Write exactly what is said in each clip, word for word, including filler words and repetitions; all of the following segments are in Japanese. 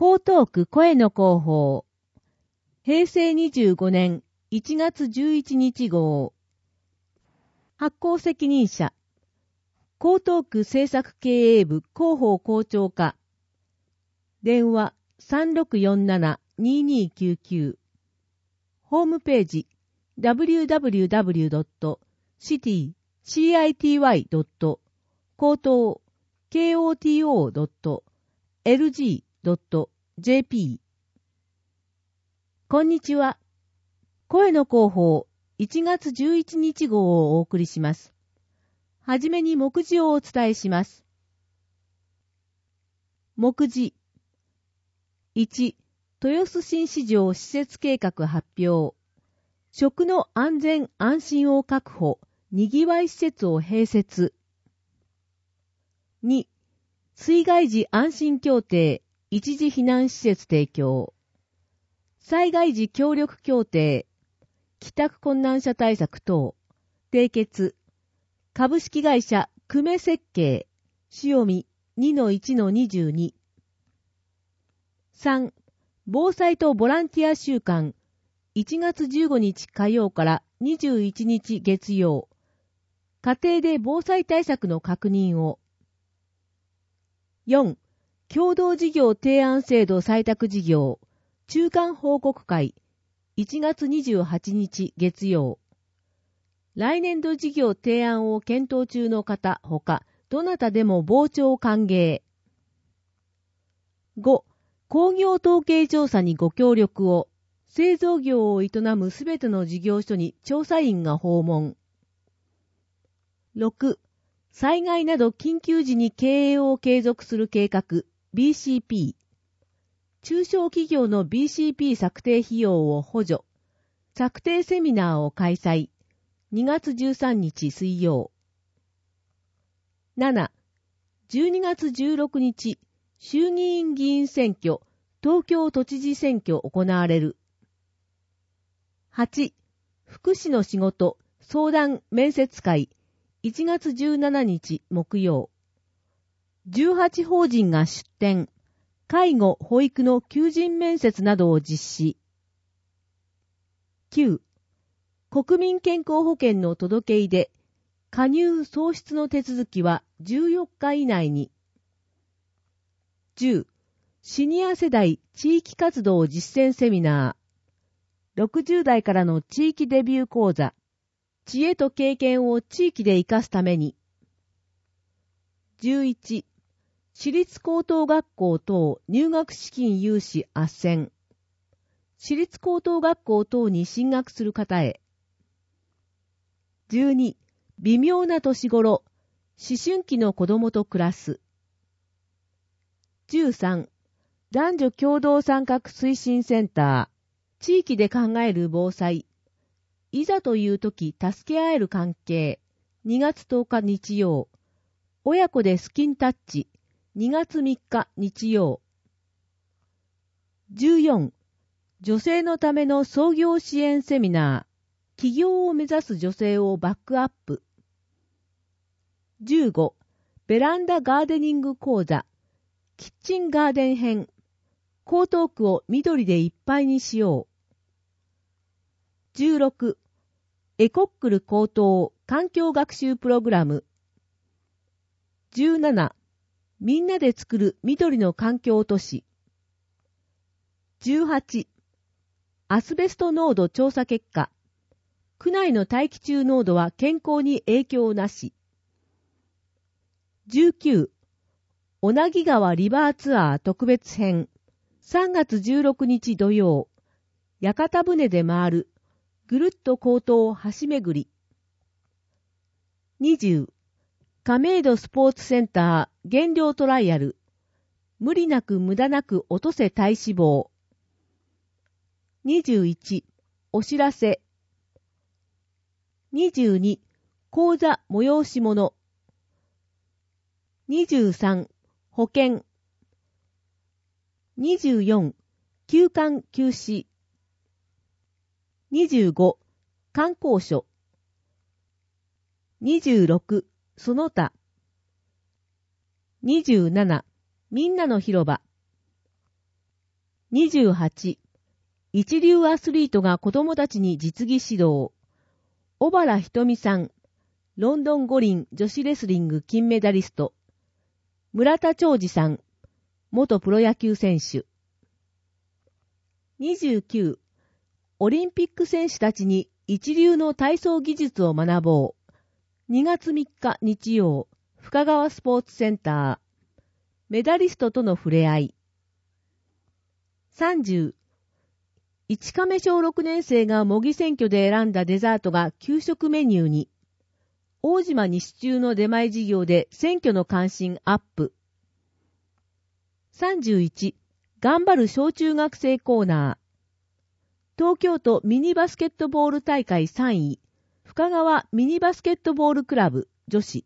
江東区声の広報。平成にじゅうごねんいちがつじゅういちにち号。発行責任者。江東区政策経営部広報校長課。電話 さんろくよんななにーにーきゅうきゅう。ホームページ ダブリューダブリューダブリュードットシティシティドットコートードットエルジードットジェーピー。こんにちは。声の広報いちがつじゅういちにち号をお送りします。はじめに目次をお伝えします。目次いち、豊洲新市場施設計画発表。食の安全安心を確保、にぎわい施設を併設。に、水害時安心協定、一時避難施設提供。災害時協力協定、帰宅困難者対策等、締結。株式会社久米設計、塩見 にのいちのにじゅうに。さん、防災とボランティア週間、いちがつじゅうごにち火曜からにじゅういちにち月曜。家庭で防災対策の確認を。よん、共同事業提案制度採択事業、中間報告会、いちがつにじゅうはちにち月曜。来年度事業提案を検討中の方ほか、どなたでも傍聴歓迎。ご、工業統計調査にご協力を。製造業を営むすべての事業所に調査員が訪問。ろく、災害など緊急時に経営を継続する計画 ビーシーピー。中小企業の ビーシーピー 策定費用を補助。策定セミナーを開催。にがつじゅうさんにち水曜。なな、じゅうにがつじゅうろくにち、衆議院議員選挙、東京都知事選挙行われる。はち、福祉の仕事、相談面接会、いちがつじゅうしちにち木曜。じゅうはち法人が出展、介護・保育の求人面接などを実施。きゅう、国民健康保険の届け出で、加入創出の手続きはじゅうよっか以内に。じゅう、シニア世代地域活動実践セミナー。ろくじゅうだいからの地域デビュー講座。知恵と経験を地域で活かすために。じゅういち、私立高等学校等入学資金融資斡旋。私立高等学校等に進学する方へ。じゅうに、微妙な年頃、思春期の子供と暮らす。じゅうさん、男女共同参画推進センター。地域で考える防災。いざというとき助け合える関係。にがつとおか日曜。親子でスキンタッチ。にがつみっか日曜。じゅうよん、女性のための創業支援セミナー。起業を目指す女性をバックアップ。じゅうご、ベランダガーデニング講座。キッチンガーデン編。江東区を緑でいっぱいにしよう。じゅうろく、エコックル高等環境学習プログラム。じゅうなな、みんなで作る緑の環境都市。じゅうはち、アスベスト濃度調査結果。区内の大気中濃度は健康に影響なし。じゅうきゅう、小名木川リバーツアー特別編。さんがつじゅうろくにち土曜。屋形船で回る。ぐるっと江東橋巡り。にじゅう、亀戸スポーツセンター減量トライアル。無理なく無駄なく落とせ体脂肪。にじゅういち、お知らせ。にじゅうに、講座催し物。にじゅうさん、保険。にじゅうよん、休館休止。にじゅうご、観光所。にじゅうろく、その他。にじゅうなな、みんなの広場。 にじゅうはち、一流アスリートが子供たちに実技指導。小原ひとみさん、ロンドン五輪女子レスリング金メダリスト。村田兆治さん、元プロ野球選手。にじゅうきゅう、オリンピック選手たちに一流の体操技術を学ぼう。にがつみっか日曜、深川スポーツセンター。メダリストとの触れ合い。さんじゅう、いちカメ小ろくねん生が模擬選挙で選んだデザートが給食メニューに。大島西中の出前事業で選挙の関心アップ。さんじゅういち、頑張る小中学生コーナー。東京都ミニバスケットボール大会さんい、深川ミニバスケットボールクラブ女子。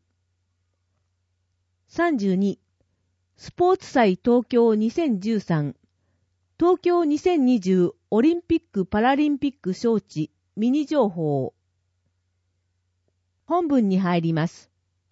さんじゅうに、スポーツ祭東京にせんじゅうさん、東京にせんにじゅうオリンピック・パラリンピック招致ミニ情報。本文に入ります。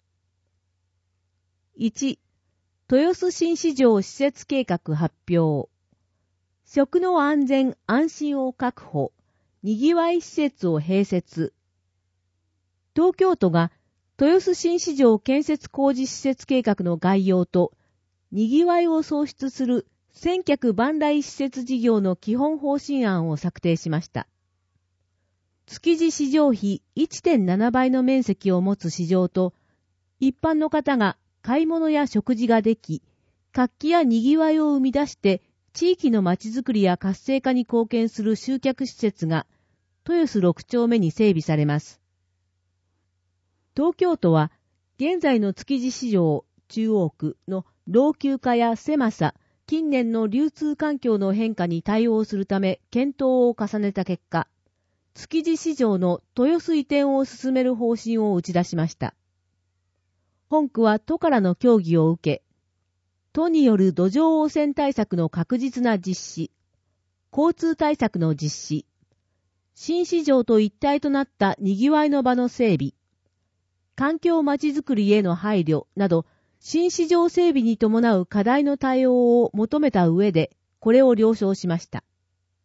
いち、豊洲新市場施設計画発表。食の安全・安心を確保、にぎわい施設を併設。東京都が豊洲新市場建設工事施設計画の概要と、にぎわいを創出する千客万来施設事業の基本方針案を策定しました。築地市場比 いってんなな 倍の面積を持つ市場と、一般の方が買い物や食事ができ、活気やにぎわいを生み出して、地域のまちづくりや活性化に貢献する集客施設が、豊洲ろく丁目に整備されます。東京都は、現在の築地市場中央区の老朽化や狭さ、近年の流通環境の変化に対応するため検討を重ねた結果、築地市場の豊洲移転を進める方針を打ち出しました。本区は都からの協議を受け、都による土壌汚染対策の確実な実施、交通対策の実施、新市場と一体となったにぎわいの場の整備、環境まちづくりへの配慮など、新市場整備に伴う課題の対応を求めた上で、これを了承しました。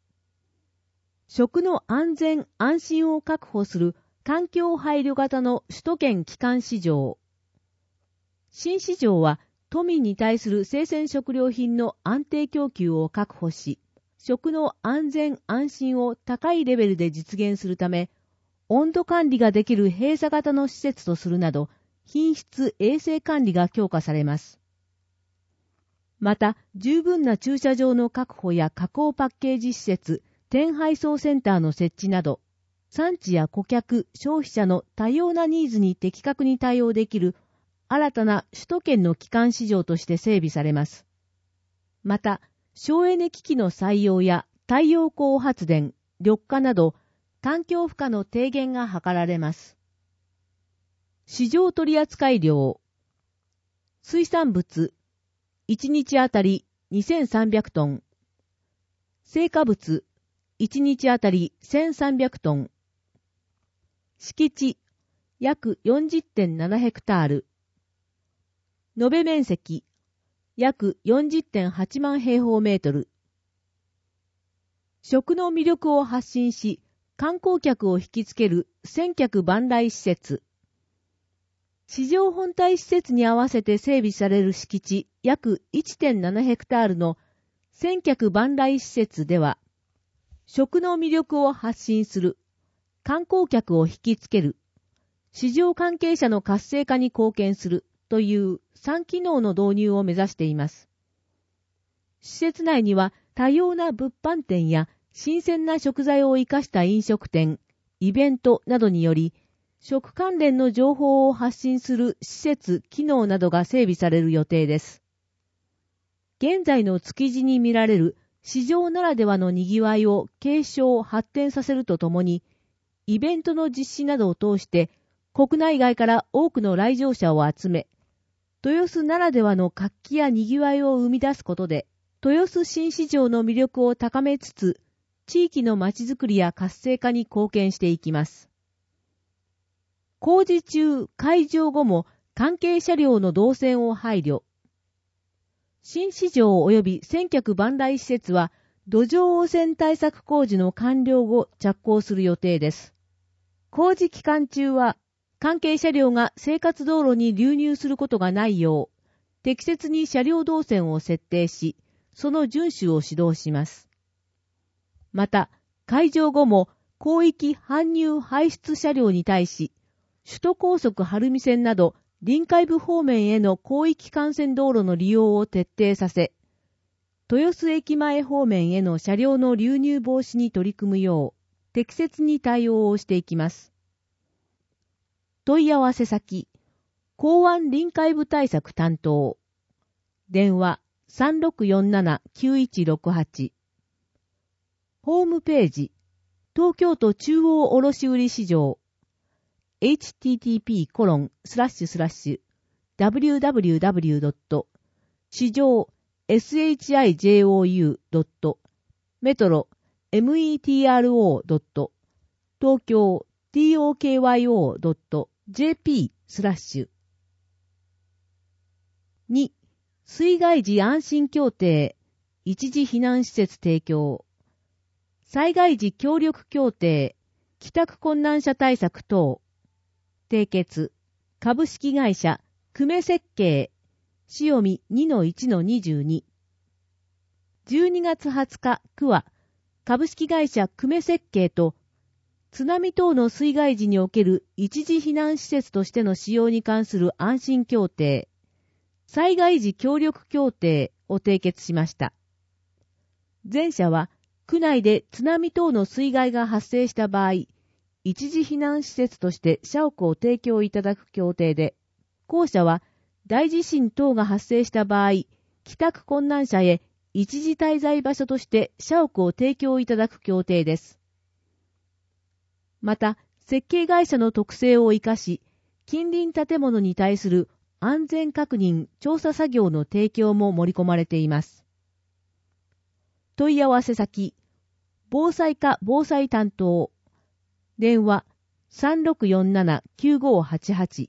食の安全・安心を確保する環境配慮型の首都圏基幹市場。新市場は、都民に対する生鮮食料品の安定供給を確保し、食の安全・安心を高いレベルで実現するため、温度管理ができる閉鎖型の施設とするなど、品質・衛生管理が強化されます。また、十分な駐車場の確保や加工パッケージ施設、店配送センターの設置など、産地や顧客、消費者の多様なニーズに的確に対応できる新たな首都圏の基幹市場として整備されます。また、省エネ機器の採用や太陽光発電、緑化など、環境負荷の低減が図られます。市場取扱量。水産物、いちにちあたりにせんさんびゃくトン。青果物、いちにちあたりせんさんびゃくトン。敷地、約 よんじゅってんなな ヘクタール。延べ面積、約 よんじゅってんはち 万平方メートル。食の魅力を発信し、観光客を引きつける千客万来施設。市場本体施設に合わせて整備される敷地約 いってんなな ヘクタールの千客万来施設では、食の魅力を発信する、観光客を引きつける、市場関係者の活性化に貢献するというさん機能の導入を目指しています。施設内には多様な物販店や新鮮な食材を生かした飲食店、イベントなどにより、食関連の情報を発信する施設、機能などが整備される予定です。現在の築地に見られる市場ならではのにぎわいを継承・発展させるとともに、イベントの実施などを通して国内外から多くの来場者を集め、豊洲ならではの活気やにぎわいを生み出すことで、豊洲新市場の魅力を高めつつ、地域のまちづくりや活性化に貢献していきます。工事中、開場後も関係車両の動線を配慮。新市場及び千客万来施設は、 土壌汚染対策工事の完了後着工する予定です。工事期間中は、関係車両が生活道路に流入することがないよう、適切に車両動線を設定し、その遵守を指導します。また、開場後も広域搬入排出車両に対し、首都高速晴海線など臨海部方面への広域幹線道路の利用を徹底させ、豊洲駅前方面への車両の流入防止に取り組むよう、適切に対応をしていきます。問い合わせ先、港湾臨海部対策担当。電話 さんろくよんななきゅういちろくはち。ホームページ、東京都中央卸売市場。エイチティーティーピーコロンスラッシュスラッシュダブリューダブリューダブリュードット市場 エスエイチアイジェイオーユードットメトロ メトロ ドット東京 トクヨ ドットジェーピー スラッシュに水害時安心協定一時避難施設提供災害時協力協定帰宅困難者対策等締結株式会社久米設計塩見 にのいちのにじゅうに じゅうにがつはつか区は株式会社久米設計と津波等の水害時における一時避難施設としての使用に関する安心協定災害時協力協定を締結しました。前者は区内で津波等の水害が発生した場合、一時避難施設として社屋を提供いただく協定で、後者は大地震等が発生した場合、帰宅困難者へ一時滞在場所として社屋を提供いただく協定です。また、設計会社の特性を生かし、近隣建物に対する安全確認・調査作業の提供も盛り込まれています。問い合わせ先、防災課防災担当、電話 さんろくよんななきゅうごはちはち。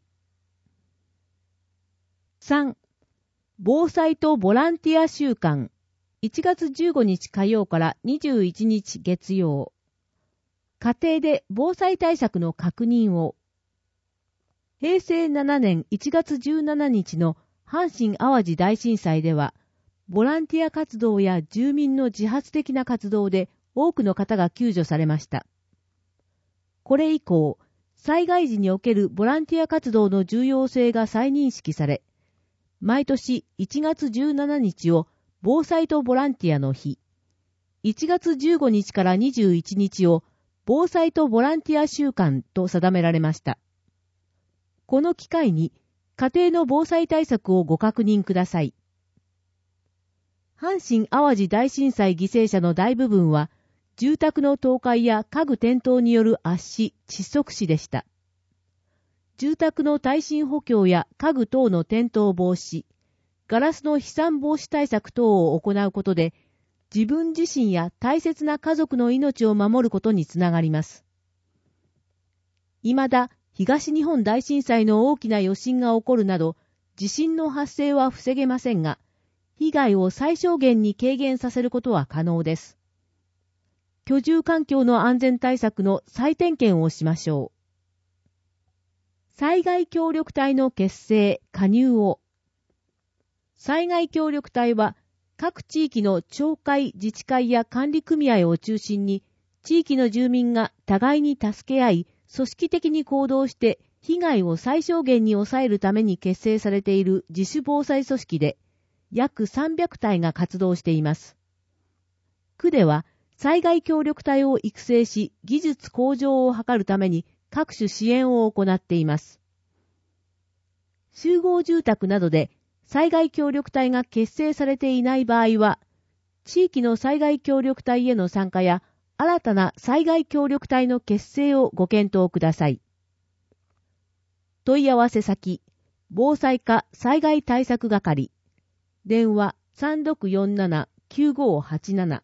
さん. 防災とボランティア週間いちがつじゅうごにち火曜からにじゅういちにち月曜。家庭で防災対策の確認を。へいせいななねんいちがつじゅうしちにちの阪神淡路大震災では、ボランティア活動や住民の自発的な活動で多くの方が救助されました。これ以降、災害時におけるボランティア活動の重要性が再認識され、毎年いちがつじゅうしちにちを防災とボランティアの日、いちがつじゅうごにちからにじゅういちにちを防災とボランティア週間と定められました。この機会に家庭の防災対策をご確認ください。阪神淡路大震災犠牲者の大部分は、住宅の倒壊や家具転倒による圧死、窒息死でした。住宅の耐震補強や家具等の転倒防止、ガラスの飛散防止対策等を行うことで、自分自身や大切な家族の命を守ることにつながります。未だ、東日本大震災の大きな余震が起こるなど、地震の発生は防げませんが、被害を最小限に軽減させることは可能です。居住環境の安全対策の再点検をしましょう。災害協力隊の結成・加入を。災害協力隊は、各地域の町会、自治会や管理組合を中心に、地域の住民が互いに助け合い、組織的に行動して被害を最小限に抑えるために結成されている自主防災組織で、約さんびゃくたいが活動しています。区では、災害協力隊を育成し、技術向上を図るために各種支援を行っています。集合住宅などで災害協力隊が結成されていない場合は、地域の災害協力隊への参加や、新たな災害協力隊の結成をご検討ください。問い合わせ先、防災課災害対策係、電話 さんろくよんななきゅうごはちなな。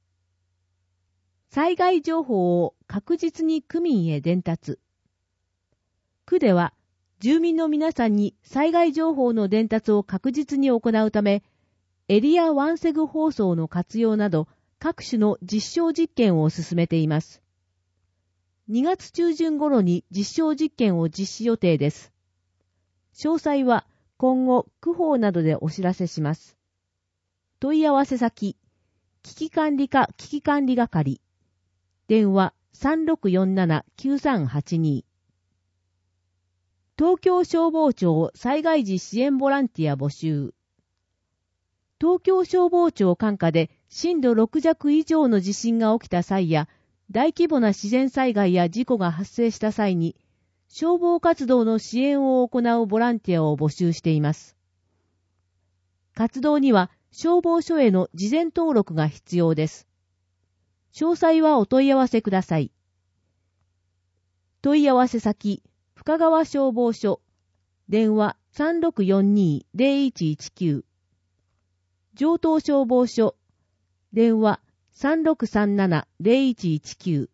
災害情報を確実に区民へ伝達。区では、住民の皆さんに災害情報の伝達を確実に行うため、エリアワンセグ放送の活用など、 各種の実証実験を進めています。にがつ中旬頃に実証実験を実施予定です。詳細は今後、区報などでお知らせします。問い合わせ先、危機管理課危機管理係。電話 さんろくよんななきゅうさんはちに。東京消防庁災害時支援ボランティア募集。東京消防庁管下で震度ろく弱以上の地震が起きた際や、大規模な自然災害や事故が発生した際に、消防活動の支援を行うボランティアを募集しています。活動には消防署への事前登録が必要です。詳細はお問い合わせください。問い合わせ先、深川消防署、電話 さんろくよんに ゼロいちいちきゅう。城東消防署、電話 さんろくさんなな ゼロいちいちきゅう。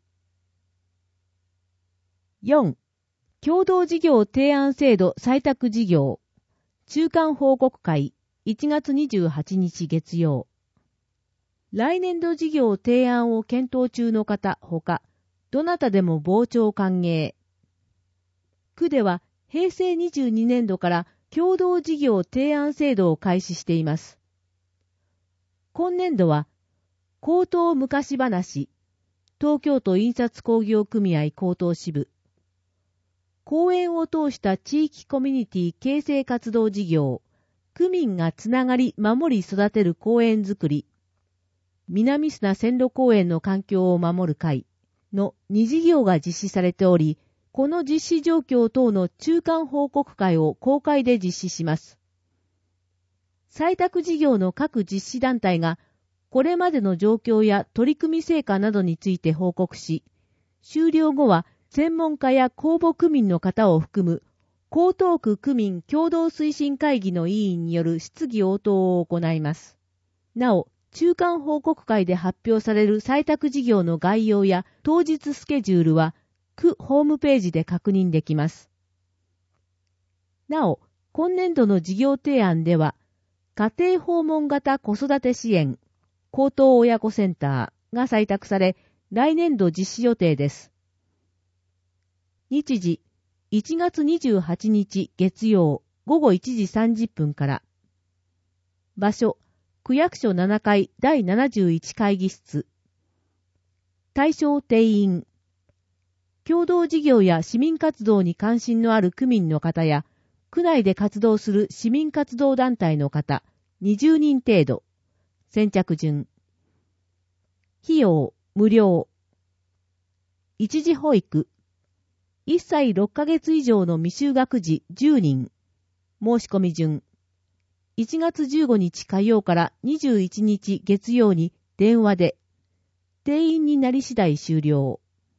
よん. 共同事業提案制度採択事業中間報告会いちがつにじゅうはちにち月曜。来年度事業提案を検討中の方ほか、どなたでも傍聴歓迎。区ではへいせいにじゅうにねんどから共同事業提案制度を開始しています。今年度は、高等昔話、東京都印刷工業組合高等支部、講演を通した地域コミュニティ形成活動事業、区民がつながり守り育てる公園づくり、南砂線路公園の環境を守る会のに事業が実施されており、この実施状況等の中間報告会を公開で実施します。採択事業の各実施団体が、これまでの状況や取り組み成果などについて報告し、終了後は専門家や公募区民の方を含む、江東区区民共同推進会議の委員による質疑応答を行います。なお、中間報告会で発表される採択事業の概要や当日スケジュールは、区ホームページで確認できます。なお、今年度の事業提案では、家庭訪問型子育て支援、高等親子センターが採択され、来年度実施予定です。日時、いちがつにじゅうはちにち月曜ごごいちじさんじゅっぷんから。場所、区役所ななかいだいななじゅういち会議室。対象定員。共同事業や市民活動に関心のある区民の方や、区内で活動する市民活動団体の方、にじゅうにん程度。先着順。費用、無料。一時保育。いっさいろっかげつ以上の未就学児じゅうにん。申し込み順。いちがつじゅうごにち火曜からにじゅういちにち月曜に電話で。定員になり次第終了。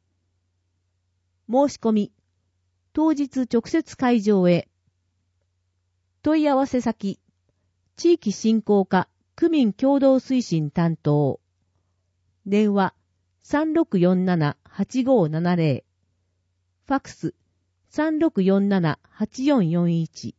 申し込み。当日直接会場へ。問い合わせ先。地域振興課区民共同推進担当。電話 さんろくよんななはちごななゼロ。ファクス さんろくよんななはちよんよんいち。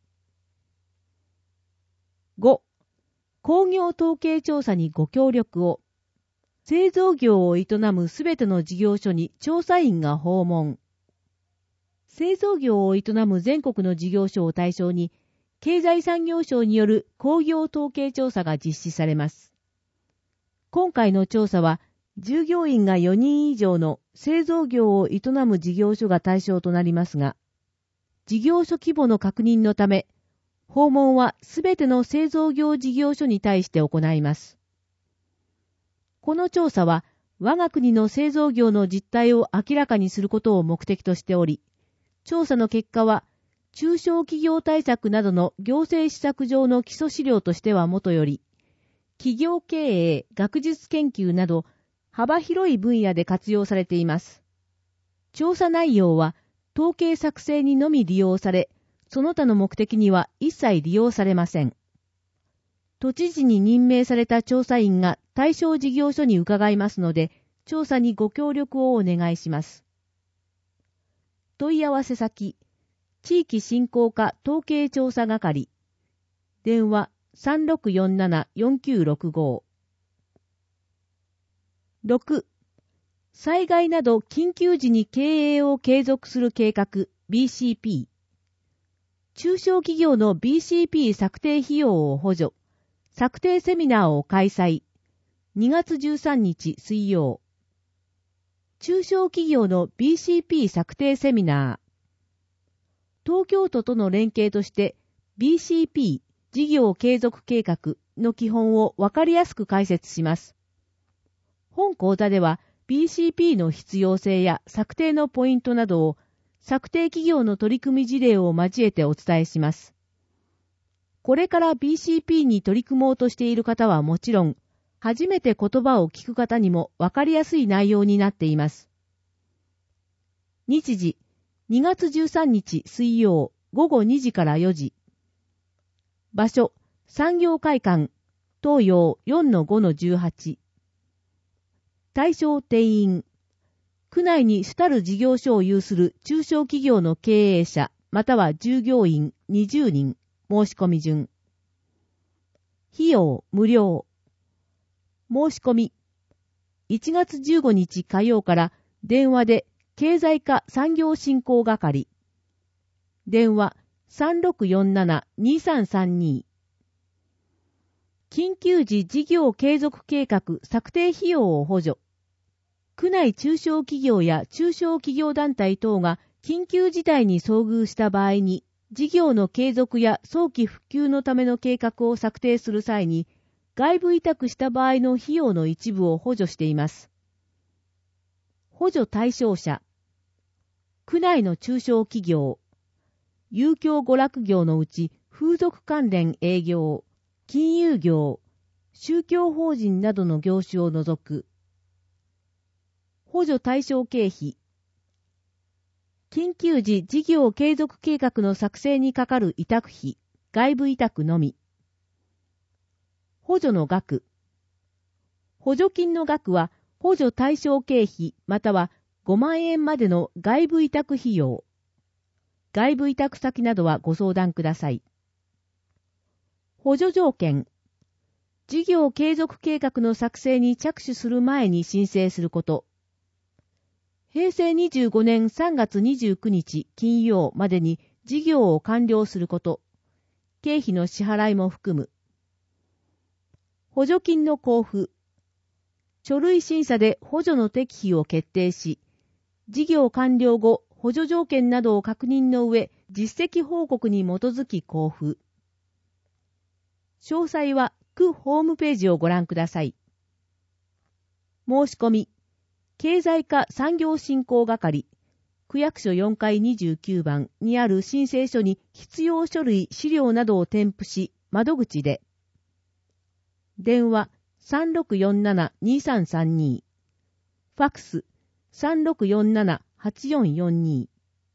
ご. 工業統計調査にご協力を。製造業を営むすべての事業所に調査員が訪問。製造業を営む全国の事業所を対象に、経済産業省による工業統計調査が実施されます。今回の調査は、従業員がよにん以上の製造業を営む事業所が対象となりますが、事業所規模の確認のため、訪問はすべての製造業事業所に対して行います。この調査は、我が国の製造業の実態を明らかにすることを目的としており、調査の結果は、中小企業対策などの行政施策上の基礎資料としてはもとより、企業経営、学術研究など幅広い分野で活用されています。調査内容は統計作成にのみ利用され、その他の目的には一切利用されません。都知事に任命された調査員が対象事業所に伺いますので、調査にご協力をお願いします。問い合わせ先、地域振興課統計調査係。電話 さんろくよんななよんきゅうろくご。 ろく、災害など緊急時に経営を継続する計画 ビーシーピー。中小企業の ビーシーピー 策定費用を補助。策定セミナーを開催。にがつじゅうさんにち水曜。中小企業の ビーシーピー 策定セミナー。東京都との連携として ビーシーピー 事業継続計画の基本をわかりやすく解説します。本講座では ビーシーピー の必要性や策定のポイントなどを策定企業の取り組み事例を交えてお伝えします。これから ビーシーピー に取り組もうとしている方はもちろん、初めて言葉を聞く方にもわかりやすい内容になっています。日時、にがつじゅうさんにち水曜ごごにじからよじ。場所、産業会館、東洋 よんのごのじゅうはち。対象定員。区内に主たる事業所を有する中小企業の経営者、または従業員にじゅうにん、申し込み順。費用無料。申し込み。いちがつじゅうごにち火曜から電話で経済課産業振興係。電話 さんろくよんななにさんさんに。緊急時事業継続計画策定費用を補助。区内中小企業や中小企業団体等が緊急事態に遭遇した場合に、事業の継続や早期復旧のための計画を策定する際に、外部委託した場合の費用の一部を補助しています。補助対象者。区内の中小企業、遊興娯楽業のうち風俗関連営業、金融業、宗教法人などの業種を除く。補助対象経費。緊急時事業継続計画の作成にかかる委託費、外部委託のみ。補助の額。補助金の額は補助対象経費またはごまんえんまでの外部委託費用。外部委託先などはご相談ください。補助条件。事業継続計画の作成に着手する前に申請すること。へいせいにじゅうごねんさんがつにじゅうくにち金曜までに事業を完了すること。経費の支払いも含む。補助金の交付。書類審査で補助の適否を決定し、事業完了後、補助条件などを確認の上、実績報告に基づき交付。詳細は区ホームページをご覧ください。申し込み。経済課産業振興係、区役所よんかいにじゅうきゅうばんにある申請書に必要書類、資料などを添付し、窓口で。電話 さんろくよんななにさんさんに。ファックス さんろくよんななはちよんよんに。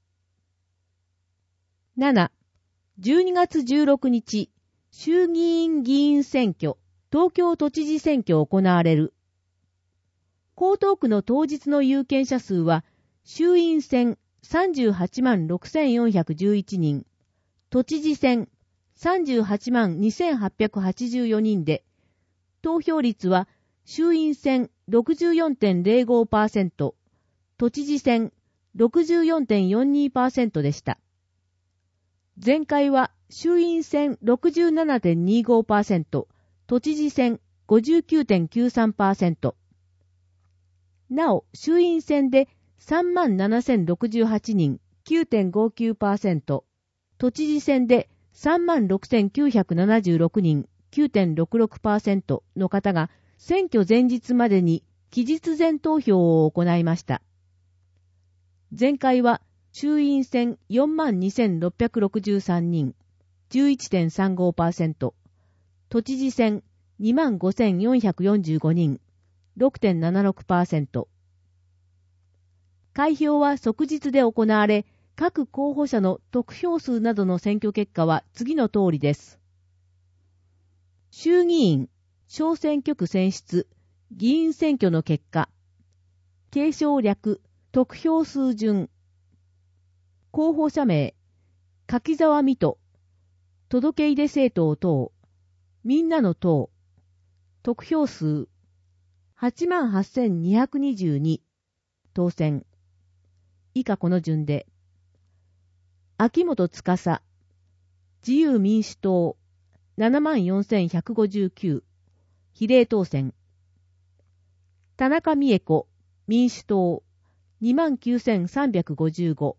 なな、じゅうにがつじゅうろくにち、衆議院議員選挙、東京都知事選挙行われる。江東区の当日の有権者数は、衆院選さんじゅうはちまんろくせんよんひゃくじゅういちにん、都知事選さんじゅうはちまんにせんはっぴゃくはちじゅうよにんで、投票率は衆院選 ろくじゅうよんてんぜろごパーセント、都知事選 ろくじゅうよんてんよんにパーセント でした。前回は衆院選 ろくじゅうななてんにごパーセント、都知事選 ごじゅうきゅうてんきゅうさんパーセント。なお、衆院選で さんまんななせんろくじゅうはちにん きゅうてんごきゅうパーセント、都知事選で さんまんろくせんきゅうひゃくななじゅうろくにん きゅうてんろくろくパーセント の方が選挙前日までに期日前投票を行いました。前回は衆院選 よんまんにせんろっぴゃくろくじゅうさんにん じゅういちてんさんごパーセント、都知事選 にまんごせんよんひゃくよんじゅうごにん ろくてんななろくパーセント。開票は即日で行われ、各候補者の得票数などの選挙結果は次の通りです。衆議院、小選挙区選出、議員選挙の結果。継承略、得票数順。候補者名、柿沢水戸、届け出政党等、みんなの党、得票数、 はちまんはっせんにひゃくにじゅうに、当選。以下この順で。秋元司、自由民主党、ななまんよんせんひゃくごじゅうきゅう、比例当選。田中美恵子、民主党、にまんきゅうせんさんびゃくごじゅうご。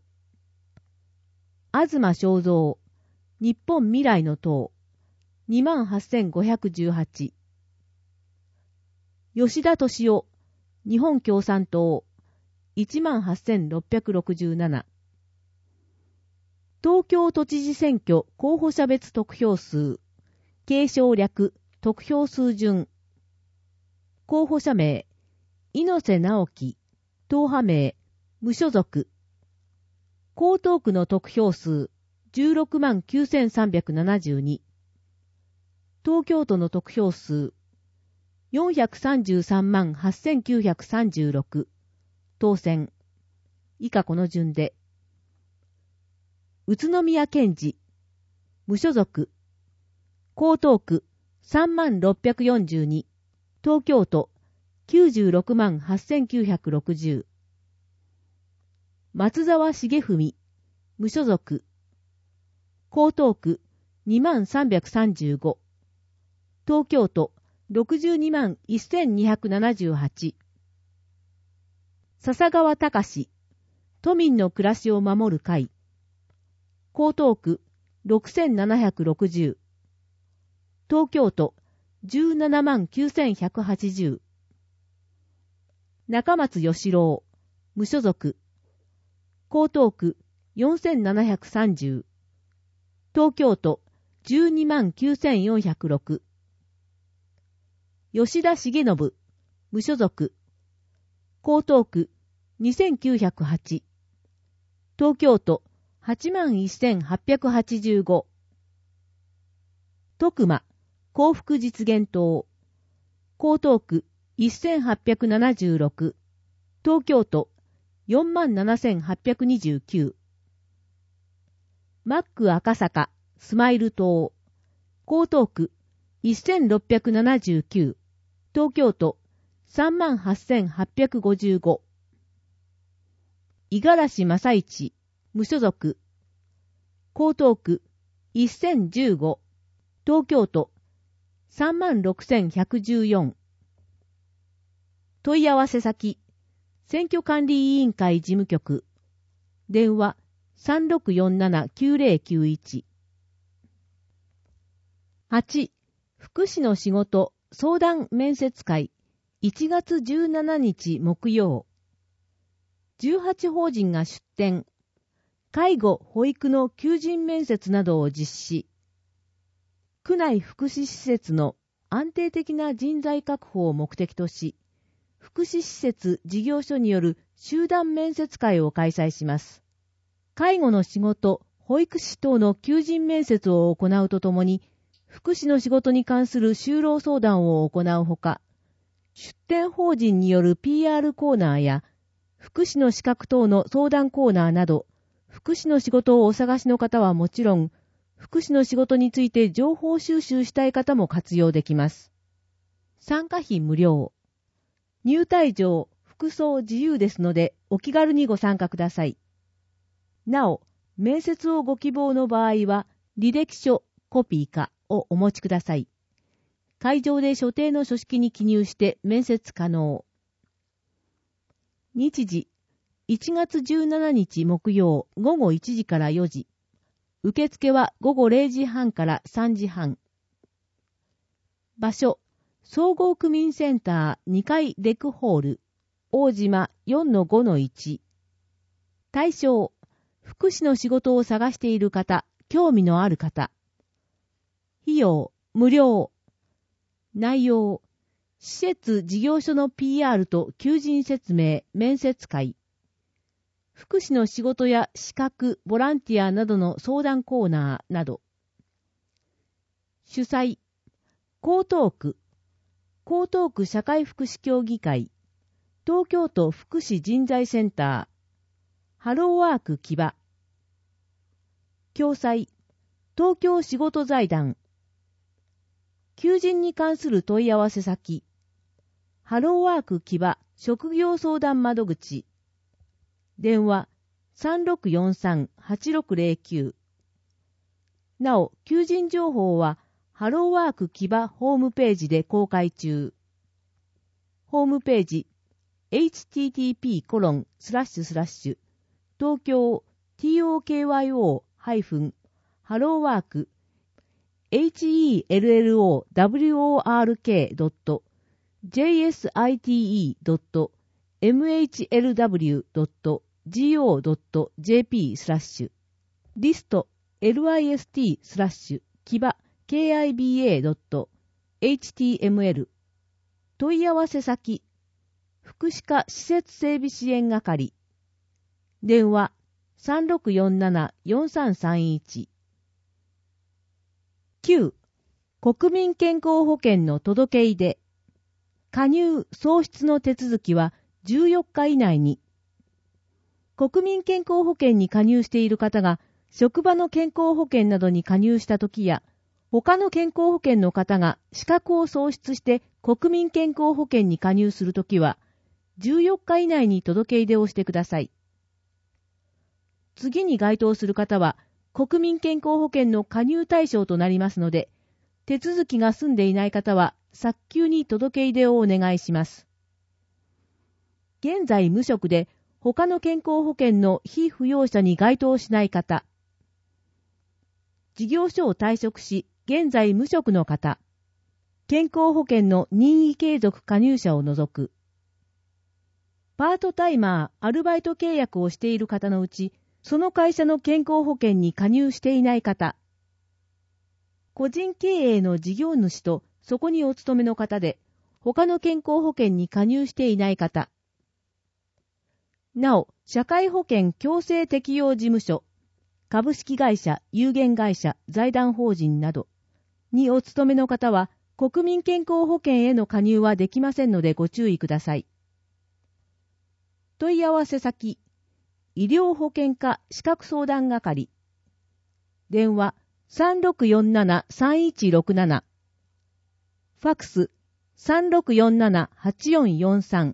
東正蔵、日本未来の党、にまんはっせんごひゃくじゅうはち。吉田敏夫、日本共産党、いちまんはっせんろっぴゃくろくじゅうなな。東京都知事選挙候補者別得票数、継承略、得票数順。候補者名、猪瀬直樹、党派名、無所属。江東区の得票数、じゅうろくまんきゅうせんさんびゃくななじゅうに。東京都の得票数、よんひゃくさんじゅうさんまんはっせんきゅうひゃくさんじゅうろく。当選。以下この順で。宇都宮健治、無所属。江東区、さんまんろっぴゃくよんじゅうに。東京都、きゅうじゅうろくまんはっせんきゅうひゃくろくじゅう。松沢重文、無所属。江東区、にまんさんびゃくさんじゅうご。東京都、ろくじゅうにまんせんにひゃくななじゅうはち。笹川隆、都民の暮らしを守る会。江東区、ろくせんななひゃくろくじゅう。東京都、じゅうななまんきゅうせんひゃくはちじゅう。中松義郎、無所属。江東区、よんせんななひゃくさんじゅう。東京都、じゅうにまんきゅうせんよんひゃくろく。吉田重信、無所属。江東区、にせんきゅうひゃくはち。東京都、はちまんせんはっぴゃくはちじゅうご。徳間、幸福実現党。江東区、せんはっぴゃくななじゅうろく。東京都、よんまんななせんはっぴゃくにじゅうきゅう。マック赤坂、スマイル党。江東区、せんろっぴゃくななじゅうきゅう。東京都、さんまんはっせんはっぴゃくごじゅうご。五十嵐正一、無所属。江東区、せんじゅうご。東京都、さんまんろくせんひゃくじゅうよん。問い合わせ先、選挙管理委員会事務局。電話、さんろくよんななきゅうぜろきゅういち。はち. 福祉の仕事相談面接会いちがつじゅうしちにち木曜。じゅうはち法人が出展。介護・保育の求人面接などを実施。区内福祉施設の安定的な人材確保を目的とし、福祉施設事業所による集団面接会を開催します。介護の仕事、保育士等の求人面接を行うとともに、福祉の仕事に関する就労相談を行うほか、出展法人による ピーアール コーナーや、福祉の資格等の相談コーナーなど、福祉の仕事をお探しの方はもちろん、福祉の仕事について情報収集したい方も活用できます。参加費無料。入退場、服装自由ですので、お気軽にご参加ください。なお、面接をご希望の場合は、履歴書、コピーかをお持ちください。会場で所定の書式に記入して面接可能。日時、いちがつじゅうしちにち木曜ごごいちじからよじ。受付はごごれいじはんからさんじはん。場所、総合区民センターにかいレクホール、大島 よんのごのいち。対象、福祉の仕事を探している方、興味のある方。費用、無料。内容、施設事業所の ピーアール と求人説明、面接会。福祉の仕事や資格、ボランティアなどの相談コーナーなど。主催、江東区、江東区社会福祉協議会、東京都福祉人材センター、ハローワーク木場。共催、東京仕事財団。求人に関する問い合わせ先、 ハローワーク木場職業相談窓口。電話 さんろくよんさん はちろくゼロきゅう。なお、求人情報はハローワーク木場ホームページで公開中。ホームページ エイチティーティーピーコロンスラッシュスラッシュ 東京 トクヨ ハローワーク ヘルロードット ジェイエスアイティーイー ドット エムエイチエルダブリュー ドット ジーオー ドット ジェーピー スラッシュリスト リスト スラッシュ木場 キバ ドット エイチティーエムエル 問い合わせ先福祉課施設整備支援係電話 さんろくよんなな よんさんさんいち。 きゅう. 国民健康保険の届け出で加入・創出の手続きはじゅうよっか以内に。国民健康保険に加入している方が職場の健康保険などに加入したときや、他の健康保険の方が資格を創出して国民健康保険に加入するときは、じゅうよっか以内に届け出をしてください。次に該当する方は、国民健康保険の加入対象となりますので、手続きが済んでいない方は、早急に届け出をお願いします。現在無職で、他の健康保険の被扶養者に該当しない方、事業所を退職し、現在無職の方、健康保険の任意継続加入者を除く、パートタイマー、アルバイト契約をしている方のうち、その会社の健康保険に加入していない方、個人経営の事業主とそこにお勤めの方で、他の健康保険に加入していない方、なお、社会保険強制適用事務所、株式会社、有限会社、財団法人などにお勤めの方は、国民健康保険への加入はできませんのでご注意ください。問い合わせ先、医療保険課資格相談係。電話 さんろくよんなな さんいちろくなな。ファックス さんろくよんなな はちよんよんさん。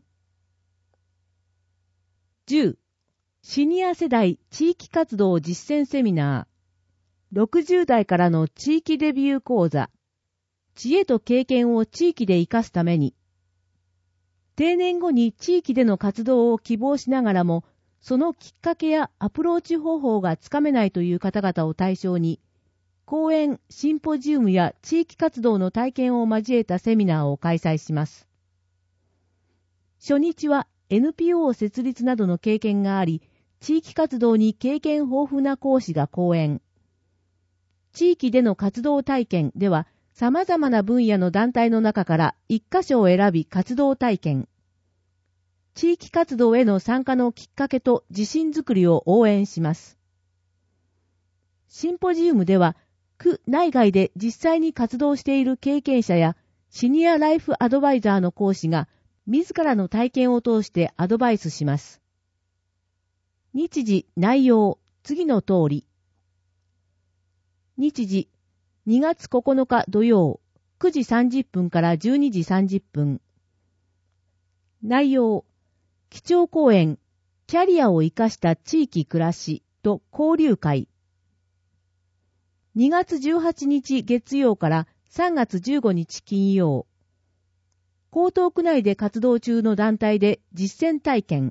じゅう. シニア世代地域活動実践セミナー。ろくじゅう代からの地域デビュー講座。知恵と経験を地域で生かすために。定年後に地域での活動を希望しながらも、そのきっかけやアプローチ方法がつかめないという方々を対象に、講演、シンポジウムや地域活動の体験を交えたセミナーを開催します。初日は エヌピーオー 設立などの経験があり、地域活動に経験豊富な講師が講演。地域での活動体験では、様々な分野の団体の中から一箇所を選び活動体験。地域活動への参加のきっかけと自信づくりを応援します。シンポジウムでは、区内外で実際に活動している経験者やシニアライフアドバイザーの講師が自らの体験を通してアドバイスします。日時、内容、次の通り。日時、にがつここのか土曜、くじさんじゅっぷんからじゅうにじさんじゅっぷん。内容、基調講演、キャリアを生かした地域暮らしと交流会。にがつじゅうはちにち月曜からさんがつじゅうごにち金曜。江東区内で活動中の団体で実践体験。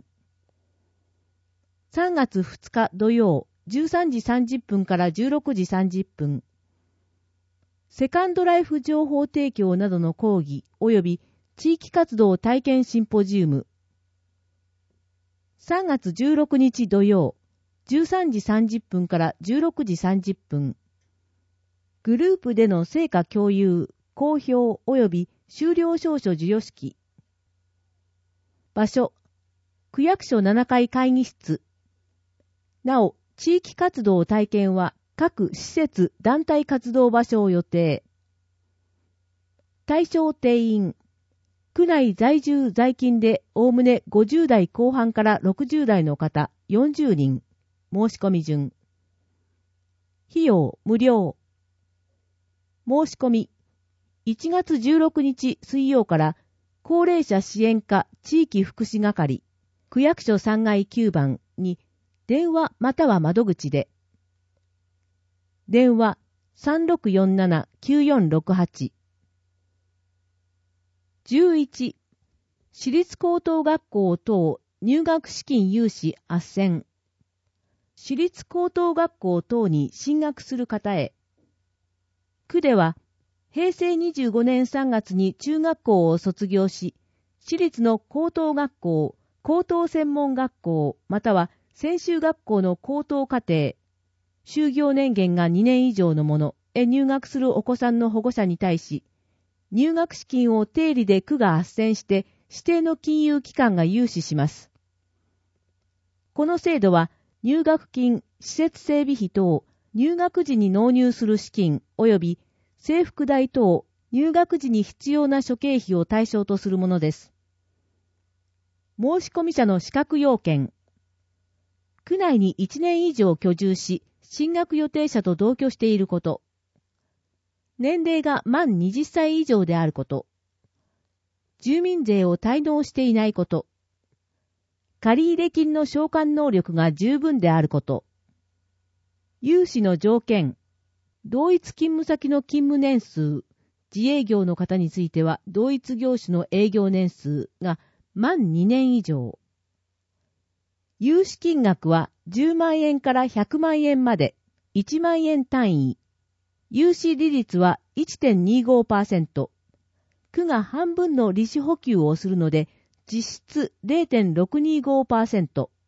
さんがつふつか土曜、じゅうさんじさんじゅっぷんからじゅうろくじさんじゅっぷん。セカンドライフ情報提供などの講義及び地域活動体験シンポジウム。さんがつじゅうろくにち土曜、じゅうさんじさんじゅっぷんからじゅうろくじさんじゅっぷん。グループでの成果共有、公表及び修了証書授与式。場所、区役所ななかい会議室。なお、地域活動体験は各施設団体活動場所を予定。対象定員。区内在住在勤でおおむねごじゅう代後半からろくじゅう代の方よんじゅうにん。申し込み順。費用無料。申し込み。いちがつじゅうろくにち水曜から高齢者支援課地域福祉係、区役所さんがいきゅうばんに電話または窓口で。電話 さんろくよんななきゅうよんろくはち。じゅういち. 私立高等学校等入学資金融資斡旋。私立高等学校等に進学する方へ。区では、へいせいにじゅうごねんさんがつに中学校を卒業し、私立の高等学校、高等専門学校、または専修学校の高等課程、就業年限がにねん以上のものへ入学するお子さんの保護者に対し、入学資金を定理で区が斡旋して指定の金融機関が融資します。この制度は入学金、施設整備費等、入学時に納入する資金及び制服代等、入学時に必要な諸経費を対象とするものです。申込者の資格要件。区内にいちねん以上居住し、進学予定者と同居していること。年齢が満はたち以上であること。住民税を滞納していないこと。借入金の償還能力が十分であること。融資の条件。同一勤務先の勤務年数。自営業の方については同一業種の営業年数が満にねん以上。融資金額はじゅうまんえんからひゃくまんえんまでいちまんえん単位。融資利率は いってんにごパーセント。区が半分の利子補給をするので実質 れいてんろくにごパーセント。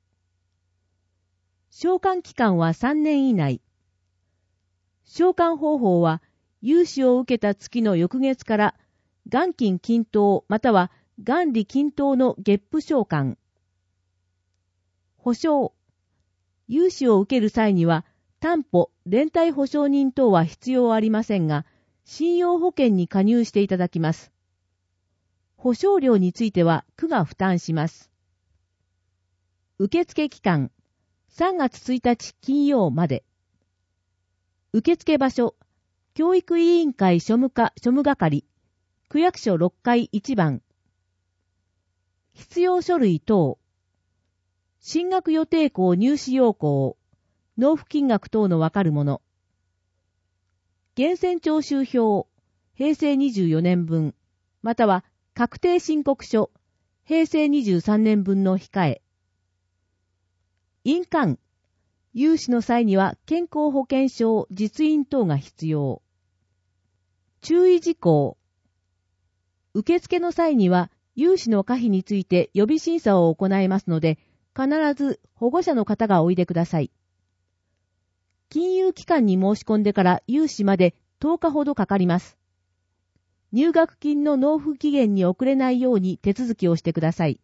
償還期間はさんねん以内。償還方法は融資を受けた月の翌月から元金均等または元利均等の月付償還。保証。融資を受ける際には担保、連帯保証人等は必要ありませんが、信用保険に加入していただきます。保証料については区が負担します。受付期間、さんがつついたち金曜まで。受付場所、教育委員会庶務課庶務係、区役所ろっかいいちばん。必要書類等、進学予定校入試要項、納付金額等のわかるもの。源泉徴収票、へいせいにじゅうよねんぶん、または確定申告書、へいせいにじゅうさんねんぶんの控え。印鑑、融資の際には健康保険証、実印等が必要。注意事項。受付の際には融資の可否について予備審査を行いますので、必ず保護者の方がおいでください。金融機関に申し込んでから融資までとおかほどかかります。入学金の納付期限に遅れないように手続きをしてください。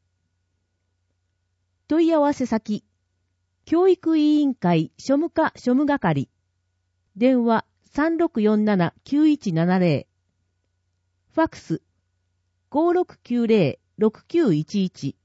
問い合わせ先、教育委員会庶務課庶務係、電話 さんろくよんななきゅういちななぜろ、ファックス ごろくきゅうぜろろくきゅういちいち。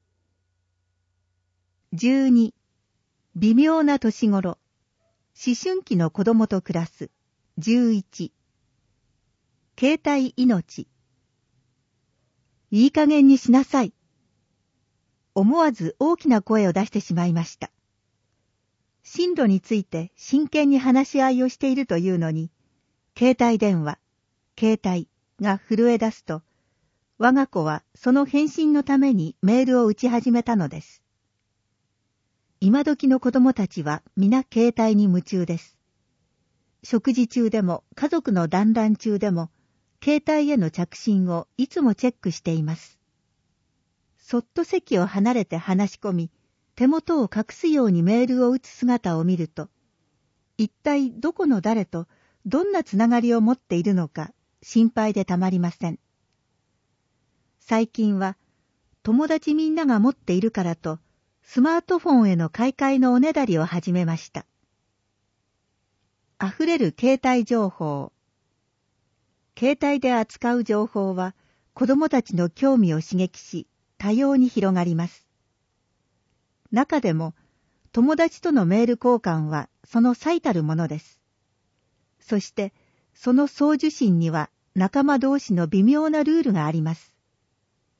じゅうに. 微妙な年頃、思春期の子供と暮らす。じゅういち. 携帯命。いい加減にしなさい。思わず大きな声を出してしまいました。進路について真剣に話し合いをしているというのに、携帯電話、携帯が震え出すと、我が子はその返信のためにメールを打ち始めたのです。今時の子供たちは皆携帯に夢中です。食事中でも家族の団らん中でも、携帯への着信をいつもチェックしています。そっと席を離れて話し込み、手元を隠すようにメールを打つ姿を見ると、一体どこの誰とどんなつながりを持っているのか心配でたまりません。最近は友達みんなが持っているからと、スマートフォンへの買い替えのおねだりを始めました。あふれる携帯情報。携帯で扱う情報は子供たちの興味を刺激し、多様に広がります。中でも友達とのメール交換はその最たるものです。そしてその送受信には仲間同士の微妙なルールがあります。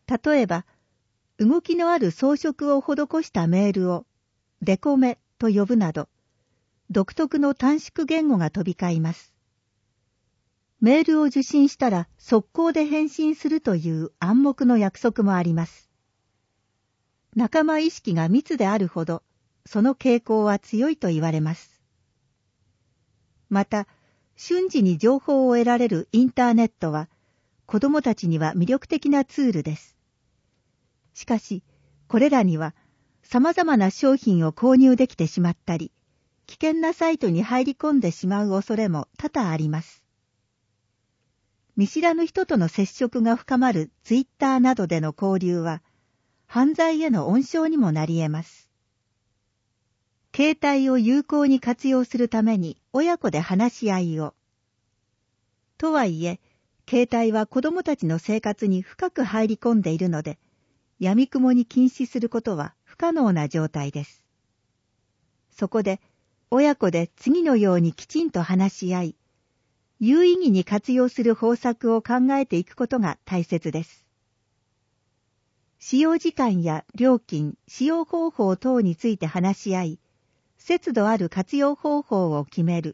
例えば、動きのある装飾を施したメールをデコメと呼ぶなど、独特の短縮言語が飛び交います。メールを受信したら速攻で返信するという暗黙の約束もあります。仲間意識が密であるほど、その傾向は強いと言われます。また、瞬時に情報を得られるインターネットは、子供たちには魅力的なツールです。しかし、これらには、様々な商品を購入できてしまったり、危険なサイトに入り込んでしまう恐れも多々あります。見知らぬ人との接触が深まるツイッターなどでの交流は、犯罪への温床にもなり得ます。携帯を有効に活用するために親子で話し合いを。とはいえ、携帯は子供たちの生活に深く入り込んでいるので、闇雲に禁止することは不可能な状態です。そこで、親子で次のようにきちんと話し合い、有意義に活用する方策を考えていくことが大切です。使用時間や料金、使用方法等について話し合い、節度ある活用方法を決める。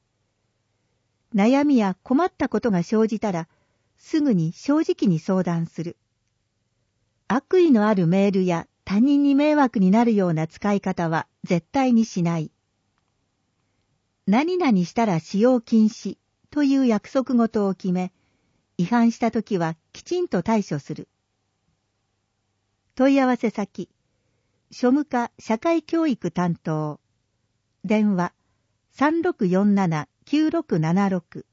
悩みや困ったことが生じたら、すぐに正直に相談する。悪意のあるメールや他人に迷惑になるような使い方は絶対にしない。何々したら使用禁止という約束事を決め、違反したときはきちんと対処する。問い合わせ先、庶務課社会教育担当、電話 さんろくよんななきゅうろくななろく。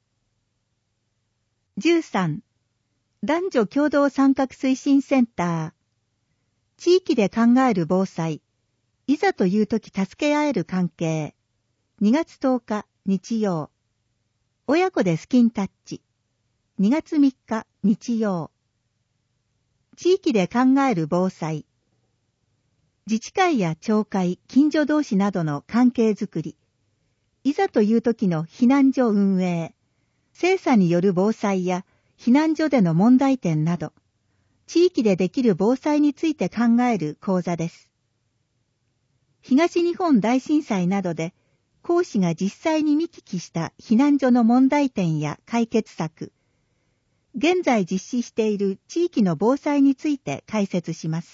じゅうさん、男女共同参画推進センター。地域で考える防災、いざというとき助け合える関係。にがつとおか日曜。親子でスキンタッチ。にがつみっか日曜。地域で考える防災。自治会や町会、近所同士などの関係づくり。いざという時の避難所運営。精査による防災や避難所での問題点など、地域でできる防災について考える講座です。東日本大震災などで、講師が実際に見聞きした避難所の問題点や解決策、現在実施している地域の防災について解説します。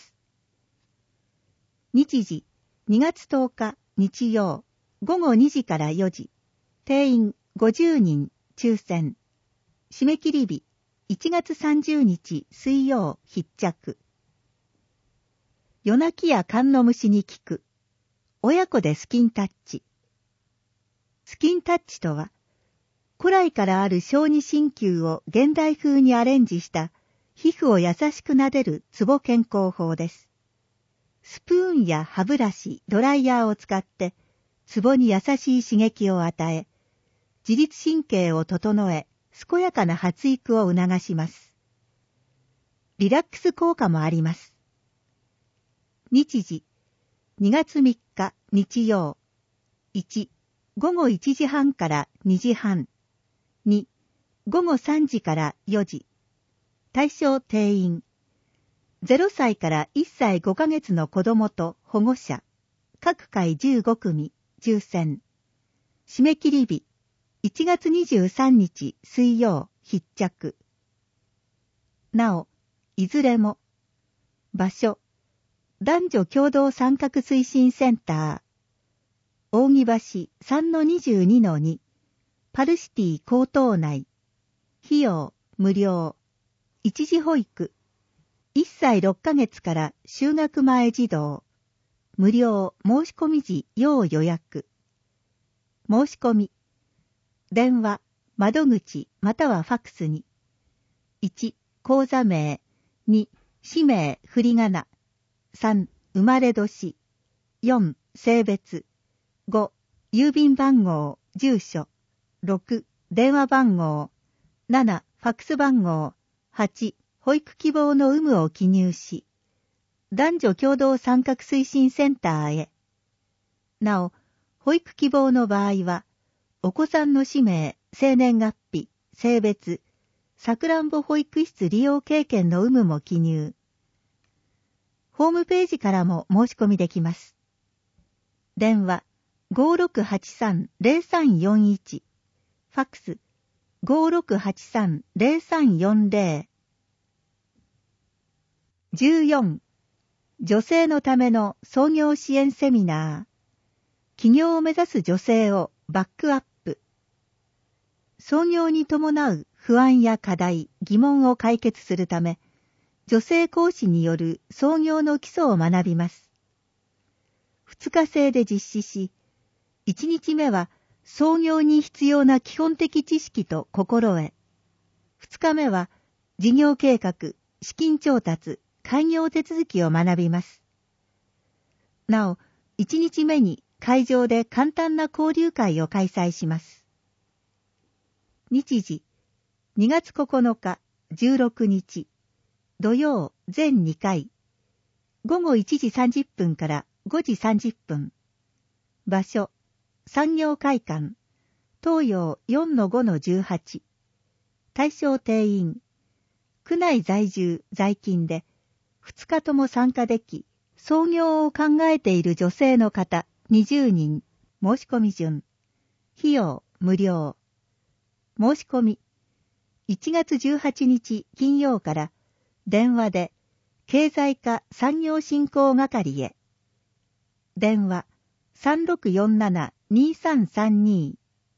日時、にがつとおか日曜、ごごにじからよじ、定員ごじゅうにん、抽選。締め切り日、いちがつさんじゅうにち水曜必着。夜泣きや寒の虫に効く。親子でスキンタッチ。スキンタッチとは、古来からある小児鍼灸を現代風にアレンジした皮膚を優しく撫でるツボ健康法です。スプーンや歯ブラシ、ドライヤーを使ってツボに優しい刺激を与え、自律神経を整え、健やかな発育を促します。リラックス効果もあります。日時、にがつみっか日曜。いち、ごごいちじはんからにじはん。に、ごごさんじからよじ。対象定員。ゼロさいからいっさいごかげつの子供と保護者。各回じゅうごくみ、抽選。締め切り日。いちがつにじゅうさんにち水曜必着。なお、いずれも。場所。男女共同参画推進センター。扇橋 さんのにじゅうにのに。パルシティ高等内。費用無料。一時保育。いっさいろっかげつから就学前児童。無料申し込み時要予約。申し込み。電話、窓口またはファックスに。いち、口座名。に、氏名、振り仮名。さん、生まれ年。よん、性別。ご、郵便番号、住所。ろく、電話番号。なな、ファックス番号。はち、保育希望の有無を記入し、男女共同参画推進センターへ。なお、保育希望の場合は、お子さんの氏名、生年月日、性別、 さくらんぼ保育室利用経験の有無も記入。ホームページからも申し込みできます。電話 ごーろくはちさんゼロさんよんいち、ファックス ごーろくはちさんゼロさんよんゼロ。じゅうよん、女性のための創業支援セミナー。起業を目指す女性をバックアップ。創業に伴う不安や課題、疑問を解決するため、女性講師による創業の基礎を学びます。二日制で実施し、一日目は創業に必要な基本的知識と心得。二日目は事業計画、資金調達、開業手続きを学びます。なお、一日目に会場で簡単な交流会を開催します。日時、にがつここのか、じゅうろくにち、土曜全にかい、ごごいちじさんじゅっぷんからごじさんじゅっぷん。場所、産業会館、東洋 よんのごのじゅうはち。対象定員、区内在住在勤で、二日とも参加でき、創業を考えている女性の方にじゅうにん、申し込み順。費用無料。申し込み、いちがつじゅうはちにち金曜から電話で経済課産業振興係へ。電話 さんろくよんななにさんさんに。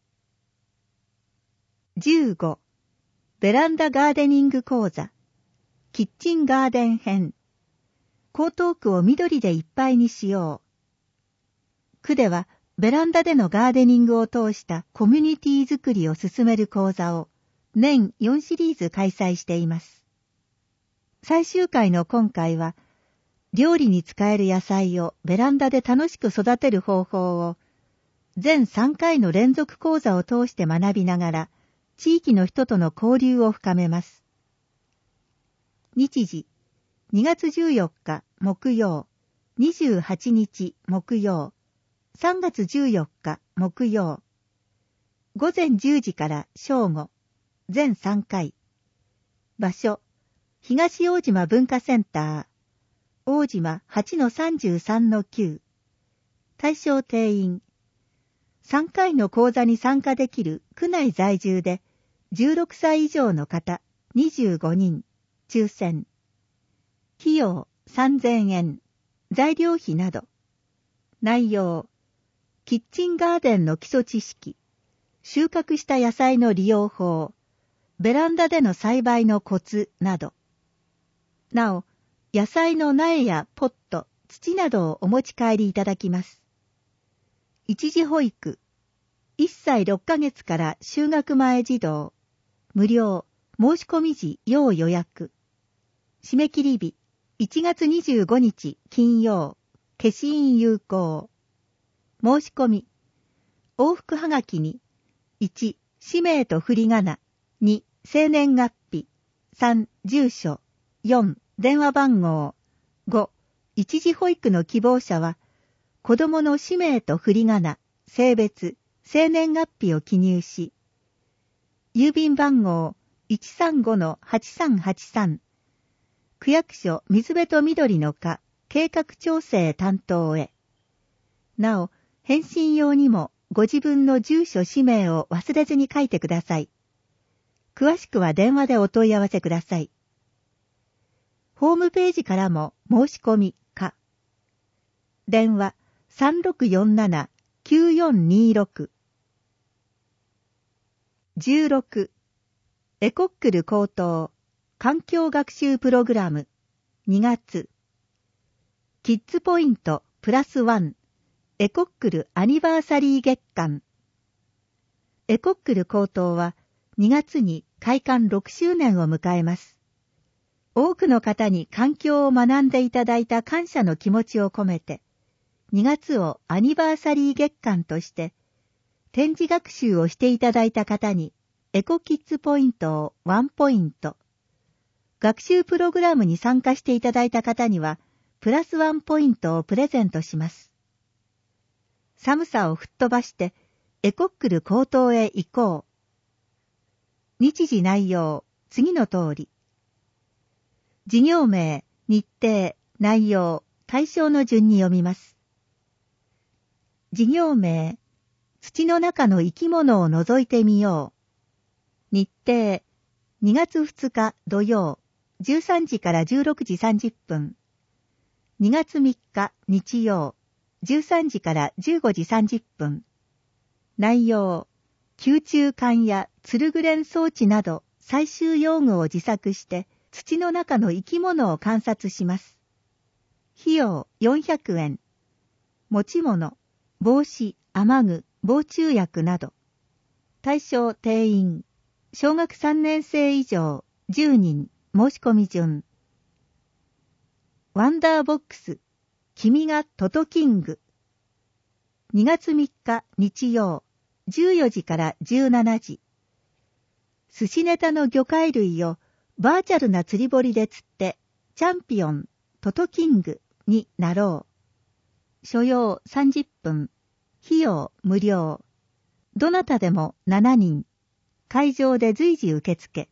じゅうご、ベランダガーデニング講座。キッチンガーデン編。江東区を緑でいっぱいにしよう。区ではベランダでのガーデニングを通したコミュニティ作りを進める講座を年よんシリーズ開催しています。最終回の今回は、料理に使える野菜をベランダで楽しく育てる方法を全さんかいの連続講座を通して学びながら地域の人との交流を深めます。日時、にがつじゅうよっか木曜、にじゅうはちにち木曜、さんがつじゅうよっか木曜。午前じゅうじから正午、全さんかい。場所、東大島文化センター、大島 はちのさんじゅうさんのきゅう。対象定員、さんかいの講座に参加できる区内在住でじゅうろくさい以上の方にじゅうごにん、抽選。費用さんぜんえん、材料費など。内容、キッチンガーデンの基礎知識、収穫した野菜の利用法、ベランダでの栽培のコツなど。なお、野菜の苗やポット、土などをお持ち帰りいただきます。一時保育、いっさいろっかげつから就学前児童、無料、申し込み時要予約。締め切り日、いちがつにじゅうごにち金曜、消印有効。申し込み、往復はがきに、いち、氏名と振り仮名、に、生年月日、さん、住所、よん、電話番号、ご、一時保育の希望者は、子供の氏名と振り仮名、性別、生年月日を記入し、郵便番号 いちさんごのはちさんはちさん、区役所水辺と緑の課計画調整担当へ。なお、返信用にもご自分の住所氏名を忘れずに書いてください。詳しくは電話でお問い合わせください。ホームページからも申し込みか。電話 さんろくよんななきゅうよんにろく。じゅうろく、エコックル高等環境学習プログラムにがつ。キッズポイントプラスワンエコックルアニバーサリー月間。エコックル高等はにがつに開館ろくしゅうねんを迎えます。多くの方に環境を学んでいただいた感謝の気持ちを込めて、にがつをアニバーサリー月間として、展示学習をしていただいた方にエコキッズポイントをワンポイント、学習プログラムに参加していただいた方にはプラスワンポイントをプレゼントします。寒さを吹っ飛ばしてエコックル高等へ行こう。日時内容、 次の通り。事業名、日程、内容、対象の順に読みます。事業名、土の中の生き物を覗いてみよう。日程、にがつふつか土曜、じゅうさんじからじゅうろくじさんじゅっぷん。にがつみっか日曜、じゅうさんじからじゅうごじさんじゅっぷん。内容、吸虫管やツルグレン装置など採集用具を自作して土の中の生き物を観察します。費用よんひゃくえん。持ち物、帽子、雨具、防虫薬など。対象定員、小学さんねんせい以上じゅうにん、申し込み順。ワンダーボックス、君がトトキング。にがつみっか日曜、じゅうよじからじゅうしちじ。寿司ネタの魚介類をバーチャルな釣り堀で釣って、チャンピオン、トトキングになろう。所要さんじゅっぷん。費用無料。どなたでもしちにん。会場で随時受付。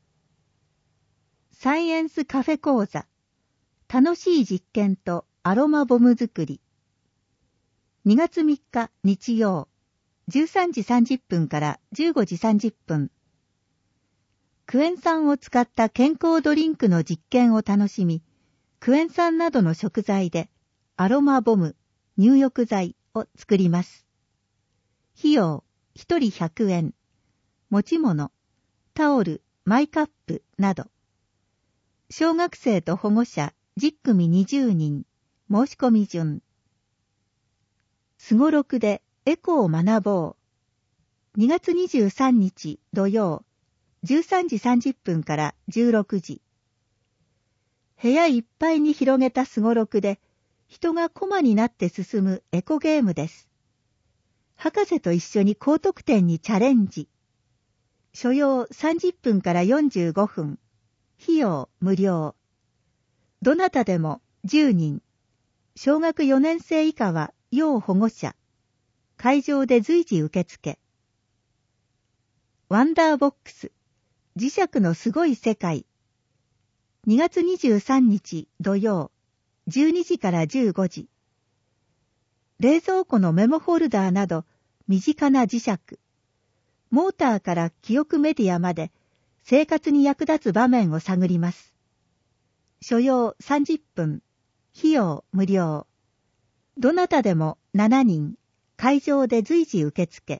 サイエンスカフェ講座。楽しい実験とアロマボム作り。にがつみっか日曜、じゅうさんじさんじゅっぷんからじゅうごじさんじゅっぷん。クエン酸を使った健康ドリンクの実験を楽しみ、クエン酸などの食材でアロマボム、入浴剤を作ります。費用、ひとりひゃくえん。持ち物、タオル、マイカップなど。小学生と保護者じゅっくみにじゅうにん。申し込み順。すごろくでエコを学ぼう。にがつにじゅうさんにち土曜、じゅうさんじさんじゅっぷんからじゅうろくじ。部屋いっぱいに広げたすごろくで、人がコマになって進むエコゲームです。博士と一緒に高得点にチャレンジ。所要さんじゅっぷんからよんじゅうごふん。費用無料。どなたでもじゅうにん。小学よねんせい以下は要保護者。会場で随時受付。ワンダーボックス。磁石のすごい世界。にがつにじゅうさんにち土曜、じゅうにじからじゅうごじ。冷蔵庫のメモホルダーなど身近な磁石。モーターから記憶メディアまで生活に役立つ場面を探ります。所要さんじゅっぷん。費用無料。どなたでもしちにん。会場で随時受付。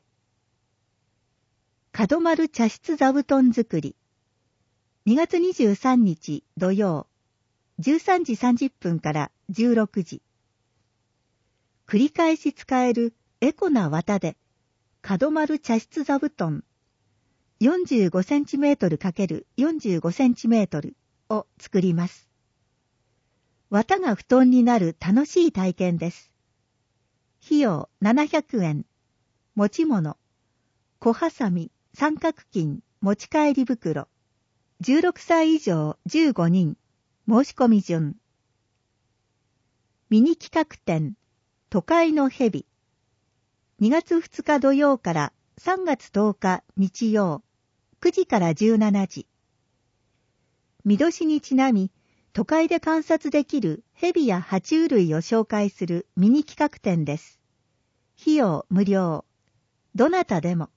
角丸茶室座布団作り。にがつにじゅうさんにち土曜、じゅうさんじさんじゅっぷんからじゅうろくじ。繰り返し使えるエコな綿で角丸茶室座布団 よんじゅうごセンチメートルかけるよんじゅうごセンチメートル を作ります。綿が布団になる楽しい体験です。費用ななひゃくえん。持ち物、小ハサミ、三角巾、持ち帰り袋。じゅうろくさい以上じゅうごにん。申し込み順。ミニ企画展、都会の蛇。にがつふつか土曜からさんがつとおか日曜、くじからじゅうしちじ。見年にちなみ、都会で観察できる蛇や爬虫類を紹介するミニ企画展です。費用無料。どなたでも。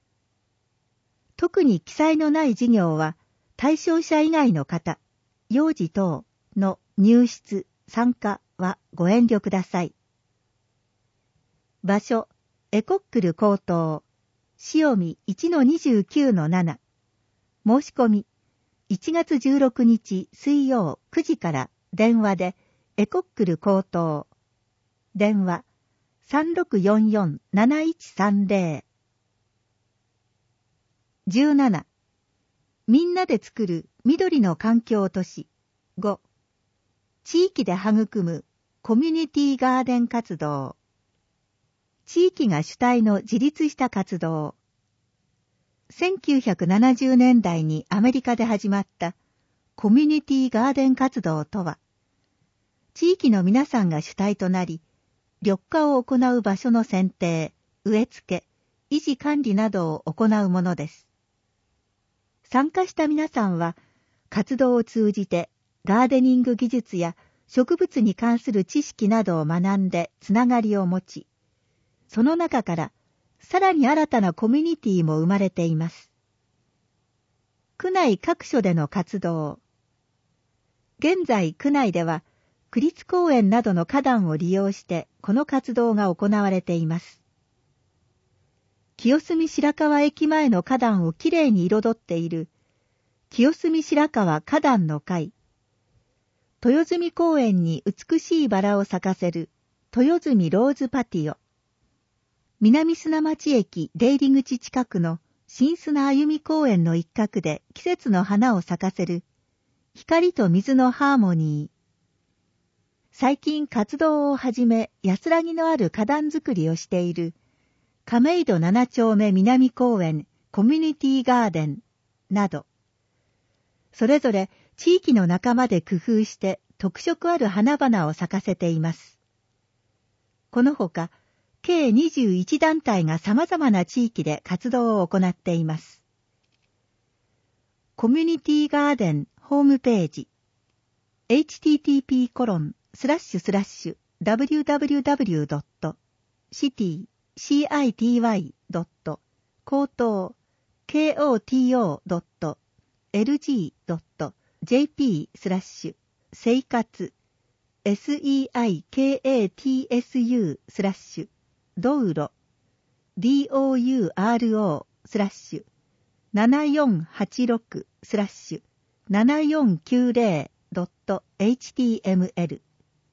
特に記載のない事業は、対象者以外の方、幼児等の入室、参加はご遠慮ください。場所、エコックル高等、塩見 いちのにじゅうきゅうのなな。申し込み、いちがつじゅうろくにち水曜くじから電話でエコックル高等。電話 さんろくよんよんなないちさんぜろ。じゅうなな. みんなで作る緑の環境都市。ご. 地域で育むコミュニティガーデン活動。地域が主体の自立した活動。せんきゅうひゃくななじゅうねんだいにアメリカで始まったコミュニティガーデン活動とは、地域の皆さんが主体となり、緑化を行う場所の選定、植え付け、維持管理などを行うものです。 参加した皆さんは、活動を通じてガーデニング技術や植物に関する知識などを学んでつながりを持ち、その中からさらに新たなコミュニティも生まれています。区内各所での活動。現在区内では区立公園などの花壇を利用してこの活動が行われています。清澄白河駅前の花壇をきれいに彩っている清澄白河花壇の会、豊住公園に美しいバラを咲かせる豊住ローズパティオ、南砂町駅出入り口近くの新砂歩み公園の一角で季節の花を咲かせる光と水のハーモニー。最近活動を始め安らぎのある花壇作りをしている亀戸七丁目南公園コミュニティガーデンなど、それぞれ地域の仲間で工夫して特色ある花々を咲かせています。このほか、計にじゅういち団体が様々な地域で活動を行っています。コミュニティガーデンホームページ エイチティーティーピーコロンスラッシュスラッシュダブリューダブリューダブリュードットシティシーアイティーワイドットコートケーオーティーオードットエルジードットジェーピースラッシュ生活 セイカツスラッシュ道路 ドウロ スラッシュななよんはちろくスラッシュななよんきゅうゼロドットエイチティーエムエル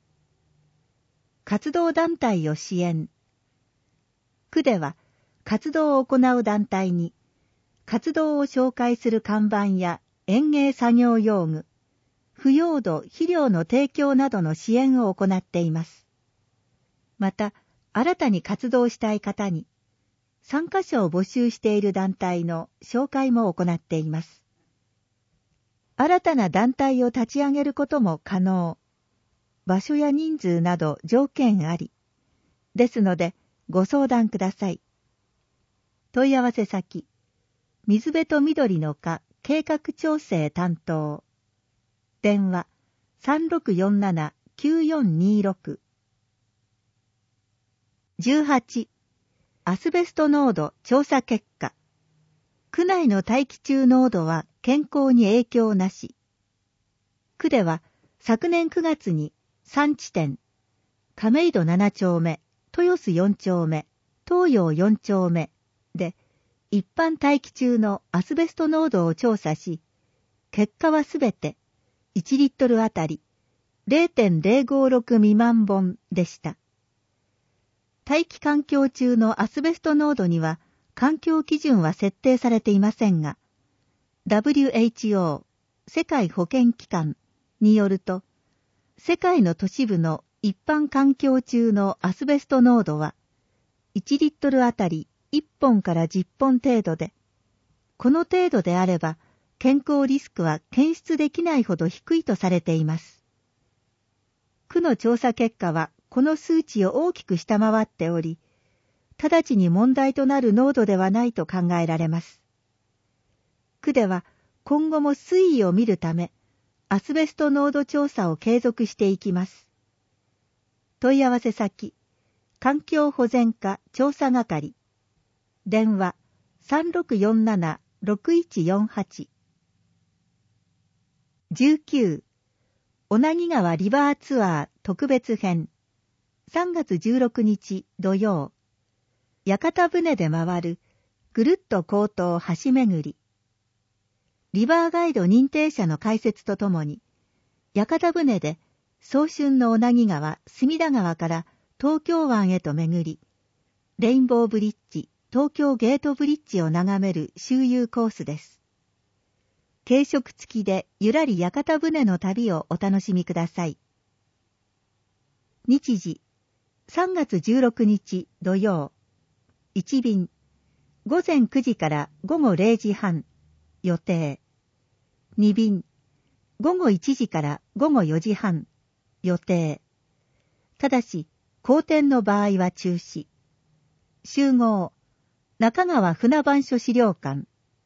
活動団体を支援。区では活動を行う団体に活動を紹介する看板や園芸作業用具、腐葉土・肥料の提供などの支援を行っています。また、新たに活動したい方に参加者を募集している団体の紹介も行っています。新たな団体を立ち上げることも可能。場所や人数など条件あり。ですので、ご相談ください。問い合わせ先、水辺と緑の課計画調整担当。電話 さんろくよんななきゅうよんにろく。じゅうはち. アスベスト濃度調査結果。区内の大気中濃度は健康に影響なし。区では昨年くがつにさん地点、亀戸なな丁目、豊洲よん丁目、東洋よん丁目で一般大気中のアスベスト濃度を調査し、結果はすべていちリットルあたり ゼロてんゼロごろく 未満本でした。大気環境中のアスベスト濃度には環境基準は設定されていませんが、ダブリューエイチオー 世界保健機関によると、世界の都市部の一般環境中のアスベスト濃度はいちリットルあたりいっぽんからじゅっぽん程度で、この程度であれば健康リスクは検出できないほど低いとされています。区の調査結果はこの数値を大きく下回っており、直ちに問題となる濃度ではないと考えられます。区では今後も推移を見るため、アスベスト濃度調査を継続していきます。問い合わせ先、環境保全課調査係。電話 さんろくよんななろくいちよんはち。じゅうきゅう. 小名木川リバーツアー特別編。さんがつじゅうろくにち土曜。屋形船で回るぐるっと江東橋巡り。リバーガイド認定者の解説とともに、屋形船で早春の小名木川、隅田川から東京湾へと巡り、レインボーブリッジ、東京ゲートブリッジを眺める周遊コースです。軽食付きでゆらり屋形船の旅をお楽しみください。日時、さんがつじゅうろくにち土曜。いち便、ごぜんくじからごごれいじはん、予定。に便、ごごいちじからごごよじはん、予定。ただし、後転の場合は中止。集合、中川船番所資料館。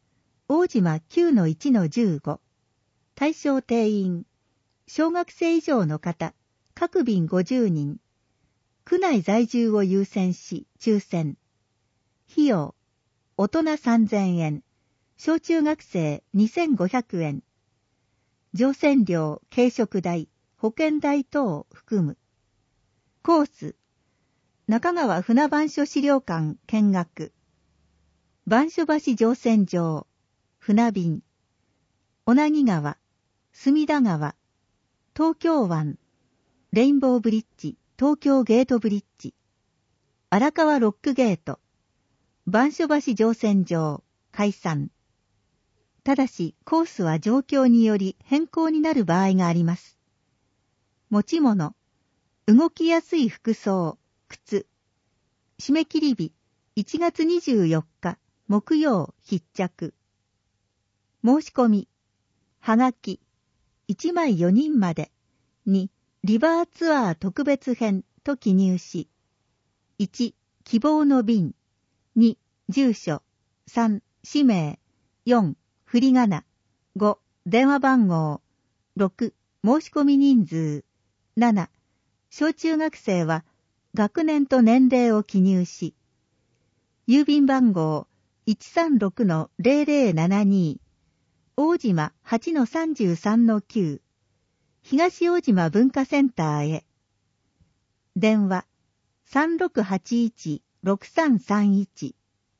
大島 きゅうのいちのじゅうご。対象定員。小学生以上の方、各便ごじゅうにん。区内在住を優先し、抽選。費用。大人さんぜんえん。小中学生にせんごひゃくえん。乗船料、軽食代、保険代等を含む。コース。中川船番所資料館見学。番所橋乗船場。船便。小名木川。隅田川。東京湾。レインボーブリッジ。東京ゲートブリッジ。荒川ロックゲート。番所橋乗船場。開山。ただし、コースは状況により変更になる場合があります。持ち物。動きやすい服装、靴。締め切り日、いちがつにじゅうよっか、木曜必着。申し込み。はがき。いちまいよにんまで。に、リバーツアー特別編と記入し。いち、希望の便。に、住所。さん、氏名。よん、振り仮名。ご、電話番号。ろく、申し込み人数。なな、小中学生は学年と年齢を記入し。郵便番号 いちさんろくのゼロゼロななに、大島 はちのさんじゅうさんのきゅう、東大島文化センターへ。電話 さんろくはちいちろくさんさんいち。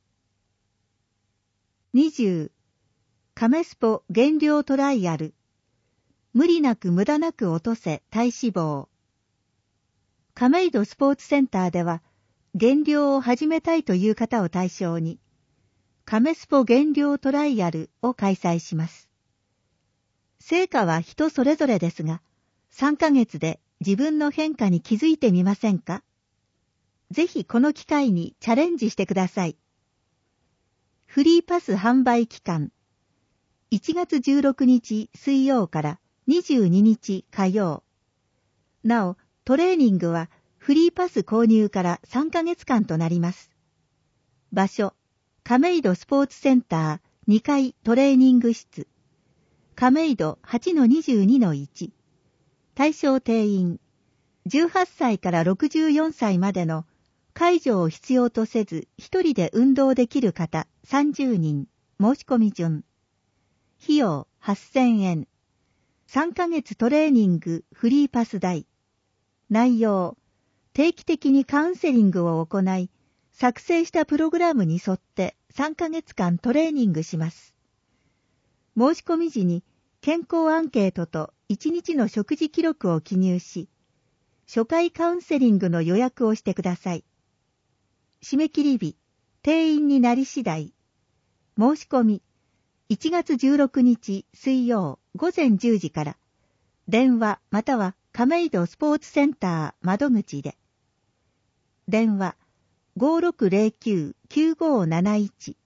にじゅう、カメスポ減量トライアル。無理なく無駄なく落とせ体脂肪。亀戸スポーツセンターでは、減量を始めたいという方を対象に、カメスポ減量トライアルを開催します。成果は人それぞれですが、さんかげつで自分の変化に気づいてみませんか？ぜひこの機会にチャレンジしてください。フリーパス販売期間、いちがつじゅうろくにち水曜からにじゅうににち火曜。なお、トレーニングはフリーパス購入からさんかげつかんとなります。場所、亀戸スポーツセンターにかいトレーニング室。亀戸 はちのにじゅうにのいち。対象定員、じゅうはっさいからろくじゅうよんさいまでの介助を必要とせず一人で運動できる方さんじゅうにん、申し込み順。費用はっせんえん。さんかげつトレーニングフリーパス代。内容、定期的にカウンセリングを行い、作成したプログラムに沿ってさんかげつかんトレーニングします。申し込み時に健康アンケートといちにちの食事記録を記入し、初回カウンセリングの予約をしてください。締め切り日、定員になり次第。申し込み、いちがつじゅうろくにち水曜ごぜんじゅうじから、電話または亀戸スポーツセンター窓口で。電話 ごろくゼロきゅう きゅうごなないち。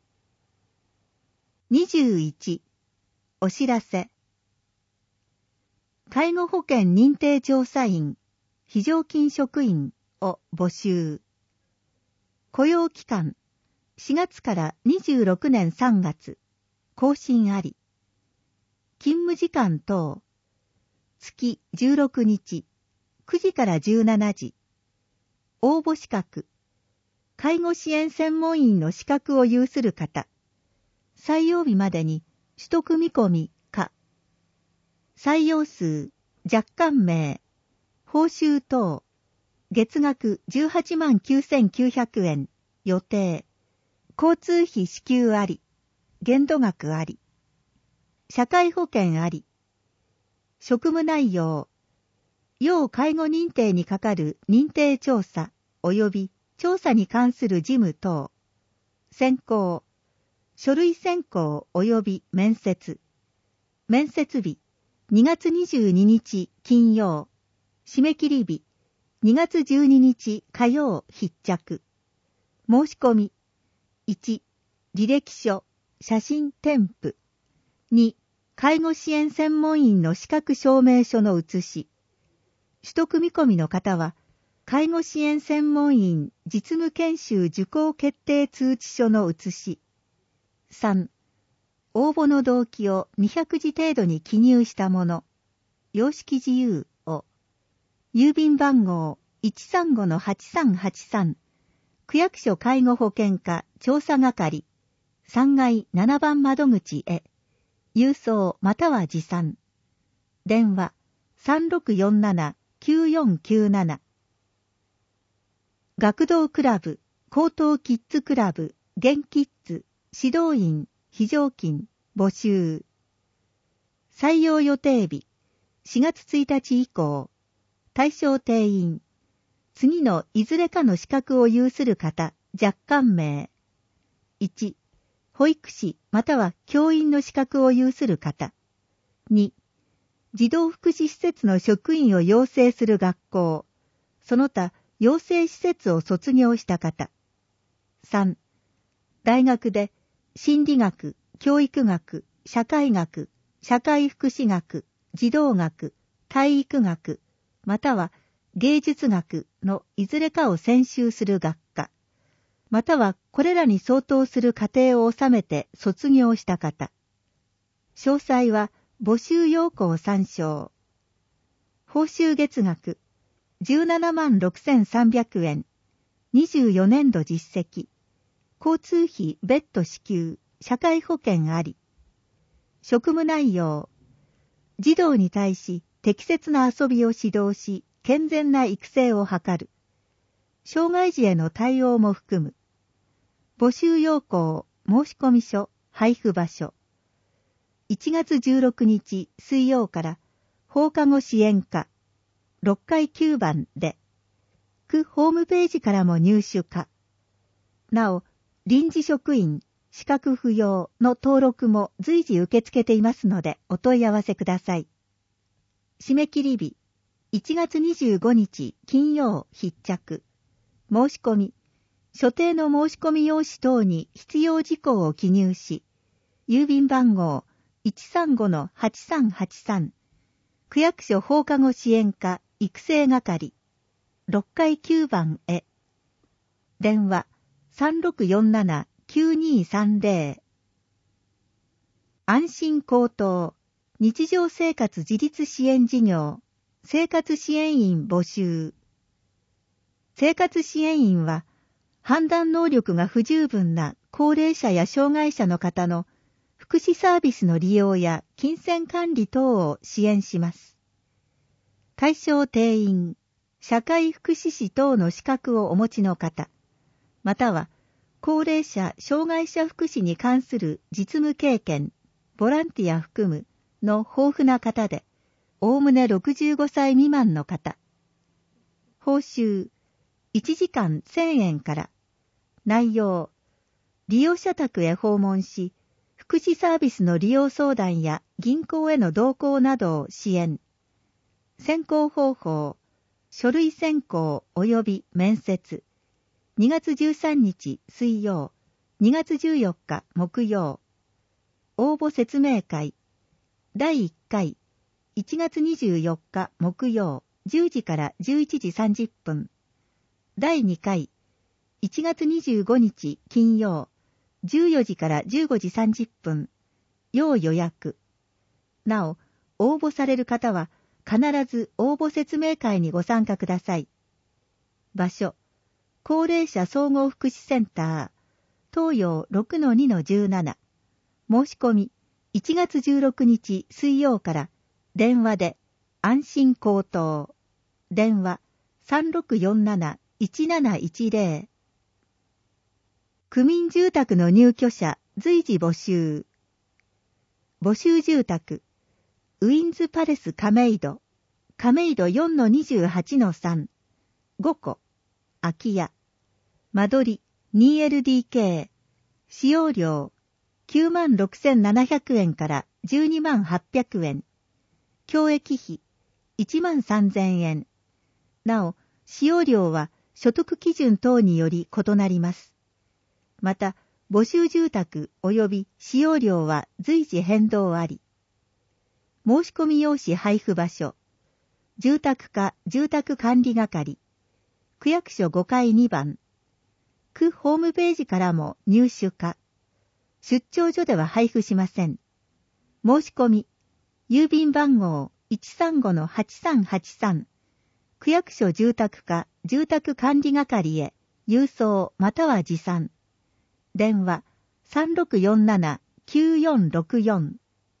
にじゅういち、お知らせ。介護保険認定調査員、非常勤職員を募集。雇用期間、しがつからにじゅうろくねんさんがつ、更新あり。勤務時間等、月じゅうろくにち、くじからじゅうしちじ。応募資格、介護支援専門員の資格を有する方。採用日までに取得見込みか。採用数、若干名、報酬等、月額じゅうはちまんきゅうせんきゅうひゃくえん、予定。交通費支給あり、限度額あり。社会保険あり。職務内容、要介護認定にかかる認定調査及び調査に関する事務等。選考、書類選考及び面接。面接日、にがつにじゅうににち金曜。締め切り日、にがつじゅうににち火曜必着。申し込み、いち、履歴書、写真添付。に、介護支援専門員の資格証明書の写し。取得見込みの方は、介護支援専門員実務研修受講決定通知書の写し。さん、 応募の動機をにひゃくじ程度に記入したもの、様式自由を、郵便番号 いちさんごのはちさんはちさん、区役所介護保険課調査係、さんがいななばん窓口へ、郵送または持参。電話 さんろくよんななきゅうよんきゅうなな。学童クラブ、高等キッズクラブ、現キッズ、指導員、非常勤、募集。採用予定日、しがつついたち以降。対象定員。次のいずれかの資格を有する方、若干名。いち、保育士または教員の資格を有する方。に、児童福祉施設の職員を養成する学校、その他養成施設を卒業した方。さん、大学で心理学、教育学、社会学、社会福祉学、児童学、体育学、または芸術学のいずれかを専修する学科、またはこれらに相当する課程を収めて卒業した方。詳細は募集要項参照。報酬月額じゅうななまんろくせんさんびゃくえん、にじゅうよねんど実績、交通費別途支給、社会保険あり。職務内容、児童に対し適切な遊びを指導し、健全な育成を図る。障害児への対応も含む。募集要項、申込書、配布場所。いちがつじゅうろくにち水曜から放課後支援課ろっかいきゅうばんで、区ホームページからも入手可。なお、臨時職員、資格不要の登録も随時受け付けていますのでお問い合わせください。締め切り日、いちがつにじゅうごにち金曜必着。申し込み、所定の申し込み用紙等に必要事項を記入し、郵便番号 いちさんごのはちさんはちさん、区役所放課後支援課育成係ろっかいきゅうばんへ。電話 さんろくよんななきゅうにさんぜろ。安心高等日常生活自立支援事業生活支援員募集。生活支援員は判断能力が不十分な高齢者や障害者の方の福祉サービスの利用や金銭管理等を支援します。対象定員、社会福祉士等の資格をお持ちの方、または高齢者・障害者福祉に関する実務経験、ボランティア含むの豊富な方で、おおむねろくじゅうごさい未満の方。報酬、いちじかんせんえんから。内容、利用者宅へ訪問し、福祉サービスの利用相談や銀行への同行などを支援。選考方法、書類選考及び面接。にがつじゅうさんにち水曜、にがつじゅうよっか木曜。応募説明会。だいいっかい、いちがつにじゅうよっか木曜、じゅうじからじゅういちじさんじゅっぷん。だいにかい、いちがつにじゅうごにち金曜、じゅうよじからじゅうごじさんじゅっぷん。要予約。なお、応募される方は必ず応募説明会にご参加ください。場所、高齢者総合福祉センター、東洋 ろくのにのじゅうなな。申し込み、いちがつじゅうろくにち水曜から電話で安心高等。電話 さんろくよんなないちなないちぜろ。区民住宅の入居者随時募集。募集住宅、ウィンズパレス亀戸、亀戸 よんのにじゅうはちのさん、ごこ、空き家、間取り にエルディーケー、使用料きゅうまんろくせんななひゃくえんからじゅうにまんはっぴゃくえん、教育費いちまんさんぜんえん。なお、使用料は所得基準等により異なります。また、募集住宅及び使用料は随時変動あり。申し込み用紙配布場所、住宅課住宅管理係、区役所ごかいにばん、区ホームページからも入手可。 出張所では配布しません。申し込み、郵便番号 いちさんごのはちさんはちさん、区役所住宅課住宅管理係へ郵送または持参。電話 さんろくよんななきゅうよんろくよん。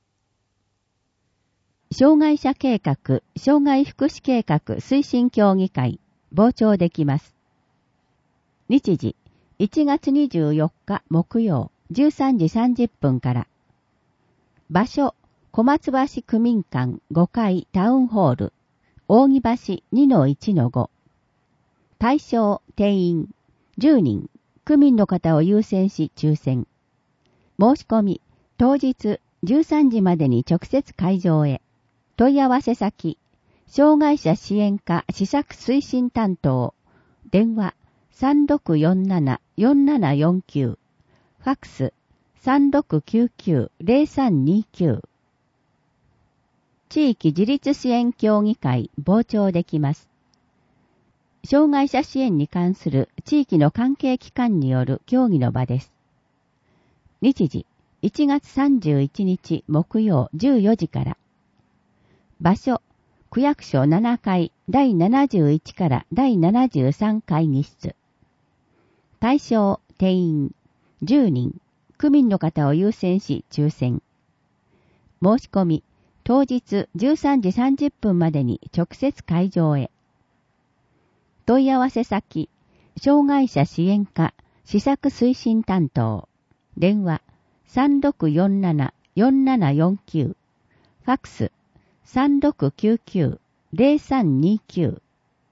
障害者計画、障害福祉計画推進協議会、傍聴できます。日時、いちがつにじゅうよっか木曜、じゅうさんじさんじゅっぷんから。場所、小松橋区民館ごかいタウンホール、扇橋 にのいちのご。対象、定員、じゅうにん、区民の方を優先し抽選。申し込み、当日じゅうさんじまでに直接会場へ。問い合わせ先、障害者支援課施策推進担当、電話 さんろくよんななよんななよんきゅう、ファックス さんろくきゅうきゅうゼロさんにきゅう。地域自立支援協議会傍聴できます。障害者支援に関する地域の関係機関による協議の場です。日時、いちがつさんじゅういちにち木曜じゅうよじから。場所、区役所ななかいだいななじゅういちからだいななじゅうさん会議室。対象、定員、じゅうにん、区民の方を優先し抽選。申し込み、当日じゅうさんじさんじゅっぷんまでに直接会場へ。問い合わせ先、障害者支援課施策推進担当。電話 さんろくよんななよんななよんきゅう、ファックス さんろくきゅうきゅうゼロさんにきゅう。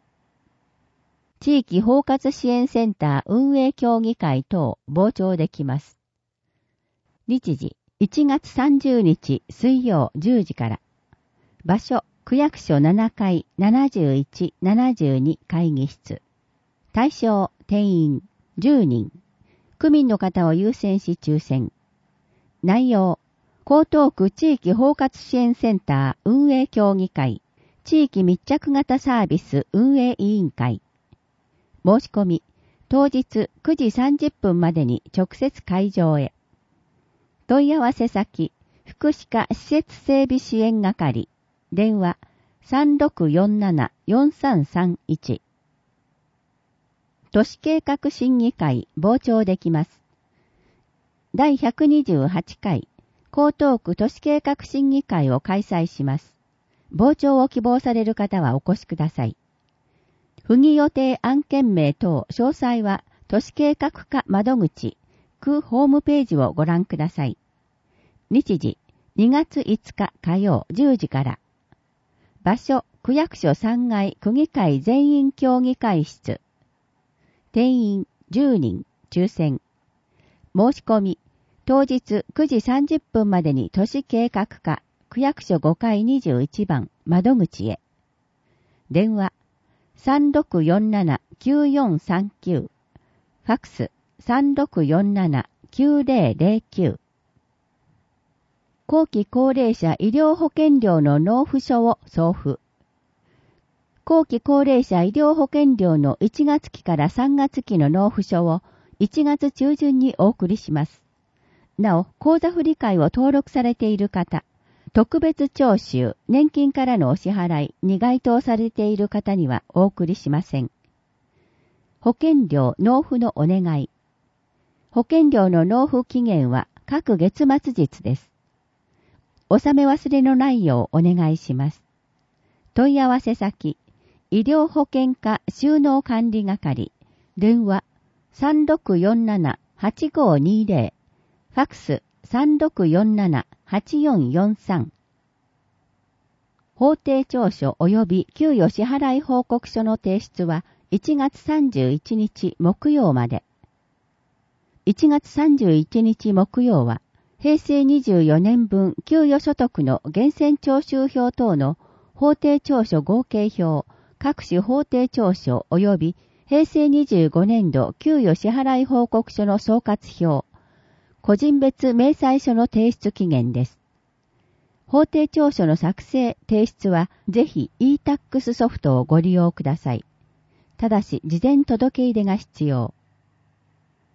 地域包括支援センター運営協議会等傍聴できます。日時、いちがつさんじゅうにち水曜じゅうじから。場所、区役所ななかいななじゅういち、ななじゅうに会議室。対象、定員、じゅうにん。区民の方を優先し抽選。内容、江東区地域包括支援センター運営協議会、地域密着型サービス運営委員会。申し込み、当日くじさんじゅっぷんまでに直接会場へ。問い合わせ先、福祉課施設整備支援係、電話 さんろくよんななよんさんさんいち。都市計画審議会傍聴できます。だいひゃくにじゅうはちかい、江東区都市計画審議会を開催します。傍聴を希望される方はお越しください。不義予定案件名等詳細は都市計画課窓口、区ホームページをご覧ください。日時、にがついつか火曜じゅうじから。場所、区役所さんがい区議会全員協議会室。定員じゅうにん、抽選。申し込み、当日くじさんじゅっぷんまでに都市計画課、区役所ごかいにじゅういちばん、窓口へ。電話、さんろくよんななきゅうよんさんきゅう、ファックス さんろくよんななきゅうぜろぜろきゅう。後期高齢者医療保険料の納付書を送付。後期高齢者医療保険料のいちがつきからさんがつきの納付書をいちがつちゅうじゅんにお送りします。なお、口座振替を登録されている方、特別徴収、年金からのお支払いに該当されている方にはお送りしません。保険料納付のお願い。保険料の納付期限は各月末日です。納め忘れのないようお願いします。問い合わせ先、医療保険課収納管理係、電話 さんろくよんななはちごにぜろ、ファックス さんろくよんななはちよんよんさん。法定調書及び給与支払い報告書の提出はいちがつさんじゅういちにち木曜まで。いちがつさんじゅういちにち木曜は、へいせいにじゅうよねんぶん給与所得の源泉徴収票等の法定調書合計表、各種法定調書及びへいせいにじゅうごねんど給与支払い報告書の総括表、個人別明細書の提出期限です。法定調書の作成、提出はぜひ イータックス ソフトをご利用ください。ただし事前届け入れが必要。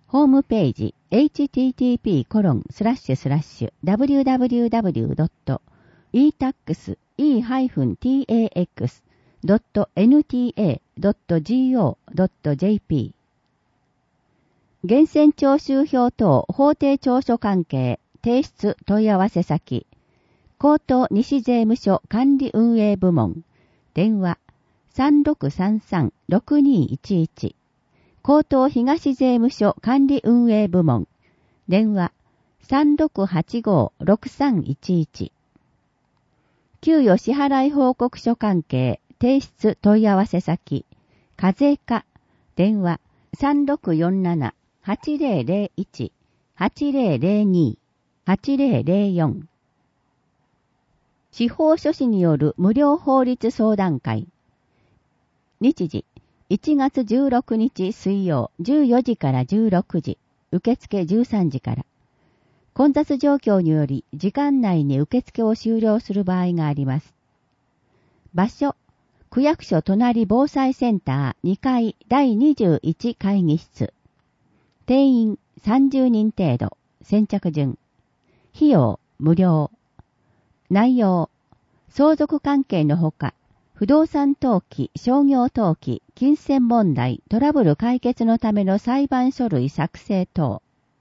ホームページ エイチティーティーピーコロンスラッシュスラッシュダブリューダブリューダブリュードットイータックスイーハイフンティーエーエックスドットエヌティーエードットジーオードットジェーピー 源泉徴収票等法定調書関係提出問い合わせ先江東西税務署管理運営部門電話 さんろくさんさんろくにいちいち 江東東税務署管理運営部門電話 さんろくはちごろくさんいちいち 給与支払い報告書関係提出問い合わせ先課税課電話 さんろくよんななはちぜろぜろいち はちぜろぜろに はちぜろぜろよん司法書士による無料法律相談会日時いちがつじゅうろくにち水曜じゅうよじからじゅうろくじ受付じゅうさんじから混雑状況により時間内に受付を終了する場合があります。場所区役所隣防災センターにかいだいにじゅういち会議室定員さんじゅうにん程度先着順費用無料内容相続関係のほか不動産登記、商業登記、金銭問題、トラブル解決のための裁判書類作成等。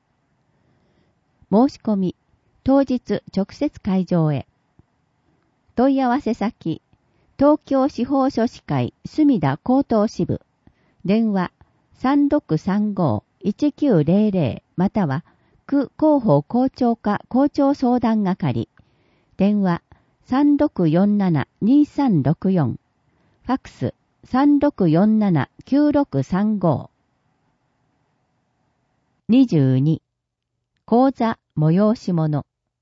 申し込み、当日直接会場へ。問い合わせ先、東京司法書士会墨田高等支部。電話 さんろくさんごいちきゅうぜろぜろ または区広報校長課校長相談係。電話さんろくよんななにさんろくよんファックス さんろくよんななきゅうろくさんご にじゅうに講座催し物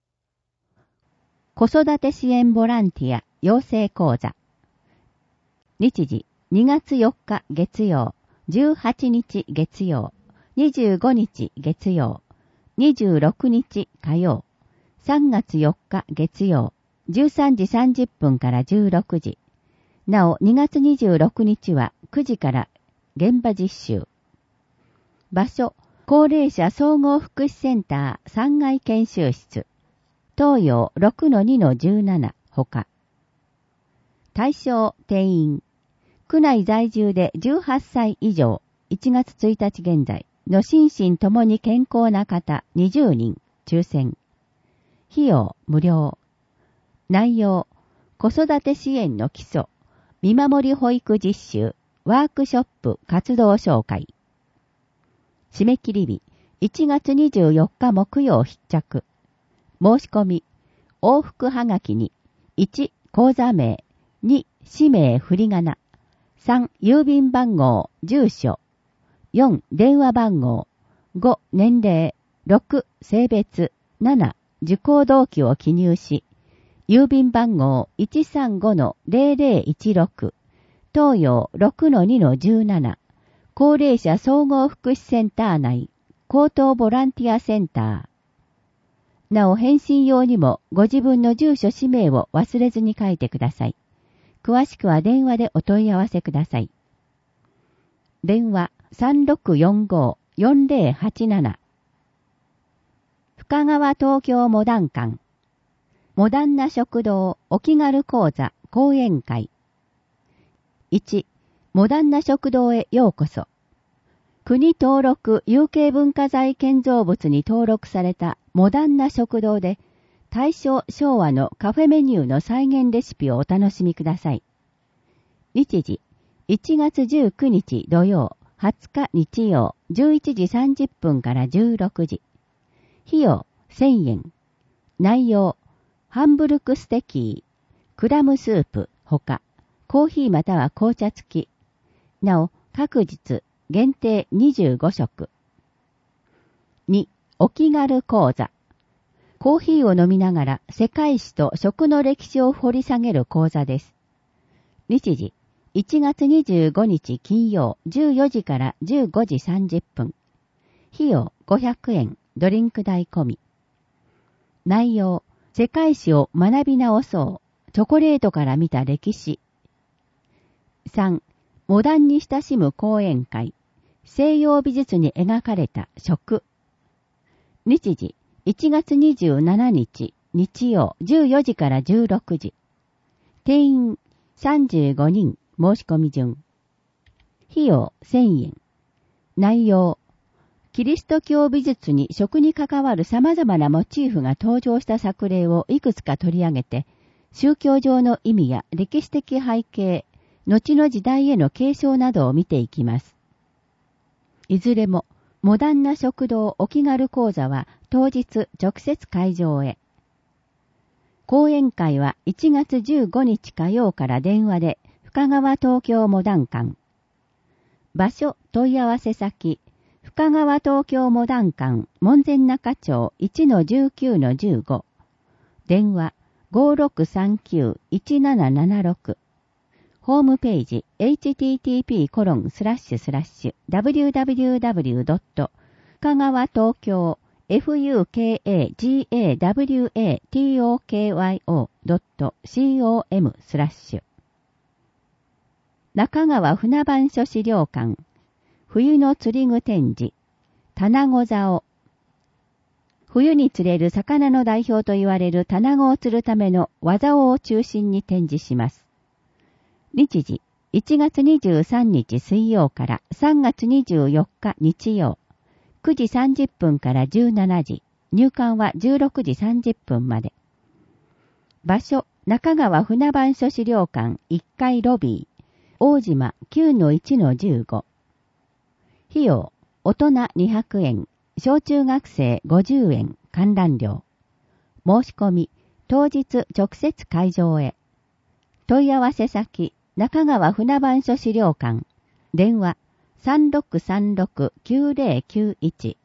子育て支援ボランティア養成講座日時にがつよっか月曜じゅうはちにち月曜にじゅうごにち月曜にじゅうろくにち火曜さんがつよっか月曜じゅうさんじさんじゅっぷんからじゅうろくじ。なお、にがつにじゅうろくにちはくじから現場実習。場所、高齢者総合福祉センターさんがい研修室。東洋 ろくのにのじゅうなな ほか。対象、定員。区内在住でじゅうはっさい以上、いちがつついたち現在の心身ともに健康な方にじゅうにん、抽選。費用、無料。内容、子育て支援の基礎、見守り保育実習、ワークショップ活動紹介。締め切り日、いちがつにじゅうよっか木曜必着。申し込み、往復はがきに、いち、口座名、に、氏名振り仮名、さん、郵便番号、住所、よん、電話番号、ご、年齢、ろく、性別、なな、受講動機を記入し、郵便番号 いちさんごのぜろぜろいちろく 東洋 ろくのにのじゅうなな 高齢者総合福祉センター内高等ボランティアセンター。なお返信用にもご自分の住所氏名を忘れずに書いてください。詳しくは電話でお問い合わせください。電話 さんろくよんごよんぜろはちなな 深川東京モダン館モダンな食堂お気軽講座講演会。いち、モダンな食堂へようこそ。国登録有形文化財建造物に登録されたモダンな食堂で大正昭和のカフェメニューの再現レシピをお楽しみください。日時、いちがつじゅうくにち土曜、はつか日曜、じゅういちじさんじゅっぷんからじゅうろくじ。費用せんえん。内容ハンブルクステキー、クラムスープ、ほか、コーヒーまたは紅茶付き。なお、各日、限定にじゅうごしょく。に、お気軽講座。コーヒーを飲みながら世界史と食の歴史を掘り下げる講座です。日時、いちがつにじゅうごにち金曜じゅうよじからじゅうごじさんじゅっぷん。費用ごひゃくえん、ドリンク代込み。内容、世界史を学び直そう。チョコレートから見た歴史。さん、モダンに親しむ講演会。 西洋美術に描かれた食。日時、いちがつにじゅうしちにち、日曜じゅうよじからじゅうろくじ。定員さんじゅうごにん、申し込み順。費用せんえん。内容。キリスト教美術に食に関わる様々なモチーフが登場した作例をいくつか取り上げて、宗教上の意味や歴史的背景、後の時代への継承などを見ていきます。いずれも、モダンな食堂お気軽講座は当日直接会場へ。講演会はいちがつじゅうごにち火曜から電話で深川東京モダン館。場所問い合わせ先、深川東京モダン館門前仲町 いちのじゅうきゅうのじゅうご。電話 ごろくさんきゅういちななななろく。ホームページ エイチティーティーピーコロンスラッシュスラッシュダブリューダブリューダブリュードット深川東京 フカガワドットコム スラッシュ中川船番所資料館冬の釣り具展示タゴ竿冬に釣れる魚の代表と言われるタゴを釣るための技を中心に展示します。日時いちがつにじゅうさんにち水曜からさんがつにじゅうよっか日曜くじさんじゅっぷんからじゅうしちじ入館はじゅうろくじさんじゅっぷんまで。場所中川船番所資料館いっかいロビー大島 きゅうのいちのじゅうご。費用大人にひゃくえん小中学生ごじゅうえん観覧料。申し込み当日直接会場へ。問い合わせ先中川船番所資料館電話 さんろくさんろくきゅうぜろきゅういち。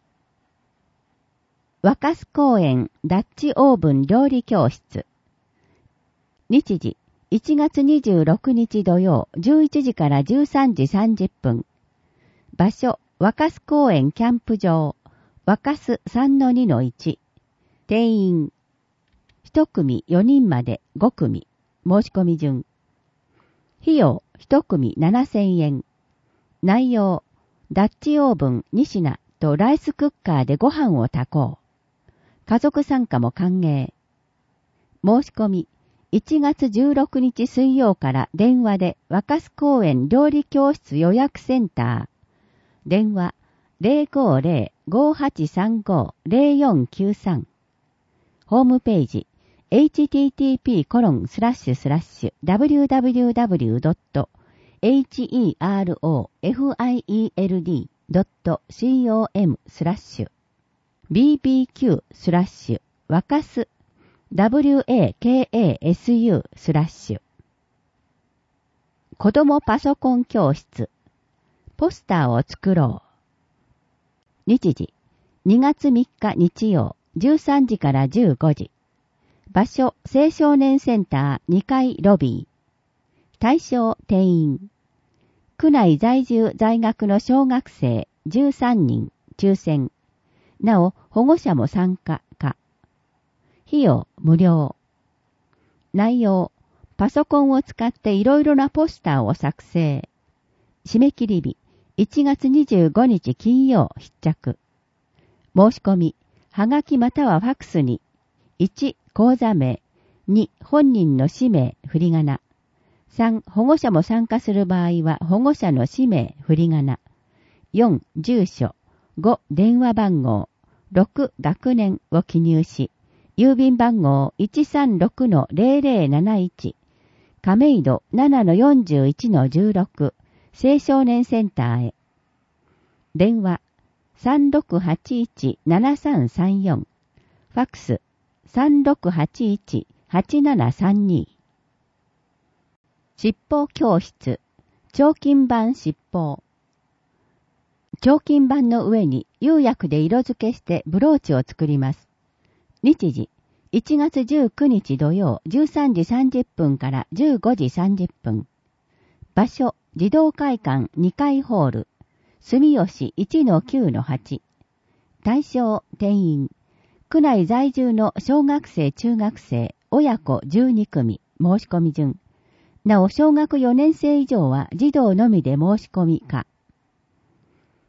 若洲公園ダッチオーブン料理教室。日時いちがつにじゅうろくにち土曜じゅういちじからじゅうさんじさんじゅっぷん。場所若洲公園キャンプ場若洲 さんのにのいち。定員いち組よにんまでご組申し込み順。費用いち組ななせんえん。内容ダッチオーブンにひんとライスクッカーでご飯を炊こう。家族参加も歓迎。申し込みいちがつじゅうろくにち水曜から電話で若洲公園料理教室予約センター。電話 ゼロごゼロ ごはちさんご ゼロよんきゅうさん。ホームページ エイチティーティーピーコロンスラッシュスラッシュダブリューダブリューダブリュードットヘロフィエルディードットコム スラッシュ ビービーキュー スラッシュ若洲 ダブリューエーケーエーエスユー スラッシュ子供パソコン教室ポスターを作ろう。日時にがつみっか日曜じゅうさんじからじゅうごじ。場所青少年センターにかいロビー。対象定員区内在住在学の小学生じゅうさんにん抽選。なお保護者も参加か。費用無料。内容パソコンを使っていろいろなポスターを作成。締め切り日いちがつにじゅうごにち金曜必着。申し込みはがきまたはファックスにいち口座名に本人の氏名振り仮名さん保護者も参加する場合は保護者の氏名振り仮名よん住所ご電話番号ろく学年を記入し郵便番号 いちさんろくのゼロゼロなないち 亀戸 ななのよんじゅういちのじゅうろく青少年センターへ。電話 さんろくはちいちななさんさんよん ファックス さんろくはちいちはちななさんに。七宝教室彫金板七宝。彫金板の上に釉薬で色付けしてブローチを作ります。日時いちがつじゅうくにち土曜じゅうさんじさんじゅっぷんからじゅうごじさんじゅっぷん。場所児童会館にかいホール住吉 いちのきゅうのはち。対象定員区内在住の小学生中学生親子じゅうに組申し込み順。なお小学よねん生以上は児童のみで申し込みか。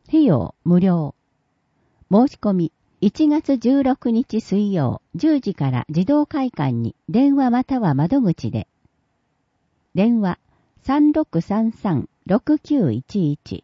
費用無料。申し込み、いちがつじゅうろくにち水曜じゅうじから児童会館に電話または窓口で。電話 さんろくさんさんろくきゅういちいち。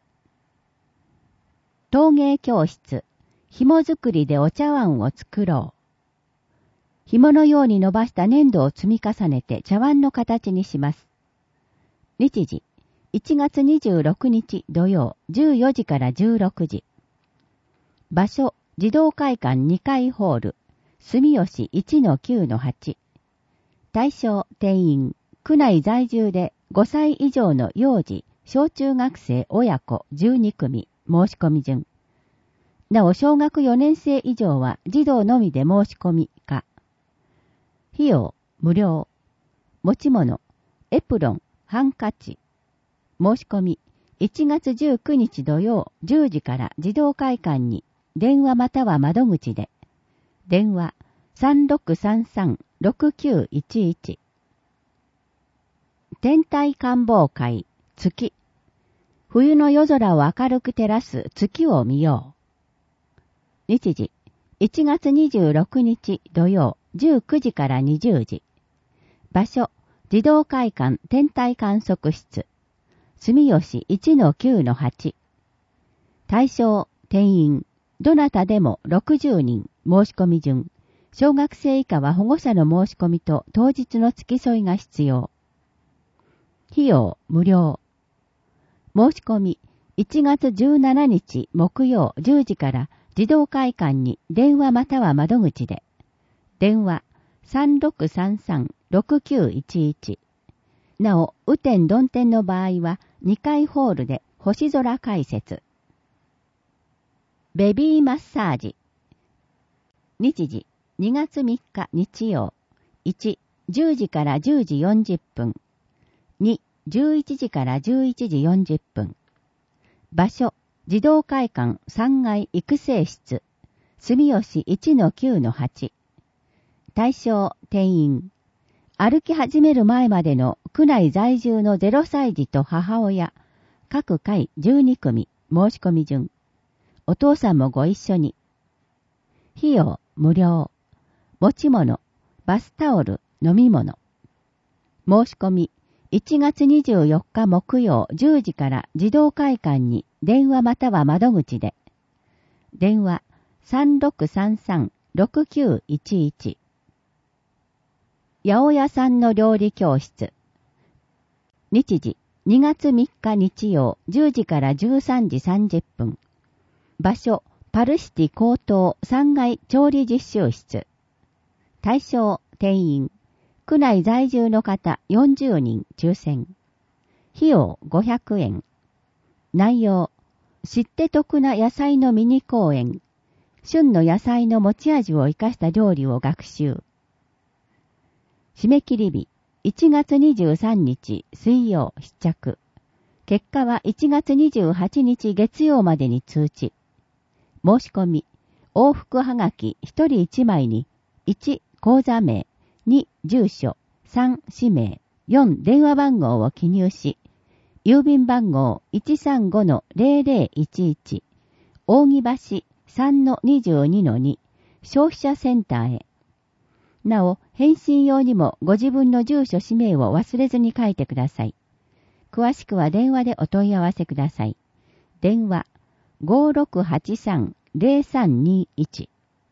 陶芸教室、紐作りでお茶碗を作ろう。紐のように伸ばした粘土を積み重ねて茶碗の形にします。日時、いちがつにじゅうろくにち土曜じゅうよじからじゅうろくじ。場所、児童会館にかいホール、住吉 いちのきゅうのはち。対象、定員、区内在住でごさい以上の幼児、小中学生親子じゅうにくみ、申し込み順。なお、小学よねん生以上は児童のみで申し込みか。費用、無料。持ち物、エプロン、ハンカチ。申し込み、いちがつじゅうくにち土曜じゅうじから児童会館に電話または窓口で。電話 さんろくさんさんろくきゅういちいち。天体観望会、月。冬の夜空を明るく照らす月を見よう。日時、いちがつにじゅうろくにち土曜じゅうくじからにじゅうじ。場所、児童会館天体観測室。住吉 いちのきゅうのはち。対象、定員、どなたでもろくじゅうにん、申し込み順。小学生以下は保護者の申し込みと当日の付き添いが必要。費用、無料。申し込み、いちがつじゅうしちにち木曜じゅうじから児童会館に電話または窓口で。電話 さんろくさんさんろくきゅういちいち。なお、雨天曇天の場合はにかいホールで星空解説。ベビーマッサージ。日時、にがつみっか日曜。いち、じゅうじからじゅうじよんじゅっぷん。に、じゅういちじからじゅういちじよんじゅっぷん。場所、児童会館さんがい育成室。住吉 いちのきゅうのはち。対象、定員。歩き始める前までの区内在住のゼロさい児と母親、各回じゅうにくみ、申し込み順。お父さんもご一緒に。費用、無料。持ち物、バスタオル、飲み物。申し込み、いちがつにじゅうよっか木曜じゅうじから児童会館に電話または窓口で。電話 さんろくさんさんろくきゅういちいち。八百屋さんの料理教室。日時、にがつみっか日曜じゅうじからじゅうさんじさんじゅっぷん。場所、パルシティ高等さんがい調理実習室。対象、定員。区内在住の方よんじゅうにん抽選。費用ごひゃくえん。内容、知って得な野菜のミニ講演。旬の野菜の持ち味を生かした料理を学習。締め切り日、いちがつにじゅうさんにち水曜必着。結果はいちがつにじゅうはちにち月曜までに通知。申し込み、往復はがきひとりいちまいに、いち、口座名、に、住所、さん、氏名、よん、電話番号を記入し、郵便番号 いちさんごのぜろぜろいちいち、扇橋 さんのにじゅうにのに、消費者センターへ。なお、返信用にもご自分の住所氏名を忘れずに書いてください。詳しくは電話でお問い合わせください。電話 ごろくはちさんぜろさんにいち。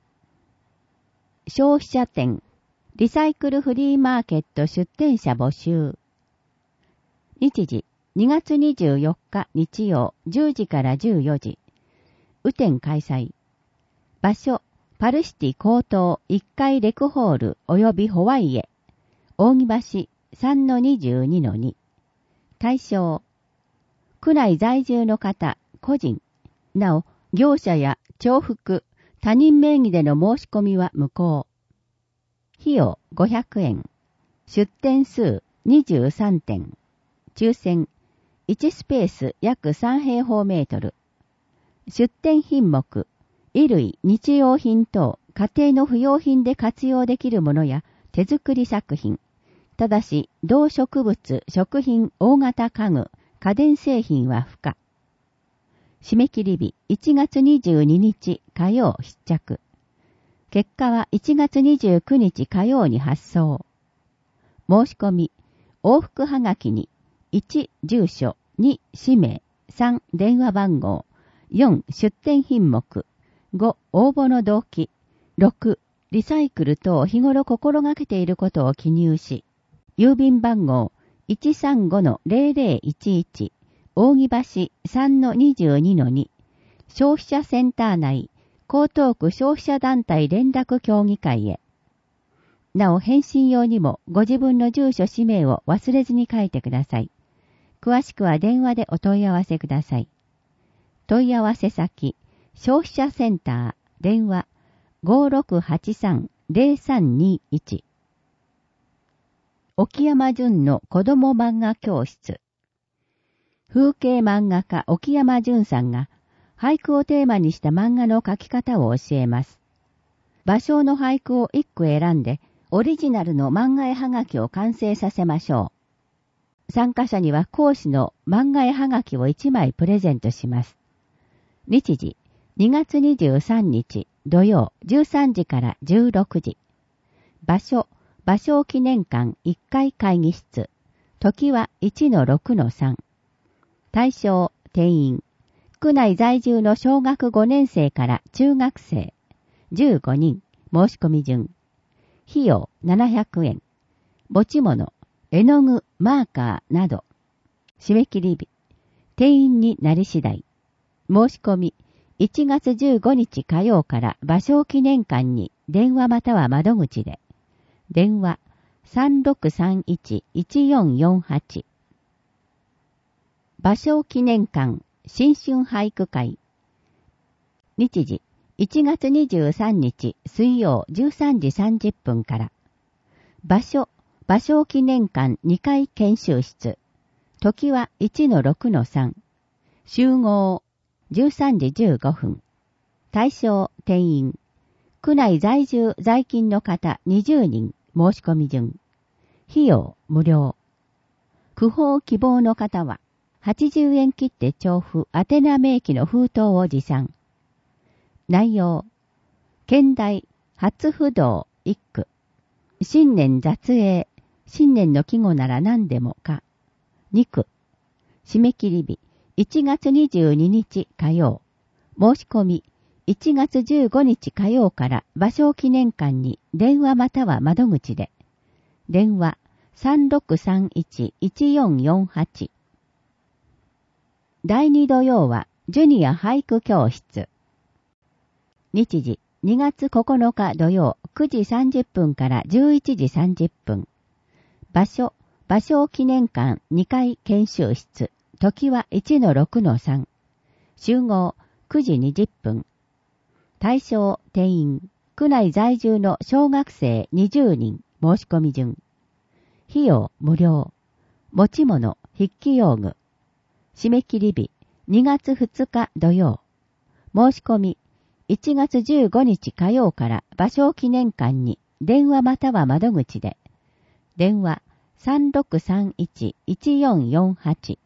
消費者店、リサイクルフリーマーケット出店者募集。日時、にがつにじゅうよっか日曜じゅうじからじゅうよじ。雨天開催。場所、パルシティ高等いっかいレクホール及びホワイエ。扇橋 さんのにじゅうにのに。対象、区内在住の方、個人。なお、業者や重複、他人名義での申し込みは無効。費用ごひゃくえん。出店数にじゅうさんてん。抽選いちスペース約さん平方メートル。出店品目、衣類、日用品等、家庭の不要品で活用できるものや手作り作品。ただし、動植物、食品、大型家具、家電製品は不可。 締め切り日いちがつにじゅうににち火曜必着。結果はいちがつにじゅうくにち火曜に発送。申し込み、往復はがきにいち住所、に氏名、さん電話番号、よん出店品目、ご応募の動機、ろくリサイクル等日頃心がけていることを記入し、郵便番号 いちさんごのゼロゼロいちいち 扇橋 さんのにじゅうにのに 消費者センター内江東区消費者団体連絡協議会へ。なお返信用にもご自分の住所氏名を忘れずに書いてください。詳しくは電話でお問い合わせください。問い合わせ先、消費者センター、電話 ごろくはちさんゼロさんにいち。沖山純の子供漫画教室。風景漫画家沖山純さんが俳句をテーマにした漫画の描き方を教えます。芭蕉の俳句を一句選んで、オリジナルの漫画絵はがきを完成させましょう。参加者には講師の漫画絵はがきをいちまいプレゼントします。日時、にがつにじゅうさんにち土曜じゅうさんじからじゅうろくじ。場所、芭蕉記念館いっかい会議室。時はいちのろくのさん。対象、定員。区内在住の小学ごねん生から中学生。じゅうごにん。申し込み順。費用ななひゃくえん。持ち物、絵の具、マーカーなど。締め切り日。定員になり次第。申し込み、いちがつじゅうごにち火曜から芭蕉記念館に電話または窓口で。電話 さんろくさんいちいちよんよんはち。芭蕉記念館新春俳句会。日時、いちがつにじゅうさんにち水曜じゅうさんじさんじゅっぷんから。場所、芭蕉記念館にかい研修室。時はいちのろくのさん。集合、じゅうさんじじゅうごふん。対象、定員。区内在住在勤の方にじゅうにん。申し込み順。費用、無料。句法希望の方は、はちじゅうえん切って調布宛名明記の封筒を持参。内容。兼題、初不動一句。新年雑営。新年の季語なら何でもか。二句。締め切り日。いちがつにじゅうににち火曜。申し込み。いちがつじゅうごにち火曜から芭蕉記念館に電話または窓口で。電話 さんろくさんいちいちよんよんはち。だいに土曜はジュニア俳句教室。日時にがつここのか土曜くじさんじゅっぷんからじゅういちじさんじゅっぷん。場所、芭蕉記念館にかい研修室。時はいちのろくのさん。集合くじにじゅっぷん。対象、定員。区内在住の小学生にじゅうにん。申し込み順。費用、無料。持ち物、筆記用具。締め切り日、にがつふつか土曜。申し込み、いちがつじゅうごにち火曜から芭蕉記念館に電話または窓口で。電話 さんろくさんいちいちよんよんはち。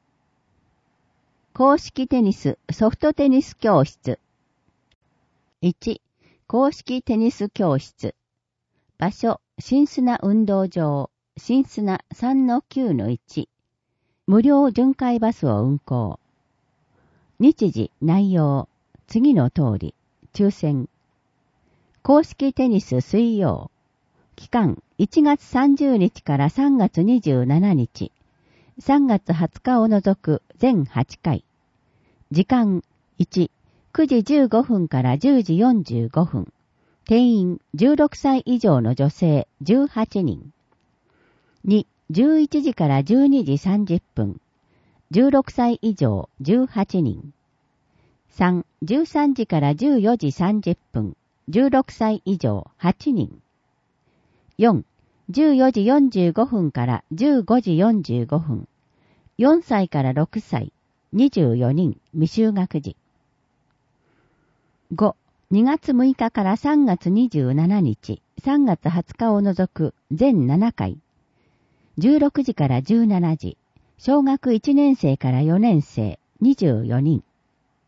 公式テニスソフトテニス教室。いち. 公式テニス教室。場所、新砂運動場、新砂 さんのきゅうのいち。無料巡回バスを運行。日時、内容、次の通り、抽選。公式テニス水曜。期間、いちがつさんじゅうにちからさんがつにじゅうしちにち。さんがつはつかを除く全はちかい。時間、いち、くじじゅうごふんからじゅうじよんじゅうごふん。定員じゅうろくさい以上の女性じゅうはちにん。に、じゅういちじからじゅうにじさんじゅっぷん。じゅうろくさい以上じゅうはちにん。さん、じゅうさんじからじゅうよじさんじゅっぷん。じゅうろくさい以上はちにん。よん、じゅうよじよんじゅうごふんからじゅうごじよんじゅうごふん。よんさいからろくさい、にじゅうよにん未就学児。ご、にがつむいかからさんがつにじゅうしちにち、さんがつはつかを除く全ななかい。じゅうろくじからじゅうしちじ、小学いちねんせいからよねんせいにじゅうよにん。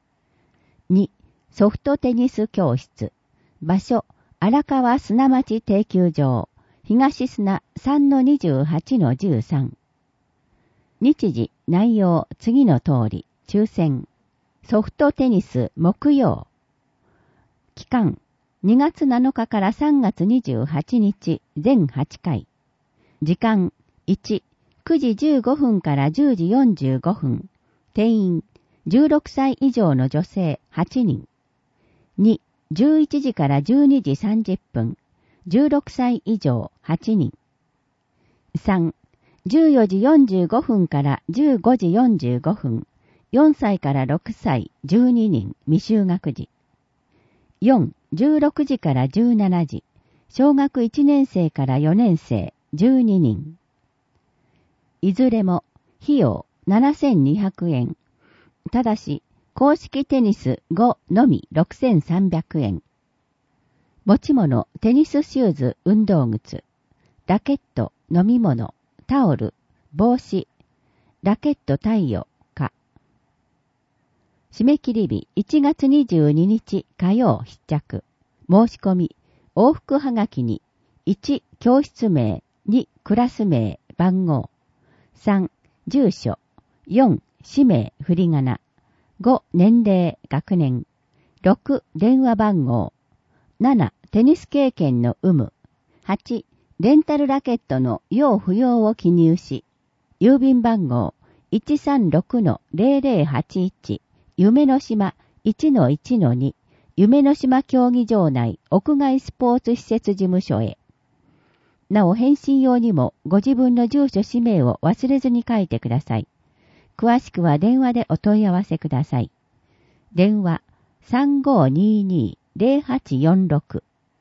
に、ソフトテニス教室。場所、荒川砂町定休場。東砂 さんのにじゅうはちのじゅうさん。日時、内容、次の通り。抽選。ソフトテニス木曜。期間、にがつなのかからさんがつにじゅうはちにち、全はちかい。時間、いち、くじじゅうごふんからじゅうじよんじゅうごふん。定員、じゅうろくさい以上の女性はちにん。に、じゅういちじからじゅうにじさんじゅっぷん。じゅうろくさい以上はちにん。さん、じゅうよじよんじゅうごふんからじゅうごじよんじゅうごふん。よんさいからろくさいじゅうににん未就学児。よん、じゅうろくじからじゅうしちじ。小学いちねんせいからよねんせいじゅうににん。いずれも費用ななせんにひゃくえん。ただし、公式テニスごのみろくせんさんびゃくえん。持ち物、テニスシューズ、運動靴。ラケット、飲み物、タオル、帽子。ラケット貸与、か。締め切り日いちがつにじゅうににち火曜必着。申し込み、往復はがきに、いち、教室名、に、クラス名、番号。さん、住所。よん、氏名、振り仮名。ご、年齢、学年。ろく、電話番号。なな、テニス経験の有無。はち、レンタルラケットの用不要を記入し、郵便番号 いちさんろくのぜろぜろはちいち、夢の島 いちのいちのに、夢の島競技場内屋外スポーツ施設事務所へ。なお返信用にもご自分の住所氏名を忘れずに書いてください。詳しくは電話でお問い合わせください。電話 さんごーにーにーぜろはちよんろく。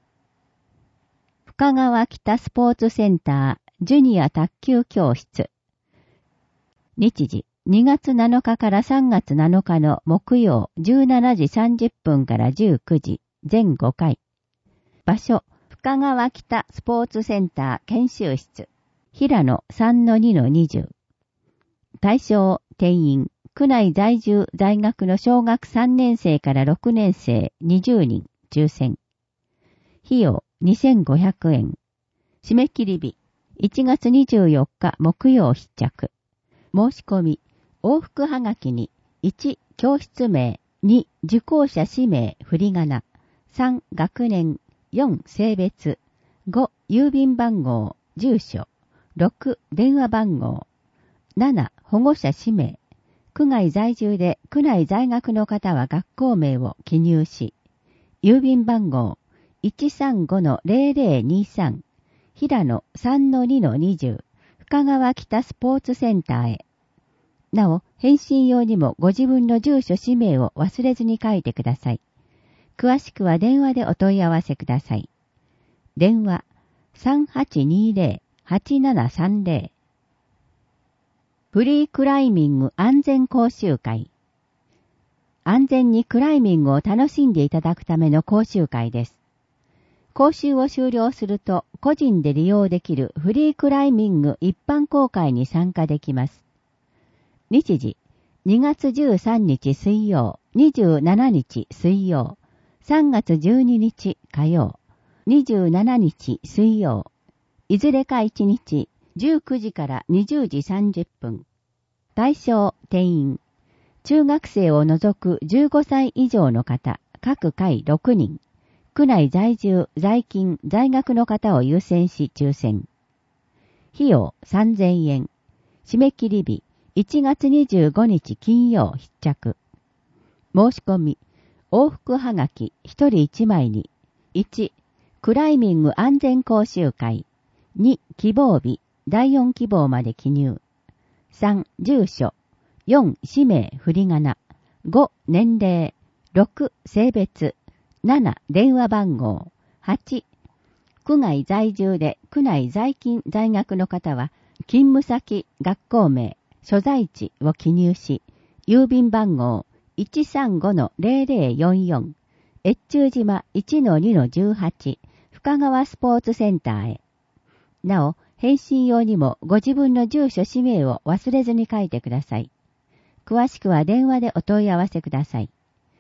深川北スポーツセンタージュニア卓球教室。日時にがつなのかからさんがつなのかの木曜じゅうしちじさんじゅっぷんからじゅうくじ、全ごかい。場所、深川北スポーツセンター研修室。平野 さんのにのにじゅう。対象、定員、区内在住在学の小学さんねんせいからろくねんせいにじゅうにん、抽選。費用にせんごひゃくえん。締め切り日いちがつにじゅうよっか木曜必着。申し込み、往復はがきにいち、教室名、に、受講者氏名、振り仮名、さん、学年、よん、性別、ご、郵便番号、住所、ろく、電話番号、なな、保護者氏名、区外在住で区内在学の方は学校名を記入し、郵便番号 いちさんごのぜろぜろにさん、平野 さんのにのにじゅう、深川北スポーツセンターへ。なお、返信用にもご自分の住所氏名を忘れずに書いてください。詳しくは電話でお問い合わせください。電話 さんはちにぜろはちななさんぜろ。フリークライミング安全講習会。安全にクライミングを楽しんでいただくための講習会です。講習を終了すると個人で利用できるフリークライミング一般公開に参加できます。日時、にがつじゅうさんにち水曜、にじゅうしちにち水曜、さんがつじゅうににち火曜、にじゅうしちにち水曜、いずれかいちにち、じゅうくじからにじゅうじさんじゅっぷん。対象、定員。中学生を除くじゅうごさい以上の方、各回ろくにん。区内在住、在勤、在学の方を優先し抽選。費用さんぜんえん。締め切り日いちがつにじゅうごにち金曜必着。申し込み、往復はがきひとりいちまいに、いち、クライミング安全講習会、に、希望日、だいよん希望まで記入。さん、住所。よん、氏名、振り仮名。ご、年齢。ろく、性別。なな、電話番号。はち、区外在住で区内在勤在学の方は、勤務先、学校名、所在地を記入し、郵便番号 いちさんごのぜろぜろよんよん、越中島 いちのにのじゅうはち、深川スポーツセンターへ。なお、返信用にもご自分の住所氏名を忘れずに書いてください。詳しくは電話でお問い合わせください。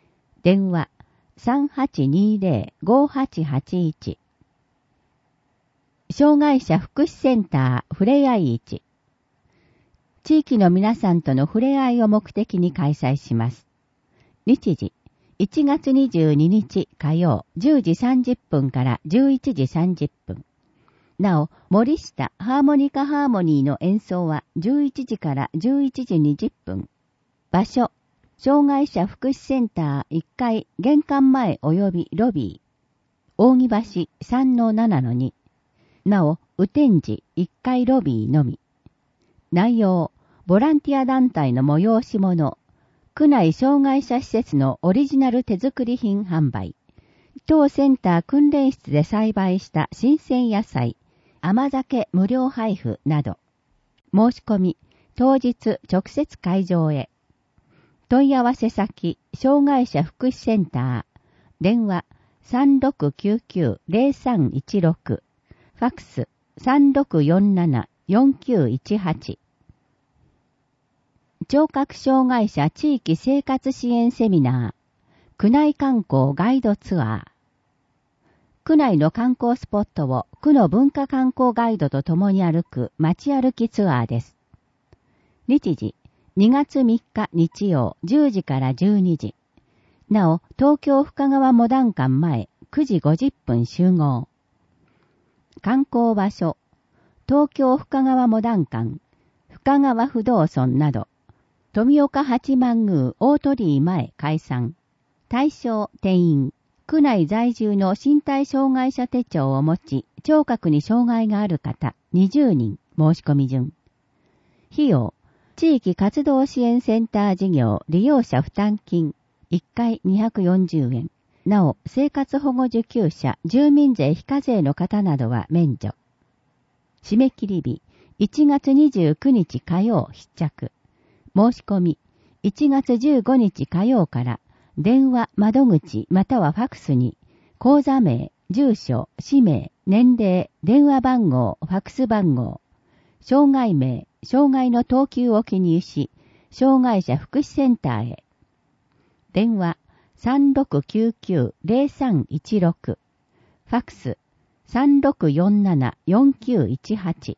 電話 さんはちにーぜろ ごはちはちいち。障害者福祉センターふれあい市。地域の皆さんとの触れ合いを目的に開催します。日時、いちがつにじゅうににち火曜じゅうじさんじゅっぷんからじゅういちじさんじゅっぷん。なお、森下ハーモニカハーモニーの演奏はじゅういちじからじゅういちじにじゅっぷん。場所、障害者福祉センターいっかい玄関前及びロビー。扇橋 さんのななのに。なお、雨天時いっかいロビーのみ。内容、ボランティア団体の催し物、区内障害者施設のオリジナル手作り品販売、当センター訓練室で栽培した新鮮野菜、甘酒無料配布など。申し込み、当日直接会場へ。問い合わせ先、障害者福祉センター、電話 さんろくきゅうきゅうぜろさんいちろく、ファックス さんろくよんななよんきゅういちはち。聴覚障害者地域生活支援セミナー、区内観光ガイドツアー。区内の観光スポットを区の文化観光ガイドと共に歩く街歩きツアーです。日時、にがつみっか日曜じゅうじからじゅうにじ。なお、東京深川モダン館前くじごじゅっぷん集合。観光場所、東京深川モダン館、深川不動尊など、富岡八幡宮大鳥居前解散。対象定員、区内在住の身体障害者手帳を持ち、聴覚に障害がある方にじゅうにん申し込み順。費用、地域活動支援センター事業利用者負担金、いっかいにひゃくよんじゅうえん。なお、生活保護受給者、住民税非課税の方などは免除。締め切り日、いちがつにじゅうくにち火曜必着。申し込み、いちがつじゅうごにち火曜から電話、窓口またはファックスに、口座名、住所、氏名、年齢、電話番号、ファックス番号、障害名、障害の等級を記入し、障害者福祉センターへ。電話 さんろくきゅうきゅうぜろさんいちろく、ファックス さんろくよんななよんきゅういちはち。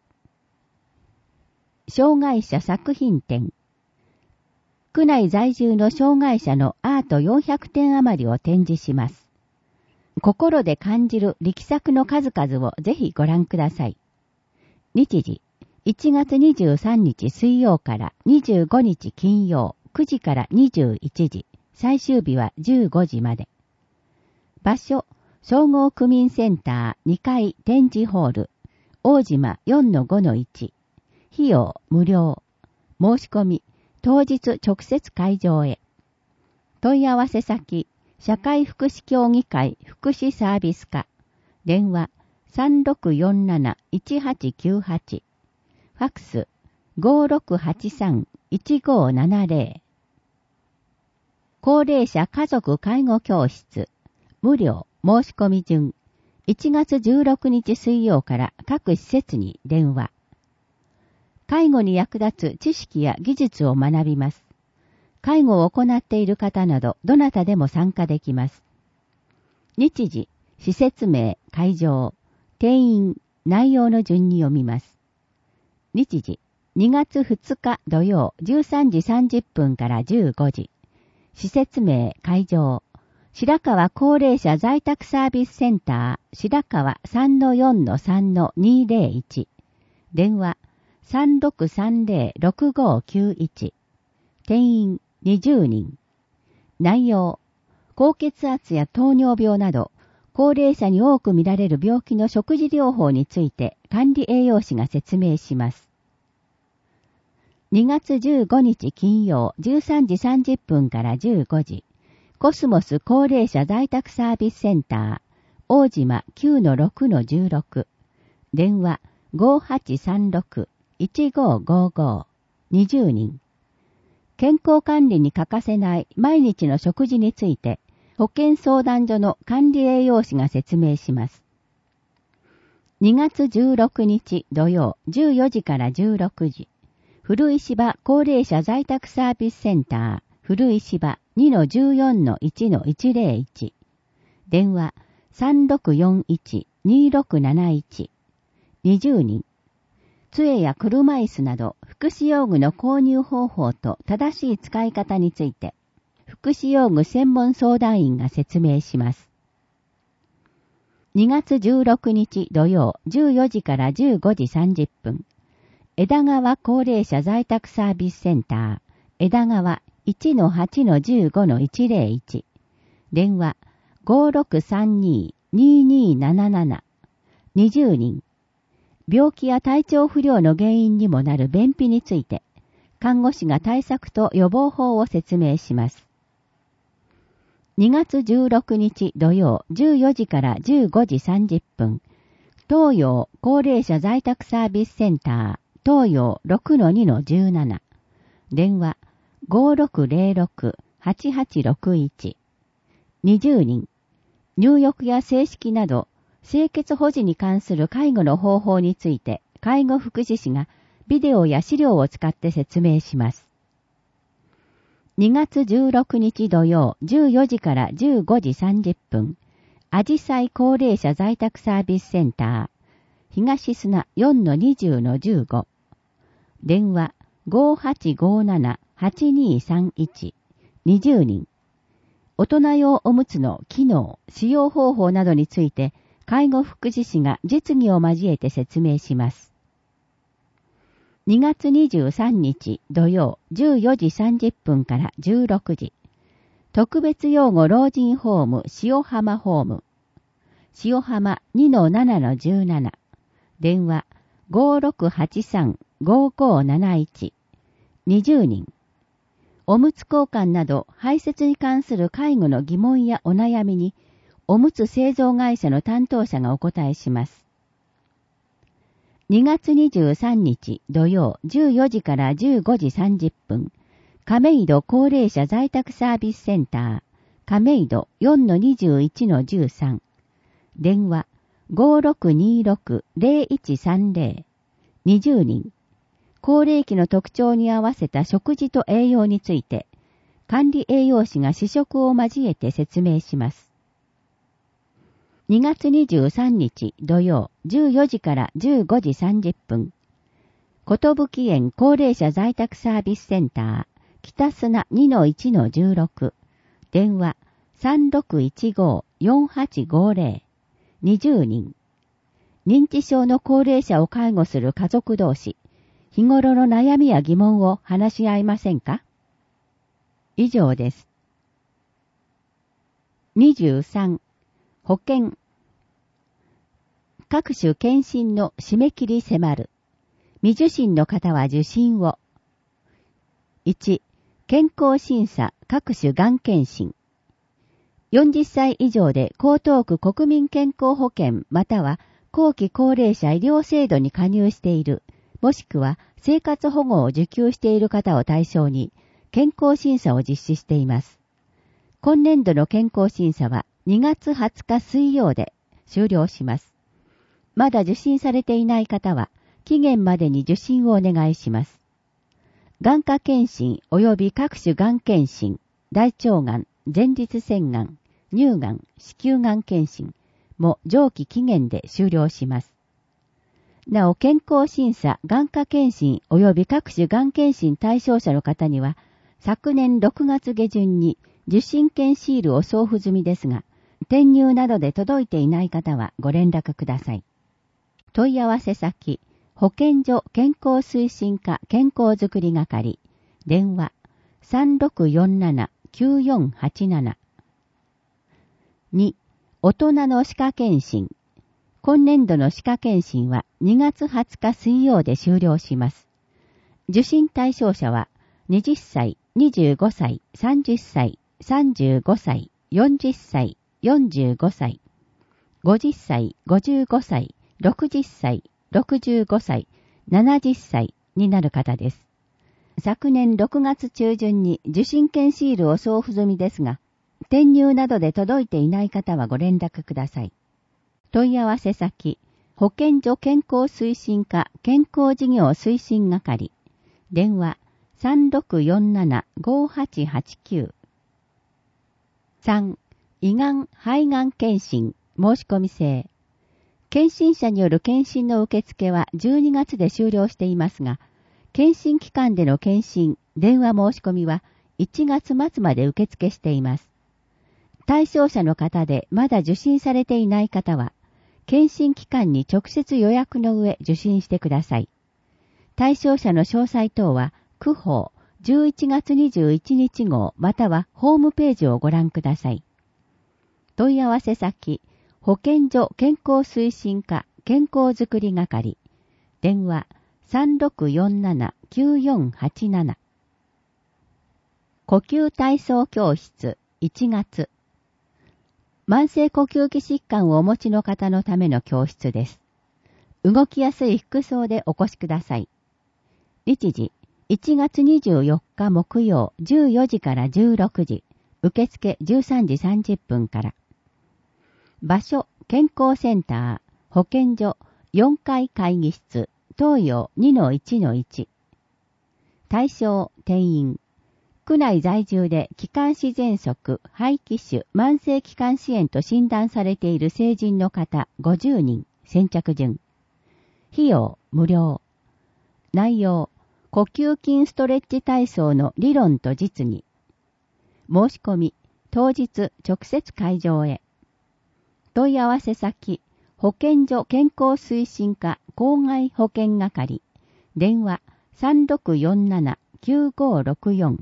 障害者作品展。区内在住の障害者のアートよんひゃくてん余りを展示します。心で感じる力作の数々をぜひご覧ください。日時、いちがつにじゅうさんにち水曜からにじゅうごにち金曜くじからにじゅういちじ、最終日はじゅうごじまで。場所、総合区民センターにかい展示ホール、大島 よんのごのいち。費用無料。申し込み、当日直接会場へ。問い合わせ先、社会福祉協議会福祉サービス課。電話 さんろくよんなないちはちきゅうはち。ファックス ごろくはちさんいちごななぜろ。高齢者家族介護教室。無料申し込み順。いちがつじゅうろくにち水曜から各施設に電話。介護に役立つ知識や技術を学びます。介護を行っている方など、どなたでも参加できます。日時、施設名、会場、定員、内容の順に読みます。日時、にがつふつか土曜じゅうさんじさんじゅっぷんからじゅうごじ。施設名、会場、白川高齢者在宅サービスセンター、白川 さんのよんのさんのにぜろいち。電話、さんろくさんぜろろくごきゅういち。定員にじゅうにん。内容、高血圧や糖尿病など、高齢者に多く見られる病気の食事療法について管理栄養士が説明します。にがつじゅうごにち金曜じゅうさんじさんじゅっぷんからじゅうごじ。コスモス高齢者在宅サービスセンター、大島 きゅうのろくのじゅうろく。電話ごはちさんろくいちごごご。にじゅうにん。健康管理に欠かせない毎日の食事について、保健相談所の管理栄養士が説明します。にがつじゅうろくにち土曜じゅうよじからじゅうろくじ。古石場高齢者在宅サービスセンター、 古い芝 にのじゅうよんのいちのいちゼロいち。電話 さんろくよんいちにろくなないち。にじゅうにん。杖や車椅子など福祉用具の購入方法と正しい使い方について、福祉用具専門相談員が説明します。にがつじゅうろくにち土曜じゅうよじからじゅうごじさんじゅっぷん、枝川高齢者在宅サービスセンター、枝川 いちのはちのじゅうごのいちゼロいち、電話 ごろくさんにににーなななな、にじゅうにん。病気や体調不良の原因にもなる便秘について、看護師が対策と予防法を説明します。にがつじゅうろくにち土曜じゅうよじからじゅうごじさんじゅっぷん、東洋高齢者在宅サービスセンター、東洋 ろくのにのじゅうなな、電話 ごろくゼロろくはちはちろくいち、にじゅうにん。入浴や正式など、清潔保持に関する介護の方法について、介護福祉士がビデオや資料を使って説明します。にがつじゅうろくにち土曜じゅうよじからじゅうごじさんじゅっぷん、あじさい高齢者在宅サービスセンター、東砂 よんのにじゅうのじゅうご、電話 ごはちごななはちにーさんいち、にじゅうにん。大人用おむつの機能、使用方法などについて、介護福祉士が実技を交えて説明します。にがつにじゅうさんにち土曜じゅうよじさんじゅっぷんからじゅうろくじ、特別養護老人ホーム塩浜ホーム、塩浜 にのななのじゅうなな、電話 ごろくはちさんごごなないち、にじゅうにん。おむつ交換など排泄に関する介護の疑問やお悩みに、おむつ製造会社の担当者がお答えします。にがつにじゅうさんにち土曜じゅうよじからじゅうごじさんじゅっぷん、亀戸高齢者在宅サービスセンター、亀戸 よんのにじゅういちのじゅうさん、電話 ごろくにろくゼロいちさんゼロ、にじゅうにん。高齢期の特徴に合わせた食事と栄養について、管理栄養士が試食を交えて説明します。にがつにじゅうさんにち土曜じゅうよじからじゅうごじさんじゅっぷん、ことぶき園高齢者在宅サービスセンター、北砂 にのいちのじゅうろく、電話 さんろくいちごよんはちごゼロ、にじゅうにん。認知症の高齢者を介護する家族同士、日頃の悩みや疑問を話し合いませんか？以上です。にじゅうさん、保険。各種検診の締め切り迫る。未受診の方は受診を。いち、健康審査各種がん検診。よんじゅっさい以上で江東区国民健康保険または後期高齢者医療制度に加入している、もしくは生活保護を受給している方を対象に健康審査を実施しています。今年度の健康審査はにがつはつか水曜で終了します。まだ受診されていない方は期限までに受診をお願いします。眼科検診及び各種がん検診、大腸がん、前立腺がん、乳がん、子宮がん検診も上記期限で終了します。なお、健康審査、眼科検診及び各種がん検診対象者の方には、昨年ろくがつげじゅんに受診券シールを送付済みですが、転入などで届いていない方はご連絡ください。問い合わせ先、保健所健康推進課健康づくり係、電話 さんろくよんななきゅうよんはちなな。に、大人の歯科検診。今年度の歯科検診はにがつはつか水曜で終了します。受診対象者ははたち、にじゅうごさい、さんじゅっさい、さんじゅうごさい、よんじゅっさい、よんじゅうごさい、ごじゅっさい、ごじゅうごさい、ろくじゅっさい、ろくじゅうごさい、ななじゅっさいになる方です。昨年ろくがつちゅうじゅんに受診券シールを送付済みですが、転入などで届いていない方はご連絡ください。問い合わせ先、保健所健康推進課健康事業推進係、電話さんろくよんなな ごはちはちきゅう。さん、胃がん、肺がん検診、申し込み制。検診者による検診の受付はじゅうにがつで終了していますが、検診機関での検診、電話申し込みはいちがつ末まで受付しています。対象者の方でまだ受診されていない方は、検診機関に直接予約の上受診してください。対象者の詳細等は、区報じゅういちがつにじゅういちにち号またはホームページをご覧ください。問い合わせ先、保健所健康推進課健康づくり係、電話 さんろくよんなな きゅうよんはちなな。呼吸体操教室いちがつ。慢性呼吸器疾患をお持ちの方のための教室です。動きやすい服装でお越しください。日時、いちがつにじゅうよっか木曜じゅうよじからじゅうろくじ、受付じゅうさんじさんじゅっぷんから。場所、健康センター、保健所、よんかい会議室、東洋 にのいちのいち。対象、定員。区内在住で気管支喘息、肺気腫、慢性気管支炎と診断されている成人の方ごじゅうにん、先着順。費用、無料。内容、呼吸筋ストレッチ体操の理論と実技。申し込み、当日直接会場へ。問い合わせ先、保健所健康推進課公害保健係、電話 さんろくよんなな きゅうごろくよん。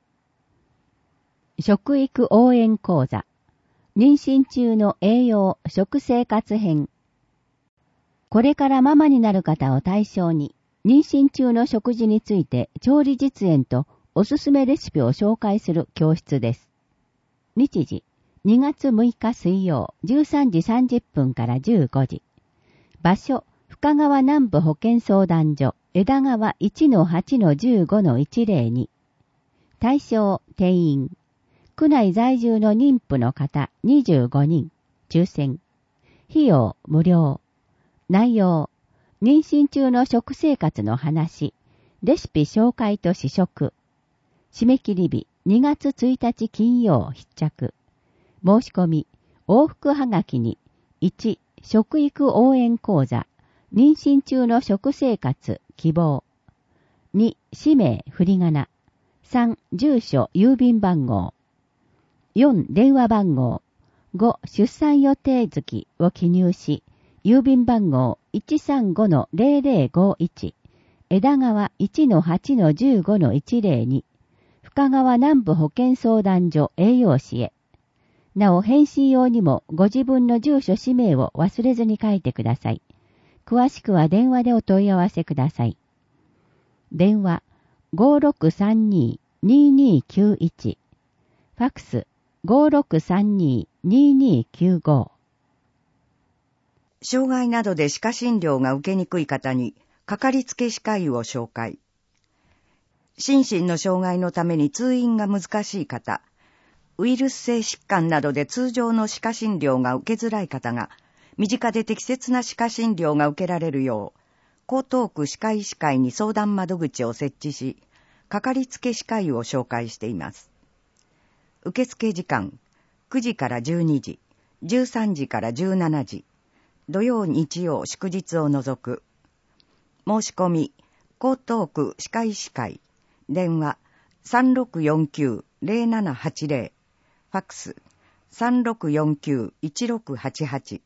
食育応援講座、妊娠中の栄養食生活編。これからママになる方を対象に、妊娠中の食事について調理実演とおすすめレシピを紹介する教室です。日時、にがつむいか水曜じゅうさんじさんじゅっぷんからじゅうごじ。場所、深川南部保健相談所、枝川 いちのはちのじゅうごのいちぜろに。対象、定員。区内在住の妊婦の方にじゅうごにん、抽選。費用、無料。内容、妊娠中の食生活の話、レシピ紹介と試食。締め切り日、にがつついたち金曜必着。申し込み、往復はがきに、いち、食育応援講座、妊娠中の食生活、希望。に、氏名、振り仮名。さん、住所、郵便番号。よん、電話番号。ご、出産予定月を記入し、郵便番号 いちさんごのぜろぜろごいち、枝川 いちのはちのじゅうごのいちぜろに、深川南部保健相談所栄養士へ。なお返信用にもご自分の住所氏名を忘れずに書いてください。詳しくは電話でお問い合わせください。電話 ごろくさんに ににきゅういち、ファクス ごろくさんに ににきゅうご。 障害などで歯科診療が受けにくい方に、かかりつけ歯科医を紹介。心身の障害のために通院が難しい方、ウイルス性疾患などで通常の歯科診療が受けづらい方が、身近で適切な歯科診療が受けられるよう、江東区歯科医師会に相談窓口を設置し、かかりつけ歯科医を紹介しています。受付時間、くじからじゅうにじ、じゅうさんじからじゅうしちじ、土曜日曜祝日を除く。申し込み、江東区歯科医師会、電話 さんろくよんきゅう ぜろななはちぜろ、ファックス さんろくよんきゅう いちろくはちはち。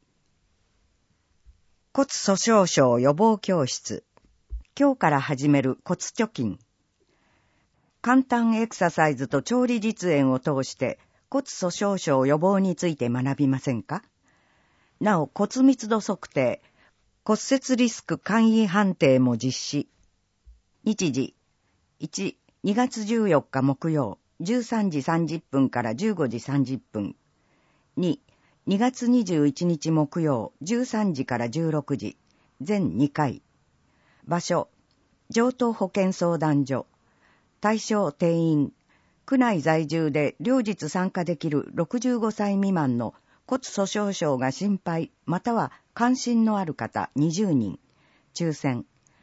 骨粗しょう症予防教室。今日から始める骨貯金。簡単エクササイズと調理実演を通して骨粗しょう症予防について学びませんか？なお骨密度測定、骨折リスク簡易判定も実施。日時いち、にがつじゅうよっか木曜じゅうさんじさんじゅっぷんからじゅうごじさんじゅっぷん。に、にがつにじゅういちにち木曜じゅうさんじからじゅうろくじ、全にかい。場所、城東保健相談所。対象定員、区内在住で両日参加できるろくじゅうごさい未満の骨粗しょう症が心配または関心のある方にじゅうにん、抽選。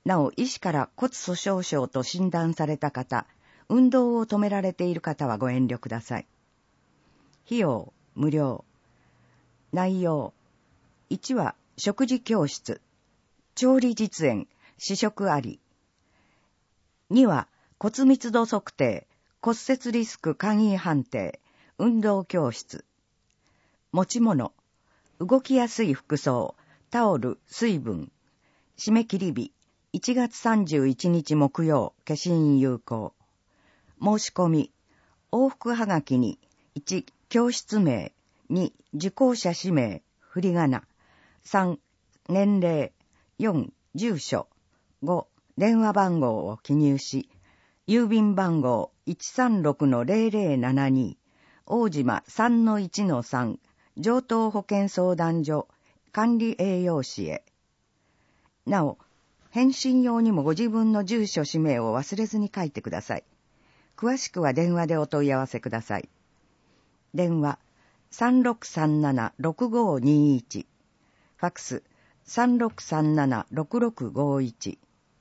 なお、医師から骨粗鬆症と診断された方、運動を止められている方はご遠慮ください。費用、無料。内容。いちは、食事教室。調理実演、試食あり。には、骨密度測定、骨折リスク簡易判定、運動教室。持ち物。動きやすい服装、タオル、水分。締め切り日。いちがつさんじゅういちにち木曜、消印有効。申し込み。往復はがきに、いち、教室名。に、受講者氏名、振り仮名。さん、年齢。よん、住所。ご、電話番号を記入し、郵便番号 いちさんろくのゼロゼロななに、大島 さんのいちのさん、上東保健相談所、管理栄養士へ。なお、返信用にもご自分の住所氏名を忘れずに書いてください。詳しくは電話でお問い合わせください。電話 さんろくさんななろくごにいち、ファックス さんろくさんななろくろくごいち。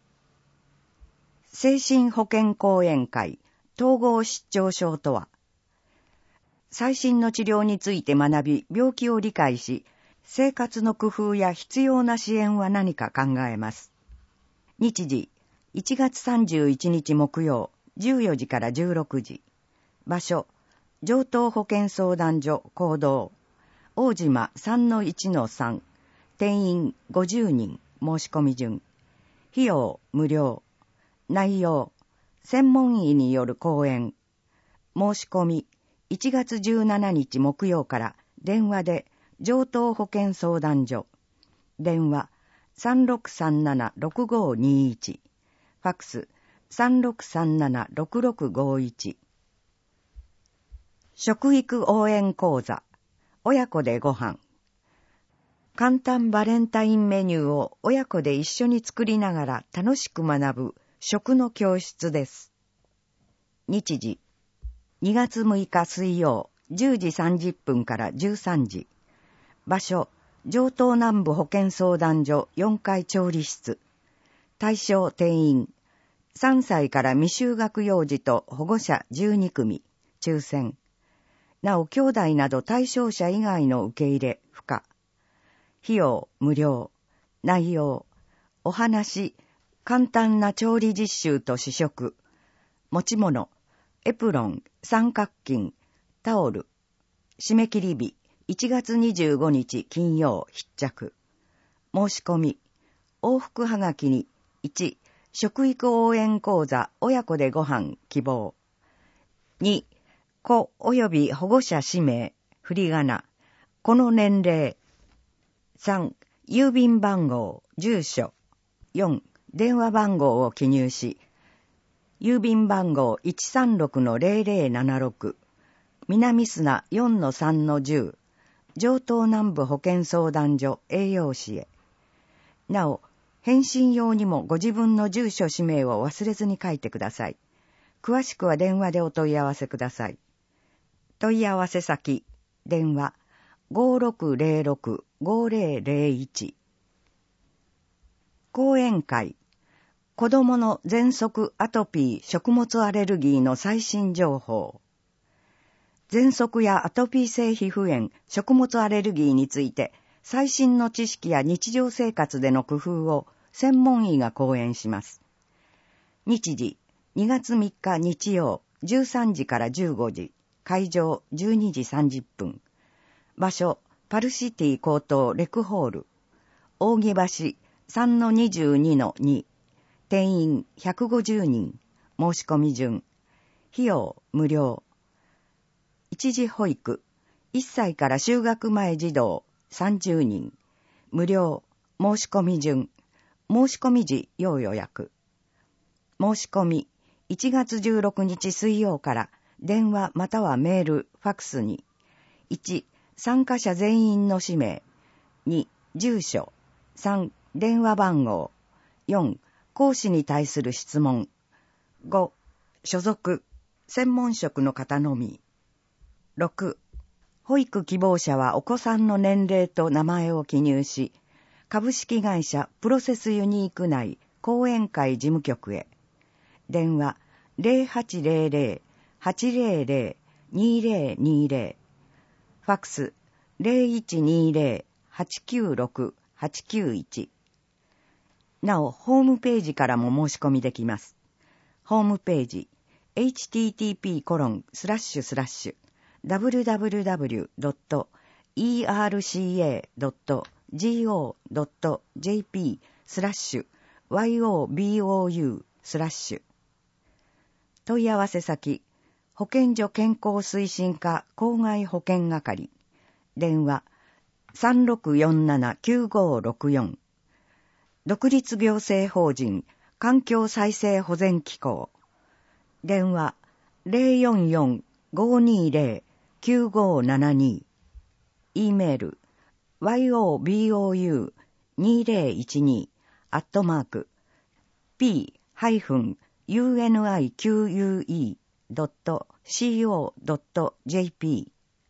精神保健講演会統合失調症とは、最新の治療について学び、病気を理解し、生活の工夫や必要な支援は何か考えます。日時、いちがつさんじゅういちにち木曜、じゅうよじからじゅうろくじ。場所、上東保健相談所講堂、大島 さんのいちのさん、定員ごじゅうにん、申し込み順。費用無料。内容、専門医による講演。申し込み、いちがつじゅうしちにち木曜から電話で上東保健相談所。電話 さんろくさんななろくごにいち。ファックス さんろくさんななろくろくごいち。食育応援講座。親子でご飯。簡単バレンタインメニューを親子で一緒に作りながら楽しく学ぶ食の教室です。日時、にがつむいか水曜、じゅうじさんじゅっぷんからじゅうさんじ。場所、上東南部保健相談所よんかい調理室。対象定員、さんさいから未就学幼児と保護者じゅうにくみ、抽選。なお、兄弟など対象者以外の受け入れ不可。費用無料。内容、お話、簡単な調理実習と試食。持ち物、エプロン、三角巾、タオル。締め切り日、いちがつにじゅうごにち金曜必着。申し込み、往復はがきに、いち、食育応援講座親子でご飯希望。に、子及び保護者氏名、振り仮名、この年齢。さん、郵便番号、住所。よん、電話番号を記入し、郵便番号 いちさんろくのゼロゼロななろく、南砂 よんのさんのじゅう、上東南部保健相談所栄養士へ。なお、返信用にもご自分の住所氏名を忘れずに書いてください。詳しくは電話でお問い合わせください。問い合わせ先、電話 ごろくゼロろくごゼロゼロいち。講演会、子どもの喘息、アトピー、食物アレルギーの最新情報。喘息やアトピー性皮膚炎、食物アレルギーについて、最新の知識や日常生活での工夫を専門医が講演します。日時、にがつみっか日曜、じゅうさんじからじゅうごじ、会場じゅうにじさんじゅっぷん。場所、パルシティ高等レクホール。扇橋 さんのにじゅうにのに。定員ひゃくごじゅうにん。申し込み順。費用無料。一時保育。いっさいから就学前児童さんじゅうにん。無料。申し込み順。申し込み時要予約。申し込み。いちがつじゅうろくにち水曜から電話またはメール、ファックスに。いち、参加者全員の氏名。に、住所。さん、電話番号。よん、講師に対する質問。ご、所属。専門職の方のみ。ろく、保育希望者はお子さんの年齢と名前を記入し、株式会社プロセスユニーク内講演会事務局へ。電話 ゼロはちゼロゼロ はちゼロゼロ にゼロにゼロ。ファックス ゼロいちにゼロ はちきゅうろく はちきゅういち。なお、ホームページからも申し込みできます。ホームページ エイチティーティーピーコロンスラッシュスラッシュ ダブリューダブリューダブリュードットイーアールシーエードットジーオードットジェーピー スラッシュ ワイオービーオーユー スラッシュ。問い合わせ先、保健所健康推進課公害保健係。電話 さんろくよんなな きゅうごろくよん。独立行政法人環境再生保全機構。電話 ゼロよんよん ごにゼロ きゅうごななに。E メール ワイオービーオーユーにゼロいちに アットマーク ピーハイフンユーエヌアイキューユーイードットシーオードットジェーピー。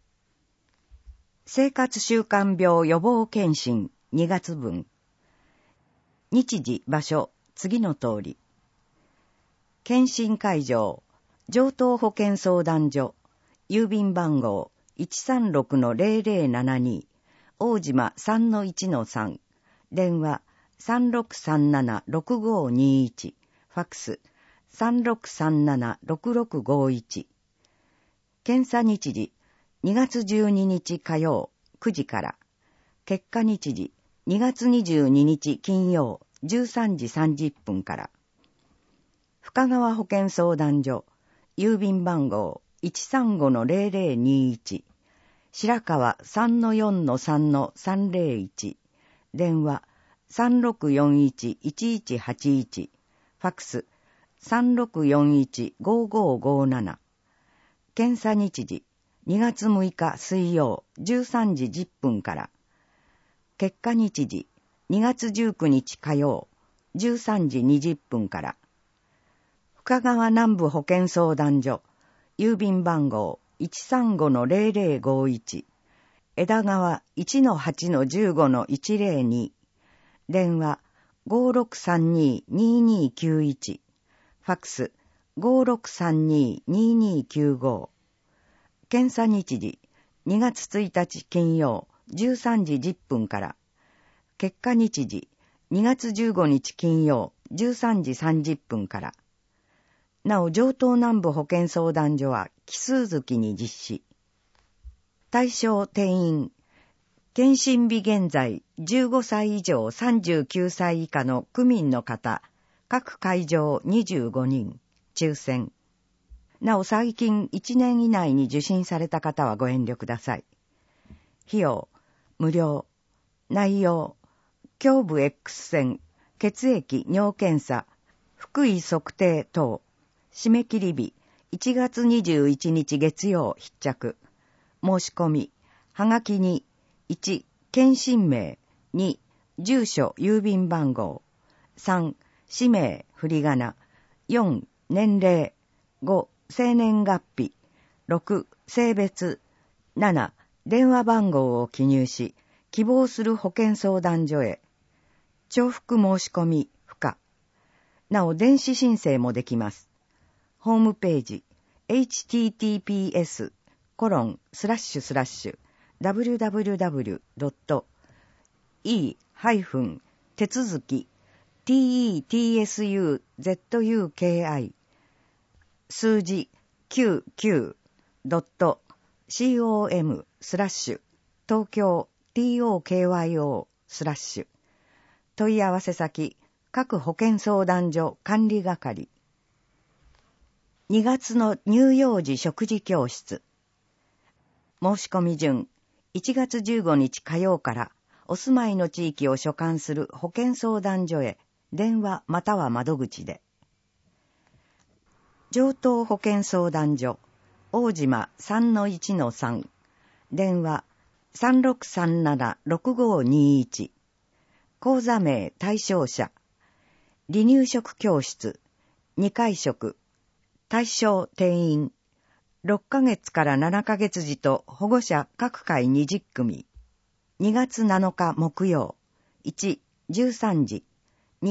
生活習慣病予防検診にがつぶん。日時場所次の通り。検診会場城東保健相談所郵便番号 いちさんろくのゼロゼロななに 大島 さんのいちのさん。電話 さんろくさんなな ろくごにいち。ファックス さんろくさんなな ろくろくごいち。検査日時にがつじゅうににち火曜くじから。結果日時にがつにじゅうににち金曜じゅうさんじさんじゅっぷんから。深川保健相談所郵便番号 いちさんごのゼロゼロにいち。白川 さんのよんのさんのさんゼロいち。電話 さんろくよんいち いちいちはちいち。ファックス さんろくよんいち ごごごなな。検査日時にがつむいか水曜じゅうさんじじゅっぷんから。結果日時にがつじゅうくにち火曜じゅうさんじにじゅっぷんから。深川南部保健相談所郵便番号 いちさんごのゼロゼロごいち。枝川 いちのはちのじゅうごのいちゼロに。電話 ごろくさんに ににきゅういち。ファックス ごろくさんに ににきゅうご。検査日時にがつついたち金曜じゅうさんじじゅっぷんから。結果日時にがつじゅうごにち金曜じゅうさんじさんじゅっぷんから。なお、城東南部保健相談所は奇数月に実施。対象定員。検診日現在じゅうごさい以上さんじゅうきゅうさい以下の区民の方、各会場にじゅうごにん、抽選。なお、最近いちねん以内に受診された方はご遠慮ください。費用、無料。内容、胸部 X 線、血液尿検査、腹囲測定等。締め切り日、いちがつにじゅういちにち月曜必着。申し込み、はがきに、いち、検診名、に、住所郵便番号、さん、氏名振り仮名、よん、年齢、ご、生年月日、ろく、性別、なな、電話番号を記入し、希望する保健相談所へ。重複申し込み不可。なお、電子申請もできます。ホームページ エイチティーティーピーエス コロンスラッシュスラッシュ ダブリューダブリューダブリュードットイー ハイフン手続き ティーイーティーエスユーゼットユーケーアイ 数字きゅうきゅうドットコムスラッシュ東京 トクヨ スラッシュ問い合わせ先各保健相談所管理係。にがつの乳幼児食事教室。申し込み順、いちがつじゅうごにち火曜からお住まいの地域を所管する保健相談所へ電話または窓口で。城東保健相談所、大島 さんのいちのさん。電話 さんろくさんなな ろくごにいち。講座名対象者。離乳食教室、にかい食。対象定員。ろっかげつからななかげつ児と保護者各回にじゅっくみ。にがつなのか木曜。いち、じゅうさんじ。に、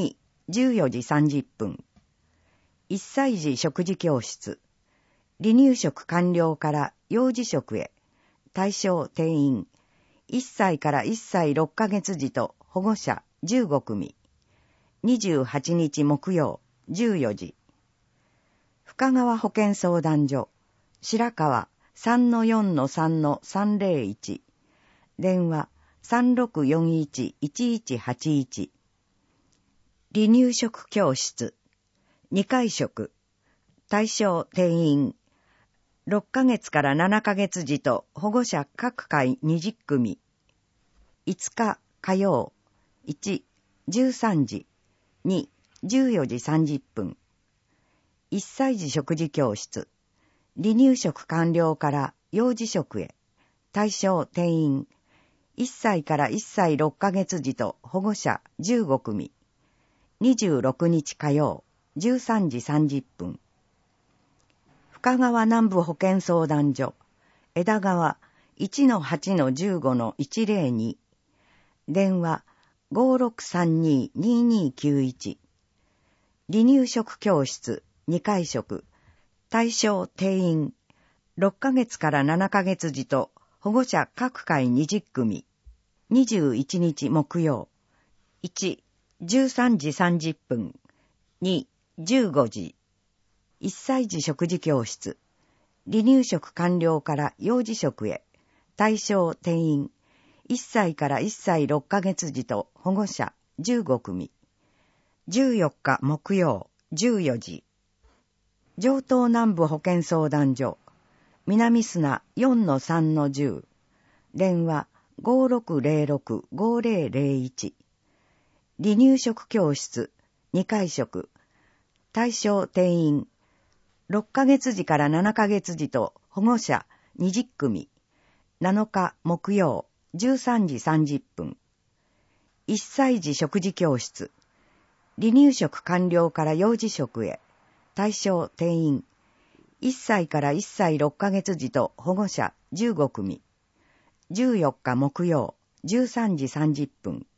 じゅうよじさんじゅっぷん。いっさい児食事教室。離乳食完了から幼児食へ。対象定員。いっさいからいっさいろっかげつ児と保護者じゅうごくみ。にじゅうはちにち木曜じゅうよじ。深川保健相談所。白川 さんのよんのさんのさんぜろいち。電話 さんろくよんいちいちいちはちいち。離乳食教室。にかい食。対象定員。ろっかげつからななかげつ児と保護者各回にじゅっくみ。いつか火曜。いち、じゅうさんじ。に、じゅうよじさんじゅっぷん。いっさい児食事教室。離乳食完了から幼児食へ。対象定員。いっさいからいっさいろっかげつ児と保護者じゅうごくみ。にじゅうろくにち火曜、じゅうさんじさんじゅっぷん。深川南部保健相談所。枝川 いちのはちのじゅうごのいちぜろに。電話 ごろくさんにににきゅういち。離乳食教室にかい食。対象定員。ろっかげつからななかげつ児と保護者各回にじゅっくみ。にじゅういちにち木曜。いち、じゅうさんじさんじゅっぷん。に、じゅうごじ。いっさい児食事教室。離乳食完了から幼児食へ。対象定員。いっさいからいっさいろっかげつ児と保護者じゅうごくみ。じゅうよっか木曜じゅうよじ。上東南部保健相談所。南砂 よんのさんのじゅう。電話 ごろくぜろろくごぜろぜろいち。離乳食教室にかい食。対象定員。ろっかげつ児からななかげつ児と保護者にじゅっくみ。なのか木曜じゅうさんじさんじゅっぷん。いっさい児食事教室。離乳食完了から幼児食へ。対象定員。いっさいからいっさいろっかげつ児と保護者じゅうごくみ。じゅうよっか木曜じゅうさんじさんじゅっぷん。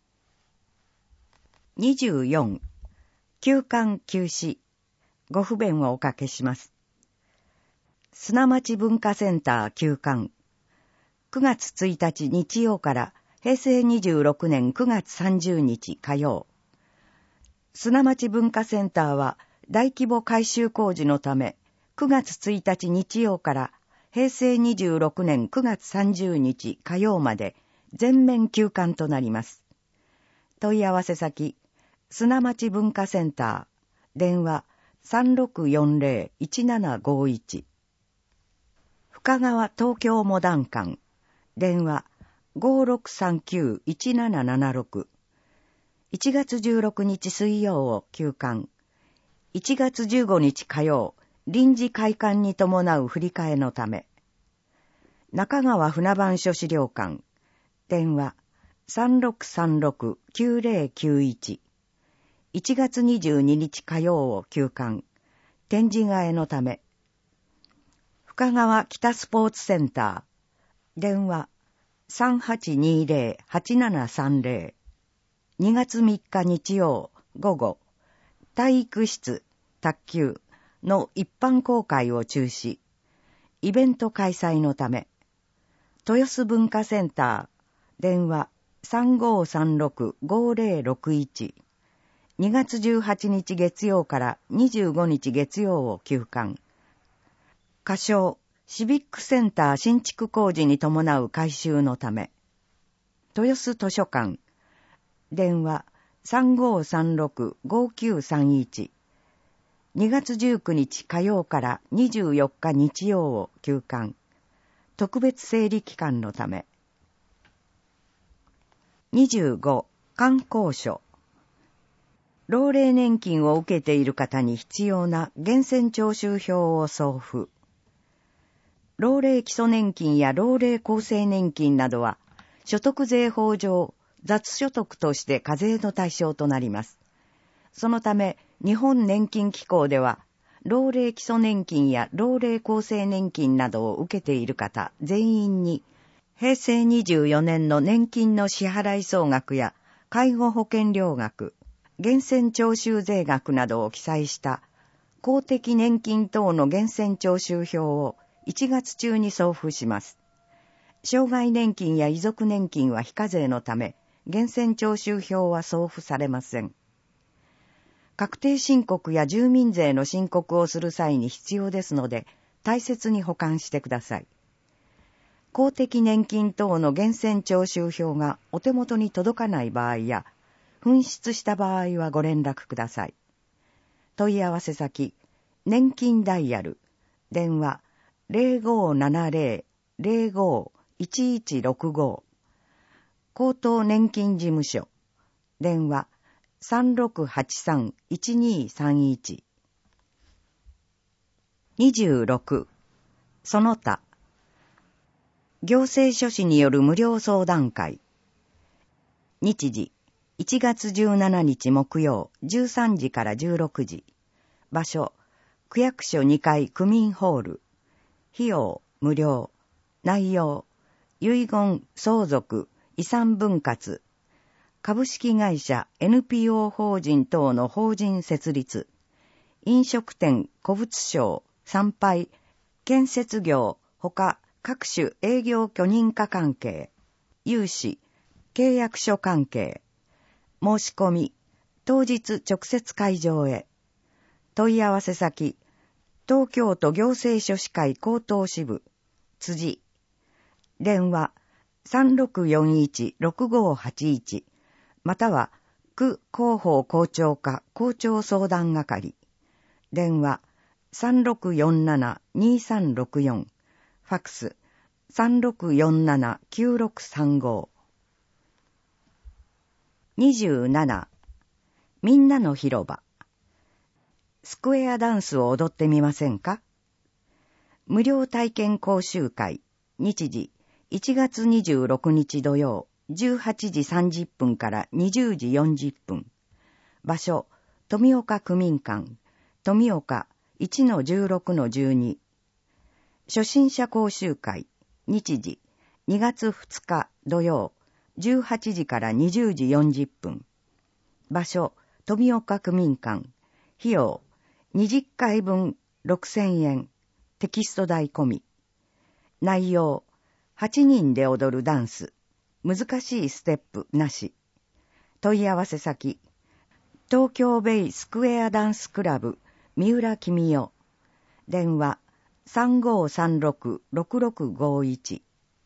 にじゅうよん。休館休止。ご不便をおかけします。砂町文化センター休館。くがつついたち日曜からへいせいにじゅうろくねんくがつさんじゅうにち火曜。砂町文化センターは大規模改修工事のため、くがつついたち日曜からへいせいにじゅうろくねんくがつさんじゅうにち火曜まで全面休館となります。問い合わせ先、砂町文化センター、電話 さんろくよんぜろいちななごいち。深川東京モダン館、電話 ごろくさんきゅういちななななろく。いちがつじゅうろくにち水曜を休館。いちがつじゅうごにち火曜、臨時開館に伴う振り替えのため。中川船番所資料館、電話 さんろくさんろくきゅうぜろきゅういち。いちがつにじゅうににち火曜を休館。展示替えのため。深川北スポーツセンター、電話 さんはちにぜろはちななさんぜろ。にがつみっか日曜午後、体育室、卓球の一般公開を中止。イベント開催のため。豊洲文化センター、電話 さんごさんろくごぜろろくいち。にがつじゅうはちにち月曜からにじゅうごにち月曜を休館。仮称シビックセンター新築工事に伴う改修のため。豊洲図書館、電話 さんごさんろくごきゅうさんいち。にがつじゅうくにち火曜からにじゅうよっか日曜を休館。特別整理期間のため。にじゅうご、観光所。老齢年金を受けている方に必要な源泉徴収票を送付。老齢基礎年金や老齢厚生年金などは、所得税法上、雑所得として課税の対象となります。そのため、日本年金機構では、老齢基礎年金や老齢厚生年金などを受けている方全員に、へいせいにじゅうよねんの年金の支払い総額や介護保険料額、 源泉徴収税額などを記載した公的年金等の源泉徴収表をいちがつ中に送付します。障害年金や遺族年金は非課税のため、源泉徴収票は送付されません。確定申告や住民税の申告をする際に必要ですので、大切に保管してください。公的年金等の源泉徴収票がお手元に届かない場合や、紛失した場合はご連絡ください。問い合わせ先、年金ダイヤル、電話 ゼロごーななゼロ ゼロごーいちいちろくご、高等年金事務所、電話 さんろくはちさんいちにさんいち。にじゅうろく、その他、行政書士による無料相談会。日時、いちがつじゅうしちにち木曜じゅうさんじからじゅうろくじ。場所、区役所にかい区民ホール。費用、無料。内容、遺言、相続、遺産分割。株式会社 エヌピーオー 法人等の法人設立。飲食店、古物商、参拝、建設業、ほか各種営業許認可関係。融資、契約書関係。申し込み、当日直接会場へ。問い合わせ先、東京都行政書士会高等支部、辻。電話、さんろくよんいちろくごはちいち、または、区広報校長課校長相談係。電話、さんろくよんななにさんろくよん、ファックス、さんろくよんななきゅうろくさんご。にじゅうなな、みんなの広場。スクエアダンスを踊ってみませんか？無料体験講習会。日時、いちがつにじゅうろくにち土曜、じゅうはちじさんじゅっぷんからにじゅうじよんじゅっぷん。場所、富岡区民館、富岡 いちのじゅうろくのじゅうに。初心者講習会。日時、にがつふつか土曜、じゅうはちじからにじゅうじよんじゅっぷん。場所、富岡区民館。費用、にじゅっかいぶんろくせんえん。テキスト代込み。内容、はちにんで踊るダンス。難しいステップなし。問い合わせ先、東京ベイスクエアダンスクラブ、三浦君代。電話、さんごーさんろくろくろくごいち。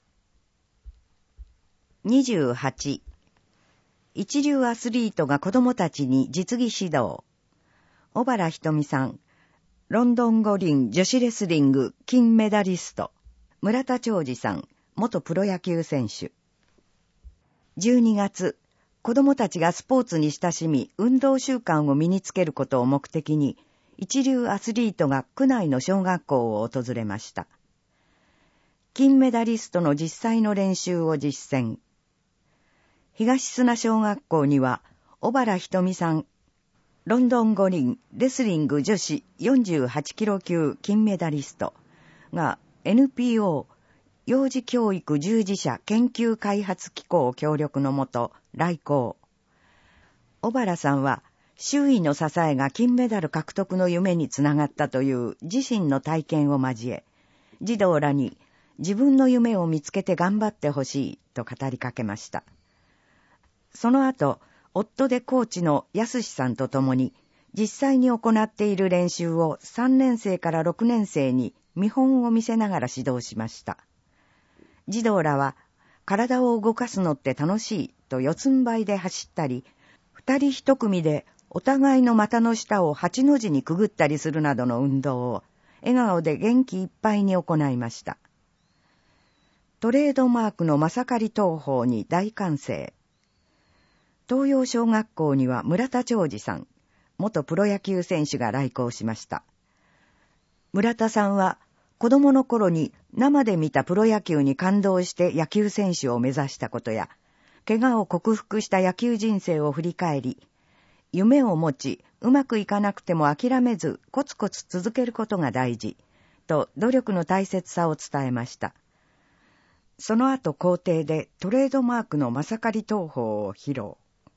にじゅうはち、一流アスリートが子供たちに実技指導。小原ひとみさん、ロンドン五輪女子レスリング金メダリスト。村田兆治さん、元プロ野球選手。じゅうにがつ、子供たちがスポーツに親しみ、運動習慣を身につけることを目的に、一流アスリートが区内の小学校を訪れました。金メダリストの実際の練習を実践。東砂小学校には、小原ひとみさん、ロンドン五輪レスリング女子よんじゅうはちキロ級金メダリストが エヌピーオー 幼児教育従事者研究開発機構協力のもと来校。小原さんは周囲の支えが金メダル獲得の夢につながったという自身の体験を交え、児童らに自分の夢を見つけて頑張ってほしいと語りかけました。その後、夫でコーチの安さんと共に実際に行っている練習をさんねんせいからろくねんせいに見本を見せながら指導しました。児童らは体を動かすのって楽しいと四つん這いで走ったり、二人一組でお互いの股の下を八の字にくぐったりするなどの運動を笑顔で元気いっぱいに行いました。トレードマークのまさかり投法に大歓声。東洋小学校には村田兆治さん、元プロ野球選手が来校しました。村田さんは子供の頃に生で見たプロ野球に感動して野球選手を目指したことや、怪我を克服した野球人生を振り返り、夢を持ち、うまくいかなくても諦めずコツコツ続けることが大事、と努力の大切さを伝えました。その後校庭でトレードマークのまさかり投法を披露。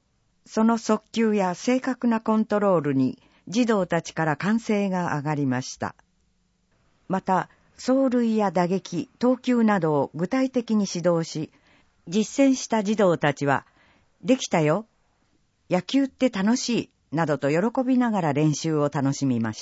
その速球や正確なコントロールに児童たちから歓声が上がりました。また、走塁や打撃、投球などを具体的に指導し、実践した児童たちは、できたよ、野球って楽しい、などと喜びながら練習を楽しみました。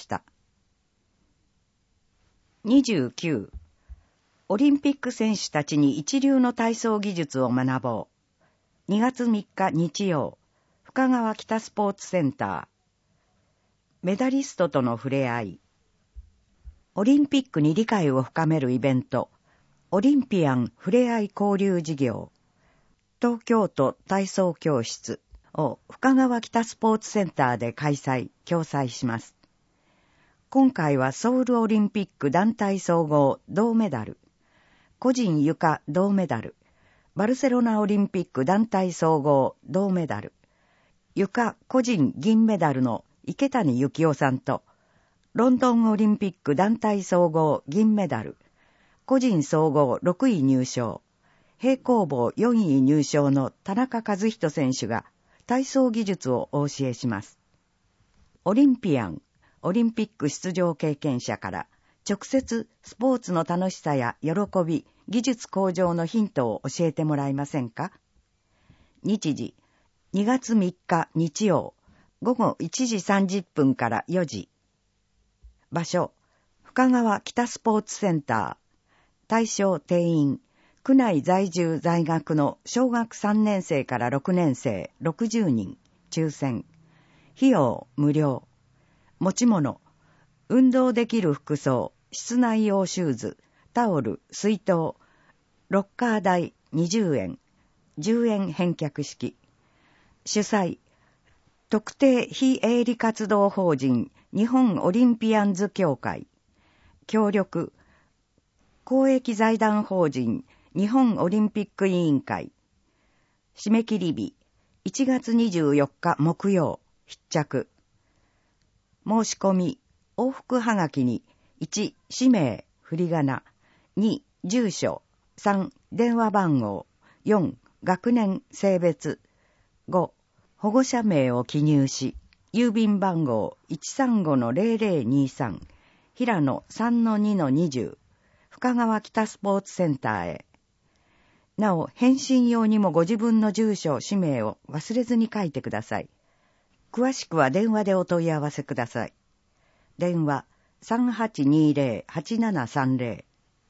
にじゅうきゅう、オリンピック選手たちに一流の体操技術を学ぼう。にがつみっか日曜、深川北スポーツセンター。メダリストとの触れ合い。オリンピックに理解を深めるイベント、オリンピアンふれあい交流事業、東京都体操教室を深川北スポーツセンターで開催、共催します。今回はソウルオリンピック団体総合銅メダル、個人床銅メダル、バルセロナオリンピック団体総合銅メダル、床個人銀メダルの池谷幸雄さんと、ロンドンオリンピック団体総合銀メダル、個人総合ろくい入賞、平行棒よんい入賞の田中和人選手が体操技術をお教えします。オリンピアン、オリンピック出場経験者から直接スポーツの楽しさや喜び、技術向上のヒントを教えてもらえませんか？日時、にがつみっか日曜、ごごいちじさんじゅっぷんからよじ。場所、深川北スポーツセンター。対象定員、区内在住在学の小学さんねん生からろくねん生ろくじゅうにん、抽選。費用無料。持ち物、運動できる服装、室内用シューズ、タオル、水筒、ロッカー代にじゅうえん、じゅうえん返却式。主催、特定非営利活動法人日本オリンピアンズ協会。協力、公益財団法人日本オリンピック委員会。締め切り日、いちがつにじゅうよっか木曜、必着。申し込み、往復はがきに、いち、氏名、振り仮名、に、住所、さん、電話番号、よん、学年、性別、ご、保護者名を記入し、郵便番号 いちさんごのゼロゼロにさん、平野 さんのにのにじゅう、深川北スポーツセンターへ。なお、返信用にもご自分の住所、氏名を忘れずに書いてください。詳しくは電話でお問い合わせください。電話 さんはちにゼロ はちななさんゼロ。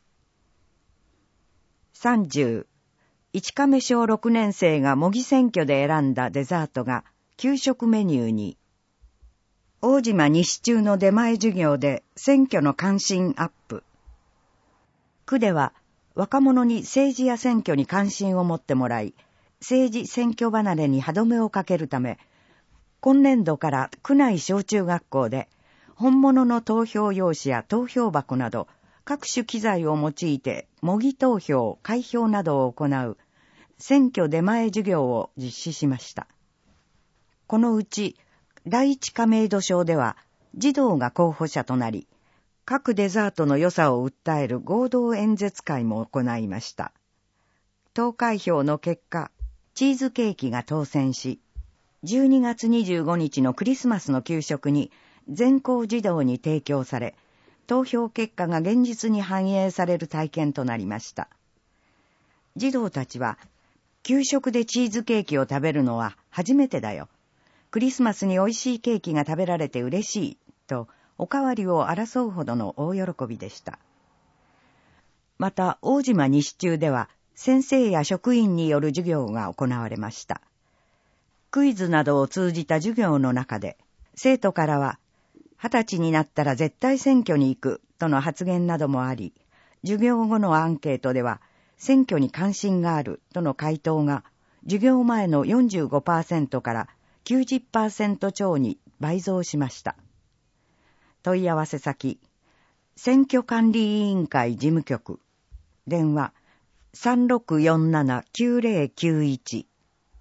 さんじゅう、一亀小ろくねん生が模擬選挙で選んだデザートが給食メニューに。大島西中の出前授業で選挙の関心アップ。区では若者に政治や選挙に関心を持ってもらい、政治選挙離れに歯止めをかけるため、今年度から区内小中学校で本物の投票用紙や投票箱など各種機材を用いて模擬投票、開票などを行う選挙出前授業を実施しました。このうち第一亀戸小では児童が候補者となり、各デザートの良さを訴える合同演説会も行いました。投開票の結果、チーズケーキが当選し、じゅうにがつにじゅうごにちのクリスマスの給食に全校児童に提供され、投票結果が現実に反映される体験となりました。児童たちは、給食でチーズケーキを食べるのは初めてだよ。クリスマスに美味しいケーキが食べられて嬉しい、とおかわりを争うほどの大喜びでした。また、大島西中では、先生や職員による授業が行われました。クイズなどを通じた授業の中で、生徒からは、二十歳になったら絶対選挙に行くとの発言などもあり、授業後のアンケートでは、選挙に関心があるとの回答が、授業前の よんじゅうごパーセント から きゅうじゅっパーセント 超に倍増しました。問い合わせ先、選挙管理委員会事務局、電話 さんろくよんななきゅうゼロきゅういち。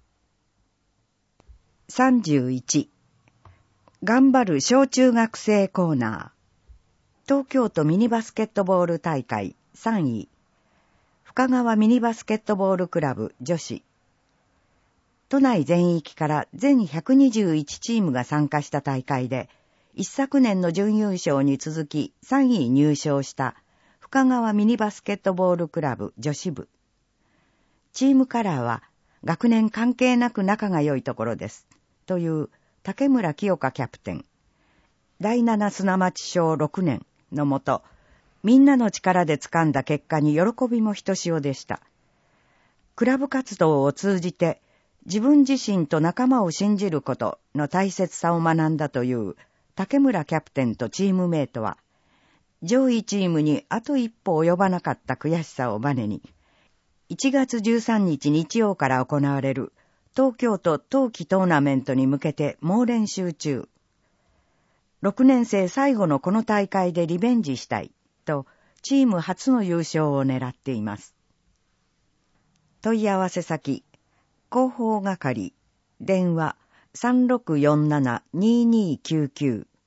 さんじゅういち、頑張る小中学生コーナー。東京都ミニバスケットボール大会さんい、深川ミニバスケットボールクラブ女子。 都内全域から全ひゃくにじゅういちチームが参加した大会で、一昨年の準優勝に続きさんい入賞した深川ミニバスケットボールクラブ女子部。チームカラーは学年関係なく仲が良いところです。という竹村清香キャプテン。だいなな砂町小ろくねんのもと、みんなの力で掴んだ結果に喜びもひとしおでした。クラブ活動を通じて自分自身と仲間を信じることの大切さを学んだという竹村キャプテンとチームメイトは、上位チームにあと一歩及ばなかった悔しさをバネに、いちがつじゅうさんにち日曜から行われる東京都冬季トーナメントに向けて猛練習中。ろくねん生最後のこの大会でリベンジしたいと、チーム初の優勝を狙っています。問い合わせ先、広報係、電話 さんろくよんななにーにーきゅうきゅう。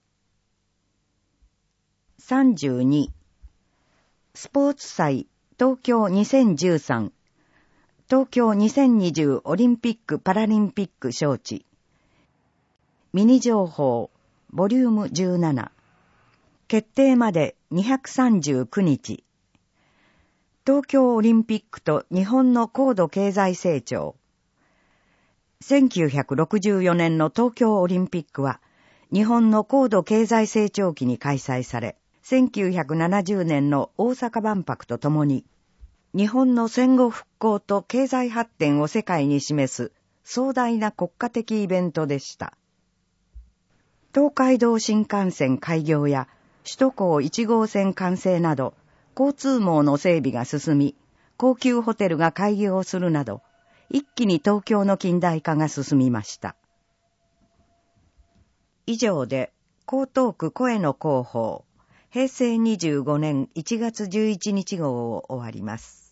さんじゅうに、スポーツ祭東京にせんじゅうさん、東京にせんにじゅうオリンピック・パラリンピック招致。ミニ情報、ボリュームじゅうなな。決定までにひゃくさんじゅうくにち。東京オリンピックと日本の高度経済成長。せんきゅうひゃくろくじゅうよねんの東京オリンピックは、日本の高度経済成長期に開催され、せんきゅうひゃくななじゅうねんの大阪万博とともに、日本の戦後復興と経済発展を世界に示す壮大な国家的イベントでした。東海道新幹線開業や首都高いちごうせん完成など、交通網の整備が進み、高級ホテルが開業するなど、一気に東京の近代化が進みました。以上で、江東区声の広報、へいせいにじゅうごねんいちがつじゅういちにち号を終わります。